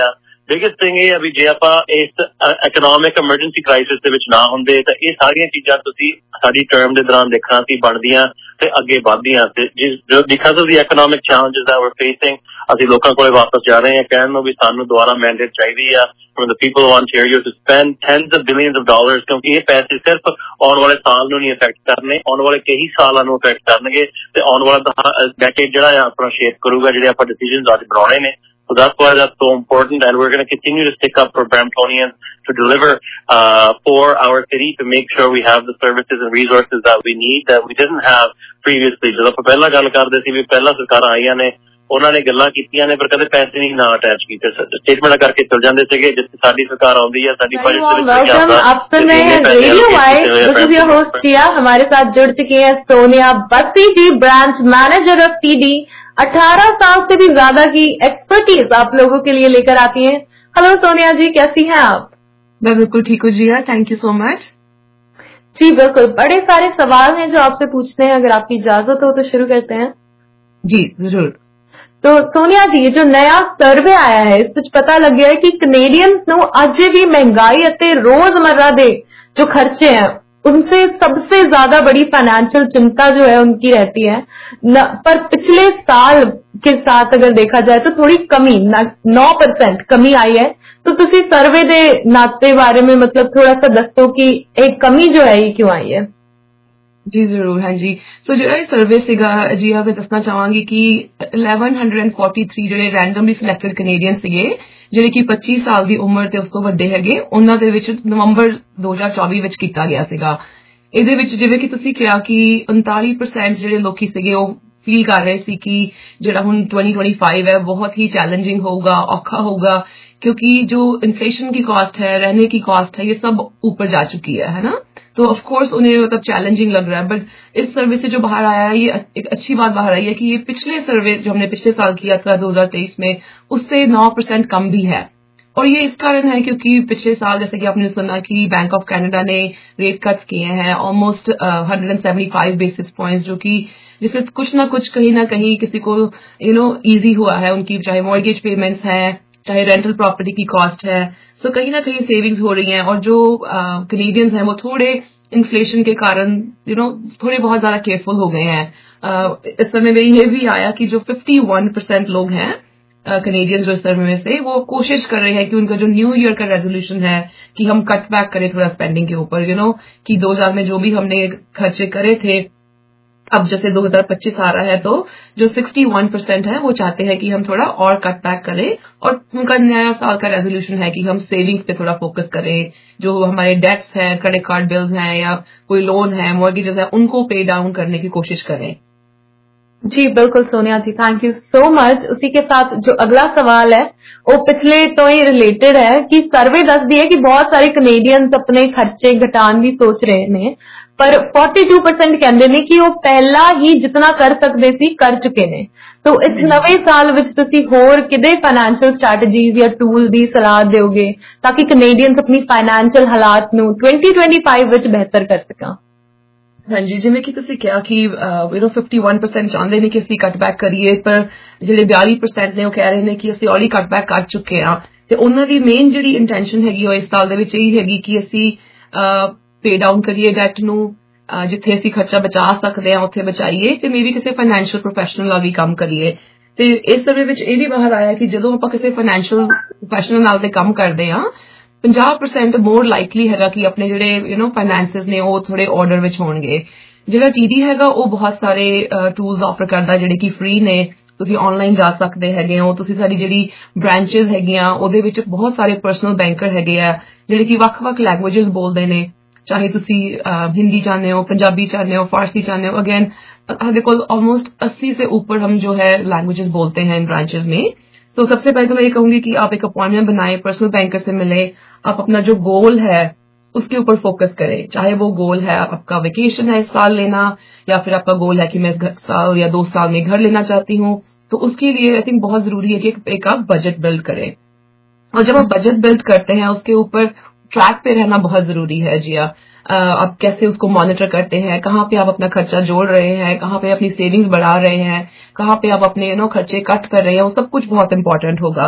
ਬਿਗੇਸਟ ਥਿੰਗ ਇਹ ਆ ਵੀ ਜੇ ਆਪਾਂ ਇਸ ਇਕਨੋਮਿਕ ਐਮਰਜੈਂਸੀ ਕ੍ਰਾਈਸਿਸ ਦੇ ਵਿੱਚ ਨਾ ਹੁੰਦੇ ਤਾਂ ਇਹ ਸਾਰੀਆਂ ਚੀਜ਼ਾਂ ਤੁਸੀਂ ਸਾਡੀ ਟਰਮ ਦੇ ਦੌਰਾਨ ਦੇਖਣਾ ਸੀ ਬਣਦੀਆਂ ਤੇ ਅੱਗੇ ਵਧਦੀਆਂ ਤੇ because of the economic challenges that we're facing ਅਸੀਂ ਲੋਕਾਂ ਕੋਲੇ ਵਾਪਸ ਜਾ ਰਹੇ ਹਾਂ ਕਹਿਣ ਨੂੰ ਵੀ ਸਾਨੂੰ ਦੁਬਾਰਾ ਮੈਂਡੇਟ ਚਾਹੀਦੀ ਆ from the people of Ontario to spend tens of billions of dollars ਕਿਉਂਕਿ ਇਹ ਪੈਸੇ ਸਿਰਫ ਆਉਣ ਵਾਲੇ ਸਾਲ ਨੂੰ ਨਹੀਂ ਇਫੈਕਟ ਕਰਨੇ ਆਉਣ ਵਾਲੇ ਕਈ ਸਾਲਾਂ ਨੂੰ ਇਫੈਕਟ ਕਰਨਗੇ ਤੇ ਆਉਣ ਵਾਲਾ ਡੈਕੇਡ ਜਿਹੜਾ ਆ ਆਪਣਾ ਸ਼ੇਪ ਕਰੂਗਾ ਜਿਹੜੇ ਆਪਾਂ ਡਿਸੀਜਨਸ ਅੱਜ ਬਣਾਉਣੇ ਨੇ So that's why that's so important, and we're going to continue to stick up for Bramptonians to deliver uh, for our city to make sure we have the services and resources that we need that we didn't have previously. ਜਦੋਂ ਆਪਾਂ ਪਹਿਲਾਂ ਗੱਲ ਕਰਦੇ ਸੀ ਵੀ ਪਹਿਲਾਂ ਸਰਕਾਰਾਂ ਆਈਆਂ ਨੇ ਉਹਨਾਂ ਨੇ ਗੱਲਾਂ ਕੀਤੀਆਂ ਨੇ ਪਰ ਕਦੇ ਪੈਸੇ ਨਹੀਂ ਨਾ ਅਟੈਚ ਕੀਤੇ ਸਟੇਟਮੈਂਟ ਕਰਕੇ ਚਲ ਜਾਂਦੇ ਸੀਗੇ ਜਿੱਥੇ ਸਾਡੀ ਸਰਕਾਰ ਆਉਂਦੀ ਹੈ साडी बजट वेलकम आप सुन रहे हैं radio Y's this is your host किया हमारे साथ जुड़ चुकी हैं Sonia Bassi ji branch manager of TD अठारह साल से भी ज्यादा की एक्सपर्टीज आप लोगों के लिए लेकर आती हैं। हेलो सोनिया जी कैसी हैं आप? मैं बिल्कुल ठीक हूँ Jiya thank you so much. जी बिल्कुल बड़े सारे सवाल हैं जो आपसे पूछते हैं अगर आपकी इजाजत हो तो शुरू करते हैं। जी जरूर। तो सोनिया जी जो नया सर्वे आया है इस ਵਿੱਚ ਪਤਾ ਲੱਗਿਆ ਹੈ ਕਿ ਕੈਨੇਡੀਅਨਸ ਨੂੰ ਅਜੇ ਵੀ ਮਹਿੰਗਾਈ ਅਤੇ रोजमर्रा ਦੇ जो खर्चे हैं उनसे सबसे ज्यादा बड़ी फाइनेंशियल चिंता जो है उनकी रहती है न, पर पिछले साल के साथ अगर देखा जाए तो थोड़ी कमी नौ परसेंट कमी आई है तो तुसी सर्वे दे नाते बारे में मतलब थोड़ा सा दसो कि एक कमी जो है ये क्यों आई है। जी जरूर हाँ जी सो जो सर्वे ਸੀਗਾ ਜੀ ਆ ਮੈਂ ਦੱਸਣਾ ਚਾਹਾਂਗੀ ਕਿ eleven forty-three ਜਿਹੜੇ ਰੈਂਡਮਲੀ ਸਿਲੈਕਟਡ ਕੈਨੇਡੀਅਨ ਸੀਗੇ ਜਿਹੜੇ ਕਿ twenty ਸਾਲ ਦੀ ਉਮਰ ਤੇ ਉਸ ਤੋਂ ਵੱਡੇ ਹੈਗੇ ਉਹਨਾਂ ਦੇ ਵਿੱਚ ਨਵੰਬਰ twenty twenty-four ਵਿੱਚ ਕੀਤਾ ਗਿਆ ਸੀਗਾ। ਇਹਦੇ ਵਿੱਚ ਜਿਵੇਂ ਕਿ ਤੁਸੀਂ ਕਿਹਾ ਕਿ uninforty percent ਜਿਹੜੇ ਲੋਕੀ ਸੀਗੇ ਉਹ ਫੀਲ ਕਰ ਰਹੇ ਸੀ ਕਿ ਜਿਹੜਾ ਹੁਣ twenty twenty-five ਹੈ ਬਹੁਤ ਹੀ ਚੈलेंजिंग ਹੋਊਗਾ ਔਖਾ होगा क्योंकि जो इन्फ्लेशन की कॉस्ट है रहने की कॉस्ट है ये सब ऊपर जा चुकी है है ना तो ऑफ कोर्स उन्हें मतलब चैलेंजिंग लग रहा है बट इस सर्वे से जो बाहर आया है ये एक अच्छी बात बाहर आई है कि ये पिछले सर्वे जो हमने पिछले साल किया था twenty twenty-three में उससे nine percent कम भी है और ये इस कारण है क्योंकि पिछले साल जैसे कि आपने सुना कि बैंक ऑफ कनाडा ने रेट कट्स किए हैं almost one hundred seventy-five basis points जो कि जिससे कुछ ना कुछ कहीं ना कहीं किसी को यू नो इजी हुआ है उनकी चाहे मॉर्गेज पेमेंट्स है चाहे रेंटल प्रॉपर्टी की कॉस्ट है सो so कहीं ना कहीं सेविंग्स हो रही हैं और जो कनेडियंस uh, हैं वो थोड़े इन्फ्लेशन के कारण यू नो थोड़े बहुत ज्यादा केयरफुल हो गए हैं। uh, इस समय में ये भी आया कि जो fifty-one percent लोग हैं कनेडियंस जो सर्वे में से वो कोशिश कर रहे हैं कि उनका जो न्यू ईयर का रेजोल्यूशन है कि हम कट बैक करें थोड़ा स्पेंडिंग के ऊपर यू नो कि दो हजार में जो भी हमने खर्चे करे थे अब जैसे twenty twenty-five आ रहा है तो जो sixty-one percent है वो चाहते हैं कि हम थोड़ा और कट बैक करें और उनका नया साल का रेजोल्यूशन है कि हम सेविंग्स पे थोड़ा फोकस करें जो हमारे डेट्स हैं क्रेडिट कार्ड बिल्स हैं या कोई लोन है मॉर्गेजेस है उनको पे डाउन करने की कोशिश करें। जी बिल्कुल Sonia ji thank you so much. उसी के साथ जो अगला सवाल है वो पिछले तो ही रिलेटेड है कि सर्वे दस दी है कि बहुत सारे कनेडियंस अपने खर्चे घटान भी सोच रहे ने पर forty-two percent कहंदे ने कि वो पहला ही जितना कर सकदे सी कर चुके ने तो इस नवे साल विच तुसी होर किदे फाइनेंशियल स्ट्रैटेजीज या टूल दी सलाह दोगे ताकि कनेडियंस अपनी फाइनेंशियल हालात ਨੂੰ twenty twenty-five ਵਿੱਚ ਬਿਹਤਰ ਕਰ ਸਕਣ। हाँ जी जिवें कि तुसीं कहा कि यू नो fifty-one percent ਚਾਹੁੰਦੇ ਨੇ ਕਿ ਅਸੀਂ ਕੱਟ ਬੈਕ ਕਰੀਏ ਪਰ ਜਿਹੜੇ forty percent ਨੇ ਉਹ ਕਹਿ ਰਹੇ ਨੇ ਕਿ ਅਸੀਂ ਆਲਰੇਡੀ ਕੱਟ ਬੈਕ ਕਰ ਚੁੱਕੇ ਆ ਤੇ ਉਹਨਾਂ ਦੀ ਮੇਨ ਜਿਹੜੀ ਇੰਟੈਂਸ਼ਨ ਹੈਗੀ ਉਹ ਇਸ ਸਾਲ ਦੇ ਵਿੱਚ ਇਹ ਹੈਗੀ ਕਿ ਅਸੀਂ पे डाउन करिए डेट ਨੂੰ ਜਿੱਥੇ ਅਸੀਂ ਖਰਚਾ ਬਚਾ ਸਕਦੇ ਹਾਂ ਉੱਥੇ ਬਚਾਈਏ ਤੇ ਮੇਬੀ ਕਿਸੇ ਫਾਈਨੈਂਸ਼ੀਅਲ ਪ੍ਰੋਫੈਸ਼ਨਲ ਨਾਲ ਵੀ ਕੰਮ ਕਰੀਏ ਤੇ ਇਸ ਸਮੇਂ ਵਿੱਚ ਇਹ ਵੀ ਬਾਹਰ ਆਇਆ ਕਿ ਜਦੋਂ ਆਪਾਂ ਕਿਸੇ ਫਾਈਨੈਂਸ਼ੀਅਲ ਪ੍ਰੋਫੈਸ਼ਨਲ ਨਾਲ ਤੇ ਕੰਮ ਕਰਦੇ ਹਾਂ fifty percent ਮੋਰ ਲਾਈਕਲੀ ਹੈਗਾ ਕਿ ਆਪਣੇ ਜਿਹੜੇ ਯੂ نو ਫਾਈਨੈਂਸਸ ਨੇ ਉਹ ਥੋੜੇ ਆਰਡਰ ਵਿੱਚ ਹੋਣਗੇ। ਜਿਹੜਾ ਟੀਡੀ ਹੈਗਾ ਉਹ ਬਹੁਤ ਸਾਰੇ ਟੂਲਸ ਆਫਰ ਕਰਦਾ ਜਿਹੜੇ ਕਿ ਫ੍ਰੀ ਨੇ ਤੁਸੀਂ ਆਨਲਾਈਨ ਜਾ ਸਕਦੇ ਹੈਗੇ ਹੋ ਤੁਸੀਂ ਸਾਡੀ ਜਿਹੜੀ ਬ੍ਰਾਂਚਸ ਹੈਗੀਆਂ ਉਹਦੇ ਵਿੱਚ ਬਹੁਤ ਸਾਰੇ ਪਰਸਨਲ ਬੈਂਕਰ ਹੈਗੇ ਆ ਜਿਹੜੇ ਕਿ ਵੱਖ-ਵੱਖ ਲੈਂਗੁਏਜਸ ਬੋਲਦੇ ਨੇ चाहे तुसी हिंदी चाहते हो पंजाबी चाहते हो फारसी चाहते हो अगेन देखो ऑलमोस्ट अस्सी से ऊपर हम जो है लैंग्वेजेस बोलते हैं इन ब्रांचेस में। सो so, सबसे पहले तो मैं ये कहूंगी कि आप एक अपॉइंटमेंट बनाएं पर्सनल बैंकर से मिले आप अपना जो गोल है उसके ऊपर फोकस करें चाहे वो गोल है आपका वेकेशन है इस साल लेना या फिर आपका गोल है कि मैं इस साल या दो साल में घर लेना चाहती हूँ तो उसके लिए आई थिंक बहुत जरूरी है कि एक आप बजट बिल्ड करें और जब आप बजट बिल्ड करते हैं उसके ऊपर ट्रैक पे रहना बहुत जरूरी है जिया। आप कैसे उसको मॉनिटर करते हैं कहाँ पे आप अपना खर्चा जोड़ रहे हैं कहाँ पे अपनी सेविंग्स बढ़ा रहे हैं कहाँ पे आप अपने यू नो खर्चे कट कर रहे हैं वो सब कुछ बहुत इंपॉर्टेंट होगा।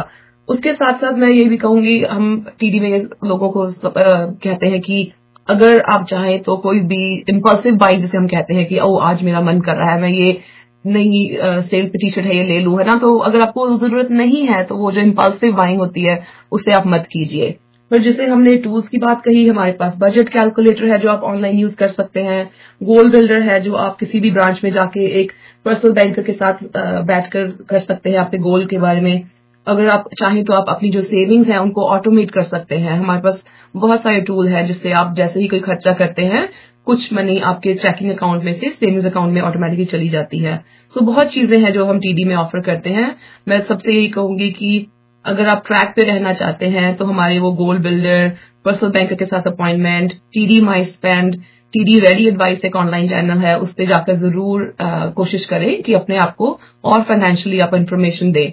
उसके साथ साथ मैं ये भी कहूंगी, हम टीडी में लोगों को कहते हैं कि अगर आप चाहें तो कोई भी इम्पल्सिव बाइंग जिसे हम कहते हैं कि ओ आज मेरा मन कर रहा है मैं ये नई सेल पे टी शर्ट है ये ले लूं, है ना, तो अगर आपको जरूरत नहीं है तो वो जो इम्पल्सिव बाइंग होती है उसे आप मत कीजिए। पर जैसे हमने टूल्स की बात कही, हमारे पास बजट कैलकुलेटर है जो आप ऑनलाइन यूज कर सकते हैं, गोल बिल्डर है जो आप किसी भी ब्रांच में जाके एक पर्सनल बैंकर के साथ बैठकर कर सकते हैं आपके गोल के बारे में। अगर आप चाहें तो आप अपनी जो सेविंग्स है उनको ऑटोमेट कर सकते हैं। हमारे पास बहुत सारे टूल हैं जिससे आप जैसे ही कोई खर्चा करते हैं कुछ मनी आपके चेकिंग अकाउंट में से सेविंग्स अकाउंट में ऑटोमेटिकली चली जाती है। सो so, बहुत चीजें हैं जो हम टीडी में ऑफर करते हैं। मैं सबसे यही कहूंगी कि अगर आप ट्रैक पे रहना चाहते हैं तो हमारे वो गोल बिल्डर, पर्सनल बैंकर के साथ appointment, TD my spend, TD ready advice एक ऑनलाइन चैनल है, उस पर जाकर जरूर आ, कोशिश करें कि अपने आप को और फाइनेंशियली आप इंफॉर्मेशन दें।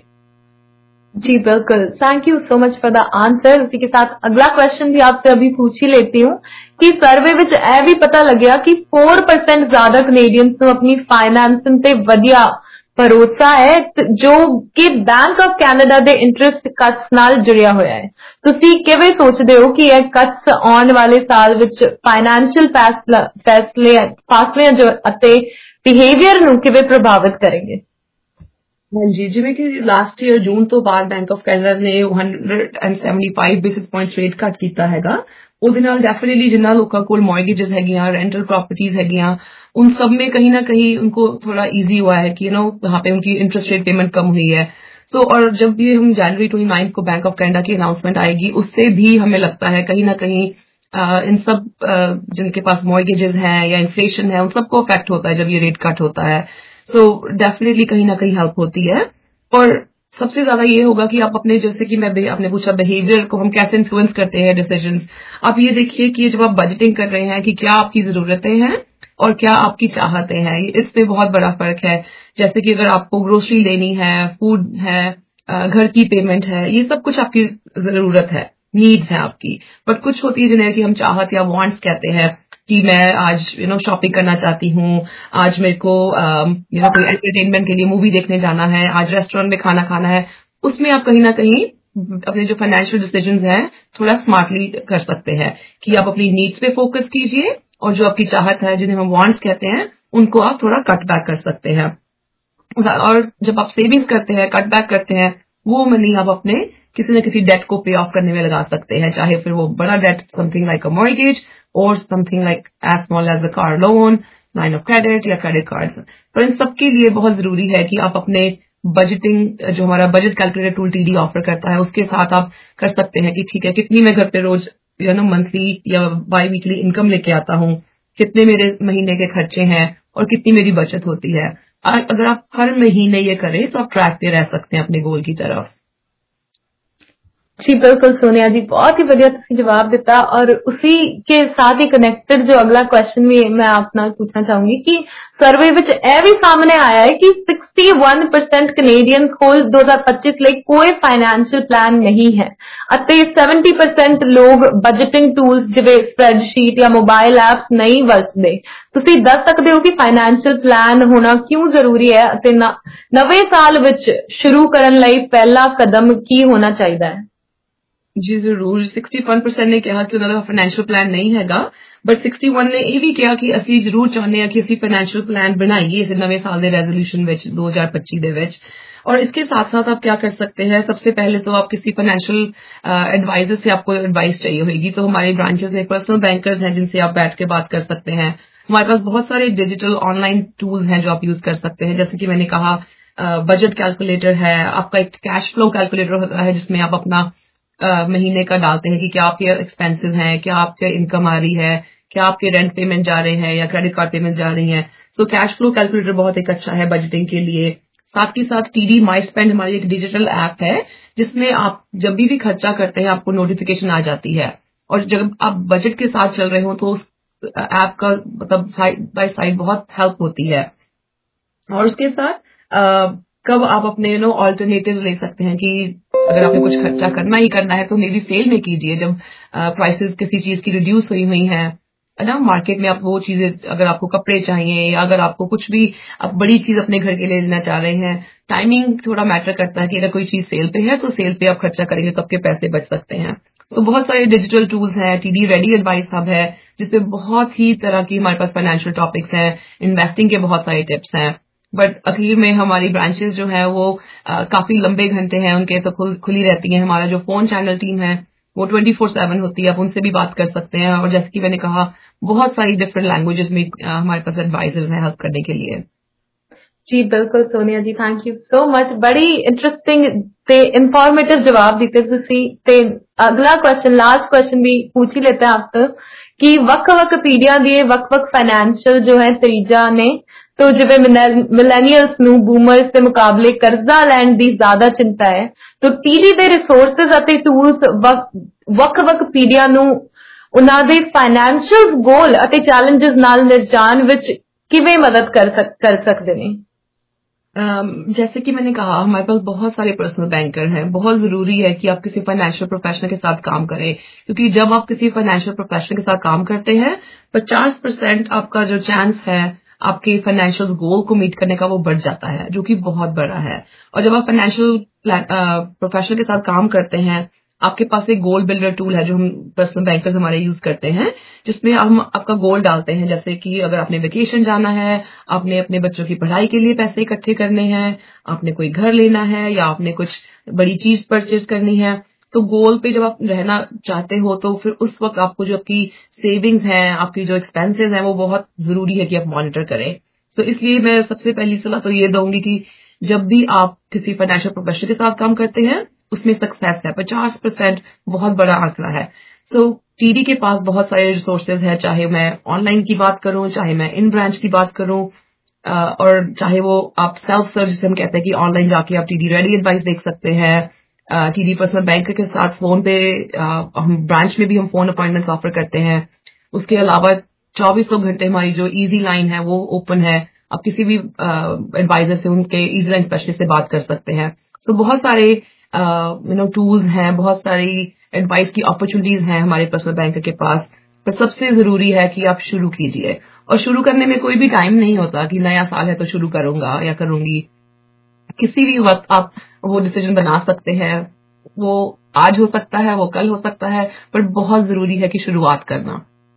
जी बिल्कुल, thank you so much for the answer. उसी के साथ अगला क्वेश्चन भी आपसे अभी पूछ ही लेती हूँ कि सर्वे विच ए भी पता लग्या कि फोर परसेंट ज्यादा कनेडियंस ਨੂੰ ਆਪਣੀ ਫਾਈਨੈਂਸਿੰਗ ਤੇ ਵਧੀਆ ਭਰੋਸਾ ਹੈ ਜੋ ਕਿ ਬੈਂਕ ਆਫ ਕੈਨੇਡਾ ਦੇ ਇੰਟਰਸਟ ਕੱਟਸ ਨਾਲ ਜੁੜਿਆ ਹੋਇਆ ਹੈ। ਤੁਸੀਂ ਕਿਵੇਂ ਸੋਚਦੇ ਹੋ ਕਿ ਇਹ ਕੱਟਸ ਆਉਣ ਵਾਲੇ ਸਾਲ ਵਿੱਚ ਫਾਈਨੈਂਸ਼ੀਅਲ ਫੈਸਲੇ ਫਾਸਲਿਆਂ ਜੋ ਅਤੇ ਬਿਹੇਵੀਅਰ ਨੂੰ ਕਿਵੇਂ ਪ੍ਰਭਾਵਿਤ ਕਰਨਗੇ? हाँ जी, जिवें कि लास्ट ईयर जून तो बाद बैंक ऑफ कैनेडा ने one seventy-five basis points rate cut कीता हैगा। ਉਹਦੇ ਨਾਲ डेफिनेटली जिन्ना लोगों को मॉर्गेजेस हैगियां, रेंटल प्रॉपर्टीज हैगियां, उन सब में कहीं ना कहीं उनको थोड़ा इजी हुआ है कि यू नो वहां पे उनकी इंटरेस्ट रेट पेमेंट कम हुई है। सो so, और जब भी हम जनवरी उनतीस को बैंक ऑफ कैनेडा की अनाउंसमेंट आएगी उससे भी हमें लगता है कहीं ना कहीं आ, इन सब आ, जिनके पास मॉर्गेजेस हैं या इन्फ्लेशन है उन सबको अफेक्ट होता है जब ये रेट कट होता है। सो so, डेफिनेटली कहीं ना कहीं हेल्प होती है। और सबसे ज्यादा ये होगा कि आप अपने, जैसे कि मैं आपने पूछा बिहेवियर को हम कैसे इन्फ्लुएंस करते हैं डिसीजंस, आप ये देखिए कि जब आप बजटिंग कर रहे हैं कि क्या आपकी जरूरतें हैं और क्या आपकी चाहतें हैं, इसमें बहुत बड़ा फर्क है। जैसे कि अगर आपको ग्रोसरी लेनी है, फूड है, घर की पेमेंट है, ये सब कुछ आपकी जरूरत है, नीड्स है आपकी। बट कुछ होती है जिन्हें कि हम चाहत या वांट्स कहते हैं कि मैं आज यू नो शॉपिंग करना चाहती हूँ, आज मेरे को यू नो कोई एंटरटेनमेंट के लिए मूवी देखने जाना है, आज रेस्टोरेंट में खाना खाना है। उसमें आप कहीं ना कहीं अपने जो फाइनेंशियल डिसीजंस हैं थोड़ा स्मार्टली कर सकते हैं कि आप अपनी नीड्स पे फोकस कीजिए और जो आपकी चाहत है जिन्हें हम वांट्स कहते हैं उनको आप थोड़ा कट बैक कर सकते हैं। और जब आप सेविंग्स करते हैं, कट बैक करते हैं, वो मनी आप अपने किसी न किसी डेट को पे ऑफ करने में लगा सकते हैं, चाहे फिर वो बड़ा debt something like a mortgage और something like as small as a car loan, line of credit या क्रेडिट कार्ड्स। पर इन सबके लिए बहुत जरूरी है कि आप अपने बजटिंग, जो हमारा budget calculator tool TD offer करता है, उसके साथ आप कर सकते हैं कि ठीक है कितनी मैं घर पे रोज यू नो मंथली या बाई वीकली इनकम लेके आता हूँ, कितने मेरे महीने के खर्चे हैं और कितनी मेरी बचत होती है। अगर आप हर महीने ये करें तो आप ट्रैक पे रह सकते हैं अपने गोल की तरफ। जी बिल्कुल सोनिया जी, बहुत ही बढ़िया तुसी जवाब दिता। और उसी के साथ ही कनेक्टेड जो अगला क्वेश्चन भी मैं आपसे पूछना चाहूंगी कि सर्वे विच ए भी सामने आया है कि इकसठ परसेंट कनेडियंस कोल दो हज़ार पच्चीस ਲਈ कोई फाइनेंशियल प्लान नहीं है ਅਤੇ सत्तर परसेंट लोग बजटिंग टूल्स ਜਿਵੇਂ स्प्रेडशीट या मोबाइल एप्स नहीं वरतਦੇ। ਤੁਸੀਂ ਦੱਸ ਸਕਦੇ ਹੋ ਕਿ फाइनेंशियल प्लान होना क्यों जरूरी है ਅਤੇ नवे साल विच शुरू ਕਰਨ ਲਈ पहला कदम की होना चाहिए है? जी जरूर, इकसठ परसेंट ने कहा कि उन्होंने फाइनेंशियल प्लान नहीं हैगा, बट इकसठ ने यह भी कहा कि ਅਸੀਂ जरूर चाहते हैं कि ਅਸੀਂ फाइनेंशियल प्लान बनाइए इस नवे साल के रेजोल्यूशन विच दो हज़ार पच्चीस दे विच। और इसके साथ साथ आप क्या कर सकते हैं, सबसे पहले तो आप किसी फाइनेंशियल एडवाइजर से आपको एडवाइस चाहिए होगी, तो हमारे ब्रांचेस में पर्सनल बैंकर्स हैं जिनसे आप बैठ के बात कर सकते हैं। हमारे पास बहुत सारे डिजिटल ऑनलाइन टूल्स हैं जो आप यूज कर सकते हैं, जैसे कि मैंने कहा बजट कैलकुलेटर है, आपका एक कैश फ्लो कैलकुलेटर होता है जिसमें आप अपना Uh, महीने का डालते हैं कि क्या आपके एक्सपेंसेस हैं, क्या आपके इनकम आ रही है, क्या आपके रेंट पेमेंट जा रहे हैं या क्रेडिट कार्ड पेमेंट जा रही हैं। सो कैश फ्लो कैलकुलेटर बहुत एक अच्छा है बजटिंग के लिए। साथ ही साथ टीडी माई स्पेंड हमारी एक डिजिटल ऐप है जिसमें आप जब भी भी खर्चा करते हैं आपको नोटिफिकेशन आ जाती है, और जब आप बजट के साथ चल रहे हो तो उस ऐप का मतलब साइड बाय साइड बहुत हेल्प होती है। और उसके साथ uh, कब आप अपने नो ऑल्टरनेटिव ले सकते हैं कि अगर आपने कुछ खर्चा करना ही करना है तो मे बी सेल में कीजिए जब प्राइसेस किसी चीज की रिड्यूस हुई हुई हैं, है ना, मार्केट में आप वो चीजें, अगर आपको कपड़े चाहिए या अगर आपको कुछ भी आप बड़ी चीज अपने घर के लिए लेना चाह रहे हैं, टाइमिंग थोड़ा मैटर करता है कि अगर कोई चीज सेल पे है तो सेल पे आप खर्चा करेंगे तो आपके पैसे बच सकते हैं। तो बहुत सारे डिजिटल टूल्स हैं, टीडी रेडी एडवाइस हब है जिसमें बहुत ही तरह की हमारे पास फाइनेंशियल टॉपिक्स हैं, इन्वेस्टिंग के बहुत सारे टिप्स हैं। बट अखीर में हमारी ब्रांचेस जो है वो आ, काफी लंबे घंटे हैं उनके, तो खुल, खुली रहती है। हमारा जो फोन चैनल टीम है वो ट्वेंटी फोर सेवन होती है, आप उनसे भी बात कर सकते हैं। और जैसे कि मैंने कहा, बहुत सारी डिफरेंट लैंग्वेजेस में आ, हमारे पास एडवाइजर्स हैं हेल्प करने के लिए। जी बिल्कुल Sonia ji, thank you so much, बड़ी इंटरेस्टिंग ते इंफॉर्मेटिव जवाब दिते तुसी। ते अगला क्वेश्चन, लास्ट क्वेश्चन भी पूछ ही लेते हैं आपसे कि वक् वक् पीढ़ियां दिए वक् वक् फाइनेंशियल जो है तरीजा ने, तो जिवें मिलेनियल्स नू बूमर्स के मुकाबले कर्जा लैण दी ज्यादा चिंता है, तो टीडी दे रिसोर्सेज अते टूल्स वक् वक् पीढ़ियां नू उन्हां दे फाइनेंशियल गोल अते चैलेंजेस नाल निजाण विच किवें मदद कर सक कर सकदे ने? Um, जैसे कि मैंने कहा, हमारे पास बहुत सारे पर्सनल बैंकर हैं। बहुत जरूरी है कि आप किसी फाइनेंशियल प्रोफेशनल के साथ काम करें, क्योंकि जब आप किसी फाइनेंशियल प्रोफेशनल के साथ काम करते हैं, पचास परसेंट आपका जो चांस है आपके फाइनेंशियल गोल को मीट करने का वो बढ़ जाता है, जो कि बहुत बड़ा है। और जब आप फाइनेंशियल प्रोफेशनल के साथ काम करते हैं, आपके पास एक गोल बिल्डर टूल है जो हम पर्सनल बैंकर्स हमारे यूज करते हैं, जिसमें हम आपका गोल डालते हैं। जैसे कि अगर आपने वेकेशन जाना है, आपने अपने बच्चों की पढ़ाई के लिए पैसे इकट्ठे करने हैं, आपने कोई घर लेना है या आपने कुछ बड़ी चीज परचेज करनी है, तो गोल पे जब आप रहना चाहते हो तो फिर उस वक्त आपको जो आपकी सेविंग्स हैं, आपकी जो एक्सपेंसेस हैं, वो बहुत जरूरी है कि आप मॉनिटर करें। तो इसलिए मैं सबसे पहली सलाह तो ये दूंगी कि जब भी आप किसी फाइनेंशियल प्रोफेशनल के साथ काम करते हैं, उसमें सक्सेस है पचास परसेंट, बहुत बड़ा आंकड़ा है। सो so, टीडी के पास बहुत सारे रिसोर्सेज है, चाहे मैं ऑनलाइन की बात करूं, चाहे मैं इन ब्रांच की बात करूं, और चाहे वो आप सेल्फ सर्व जिसे हम कहते हैं कि ऑनलाइन जाके आप टीडी रेडी एडवाइस देख सकते हैं। टीडी पर्सनल बैंकर के साथ फोन पे आ, हम ब्रांच में भी हम फोन अपॉइंटमेंट्स ऑफर करते हैं। उसके अलावा चौबीसों घंटे हमारी जो इजी लाइन है वो ओपन है, आप किसी भी एडवाइजर से, उनके इजी लाइन स्पेशलिस्ट से बात कर सकते हैं। सो so, बहुत सारे यू नो टूल्स हैं, बहुत सारी एडवाइस की अपॉर्चुनिटीज हैं हमारे पर्सनल बैंकर के पास। पर सबसे जरूरी है कि आप शुरू कीजिए, और शुरू करने में कोई भी टाइम नहीं होता कि नया साल है तो शुरू करूंगा या करूंगी। किसी भी वक्त आप वो डिसीजन बना सकते हैं, वो आज हो सकता है, वो कल हो सकता है, पर बहुत जरूरी है कि शुरुआत करना।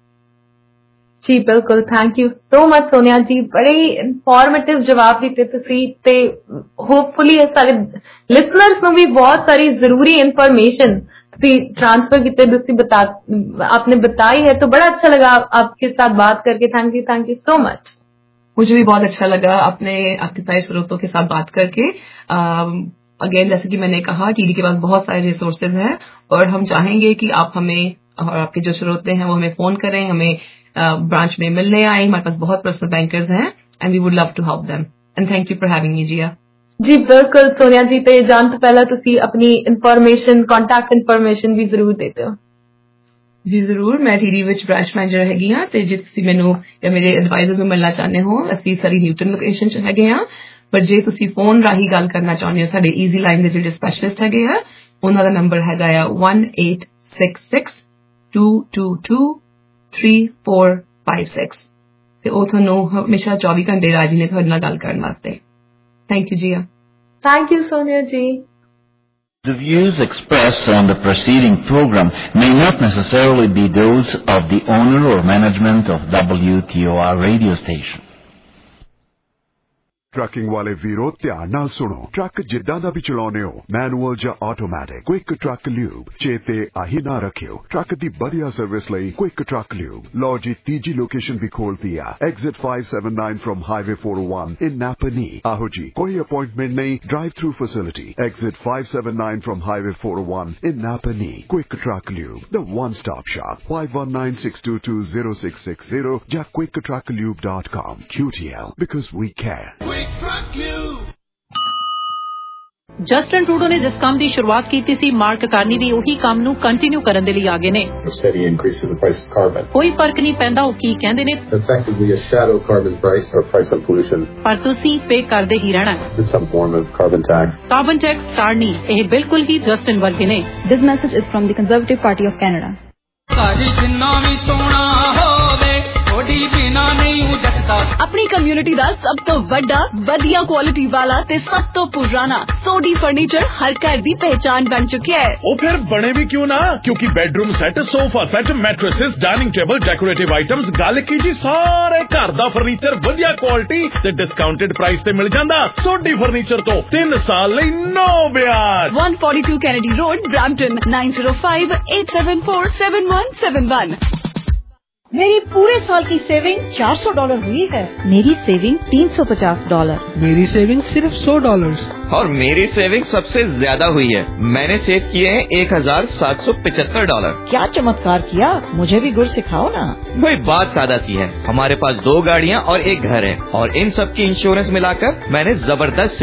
जी बिल्कुल, thank you so much Sonia ji, बड़े इंफॉर्मेटिव जवाब दिते तुसी ते होपफुली सारे लिसनर्स ਨੂੰ भी बहुत सारी जरूरी इंफॉर्मेशन तुसी ट्रांसफर किते तुसी बता आपने बताई है, तो बड़ा अच्छा लगा आपके साथ बात करके। Thank you thank you so much. मुझे भी बहुत अच्छा लगा अपने आपके सारे स्रोतों के साथ बात करके। अगेन जैसे कि मैंने कहा, टीडी के पास बहुत सारे रिसोर्सेज हैं और हम चाहेंगे कि आप हमें और आपके जो श्रोते हैं वो हमें फोन करें, हमें ब्रांच uh, में मिलने आए। हमारे पास बहुत पर्सनल बैंकर्स हैं and we would love to help them, and thank you for having me Jia. जी बिल्कुल सोनिया जी, ते जान तो पहला तुसी अपनी इंफॉर्मेशन, कॉन्टैक्ट इंफॉर्मेशन भी जरूर देते हो। जी जरूर, मैं टीडी विच ब्रांच मैनेजर हैगी हां, ते जे तुसी मैनू या मेरे एडवाइजर्स ਨੂੰ ਮਿਲਣਾ ਚਾਹੁੰਦੇ ਹੋ, ਅਸੀਂ ਸਰੀ ਨਿਊਟਨ ਲੋਕੇਸ਼ਨ 'ਚ ਹੈਗੇ ਆ। ਪਰ ਜੇ ਤੁਸੀਂ ਫੋਨ ਰਾਹੀਂ ਗੱਲ ਕਰਨਾ ਚਾਹੁੰਦੇ ਹੋ, ਸਾਡੇ ਈਜ਼ੀ ਲਾਈਨ ਦੇ ਜਿਹੜੇ ਸਪੈਸ਼ਲਿਸਟ ਹੈਗੇ ਆ, ਉਹਨਾਂ ਦਾ ਨੰਬਰ ਹੈਗਾ ਆ one eight six six two two two three four five six, ਤੇ ਉਹ ਤੁਹਾਨੂੰ ਹਮੇਸ਼ਾ ਚੌਵੀ ਘੰਟੇ ਰਾਜੀ ਨੇ ਤੁਹਾਡੇ ਨਾਲ ਗੱਲ ਕਰਨ ਵਾਸਤੇ। Thank you Jia. Thank you Sonia ji. The views expressed on the preceding program may not necessarily be those of the owner or management of W T O R radio station. Trucking वाले वीरो ध्यान नाल सुनो। ट्रक जिद्दां दा भी चलाउने हो, मैनुअल या ऑटोमैटिक, क्विक ट्रक ल्यूब चेते आही ना रखियो। ट्रक दी बढ़िया सर्विस लई क्विक ट्रक ल्यूब। लो जी तीजी लोकेशन भी खोल दिया, exit five seven nine from highway four oh one in Napanee. आहो जी, कोई अपॉइंटमेंट नहीं, drive through facility, exit five seven nine from highway four oh one in Napanee. Quick truck lube, the one stop shop, five one nine six two two zero six six zero या quick truck lube dot com। Q T L, because we care। Justin Trudeau ਨੇ ਜਿਸ ਕੰਮ ਦੀ ਸ਼ੁਰੂਆਤ ਕੀਤੀ ਸੀ, mark Carney ਵੀ ਉਹੀ ਕੰਮ ਨੂੰ continue ਕਰਨ ਦੇ ਲਈ ਆਗੇ ਨੇ। ਕੋਈ ਫਰਕ ਨਹੀਂ ਪੈਂਦਾ ਉਹ ਕੀ ਕਹਿੰਦੇ ਨੇ, ਪਰ ਤੁਸੀਂ ਪੇ ਕਰਦੇ ਹੀ ਰਹਿਣਾ। ਕਾਰਬਨ ਟੈਕਸ ਕਾਰਨੀ, ਇਹ ਬਿਲਕੁਲ ਹੀ ਜਸਟਿਨ ਵਰਗੇ ਨੇ। This message is from the Conservative Party of Canada. ਸਾਡੀ ਜਿੰਨਾ ਵੀ ਸੋਹਣਾ ਹੋਵੇ सोडी बिना नहीं हूं जसदा। अपनी कम्युनिटी दा सब तो वड्डा वधिया क्वालिटी वाला ते सब तो पुराना सोडी फर्नीचर हर घर दी पहचान बन चुका है। ओ फिर बने भी क्यों ना, क्योंकि bedroom set, sofa set, mattresses, dining table, decorative items, गल की जी सारे घर दा फर्नीचर वधिया क्वालिटी ते डिस्काउंटेड प्राइस ते मिल जांदा। सोडी फर्नीचर तो तीन साल लई नो ब्याज। one forty-two Kennedy Road, Brampton, nine zero five eight seven four seven one seven one। मेरी पूरे साल की सेविंग चार सौ डॉलर हुई है। मेरी सेविंग तीन सौ पचास डॉलर। मेरी सेविंग सिर्फ सौ डॉलर। और मेरी सेविंग सबसे ज्यादा हुई है, मैंने सेव किए हैं एक हजार सात सौ पिछहत्तर डॉलर। क्या चमत्कार किया, मुझे भी गुर सिखाओ ना। भाई बात सादा सी है, हमारे पास दो गाड़ियाँ और एक घर है और इन सब की इंश्योरेंस मिलाकर मैंने जबरदस्त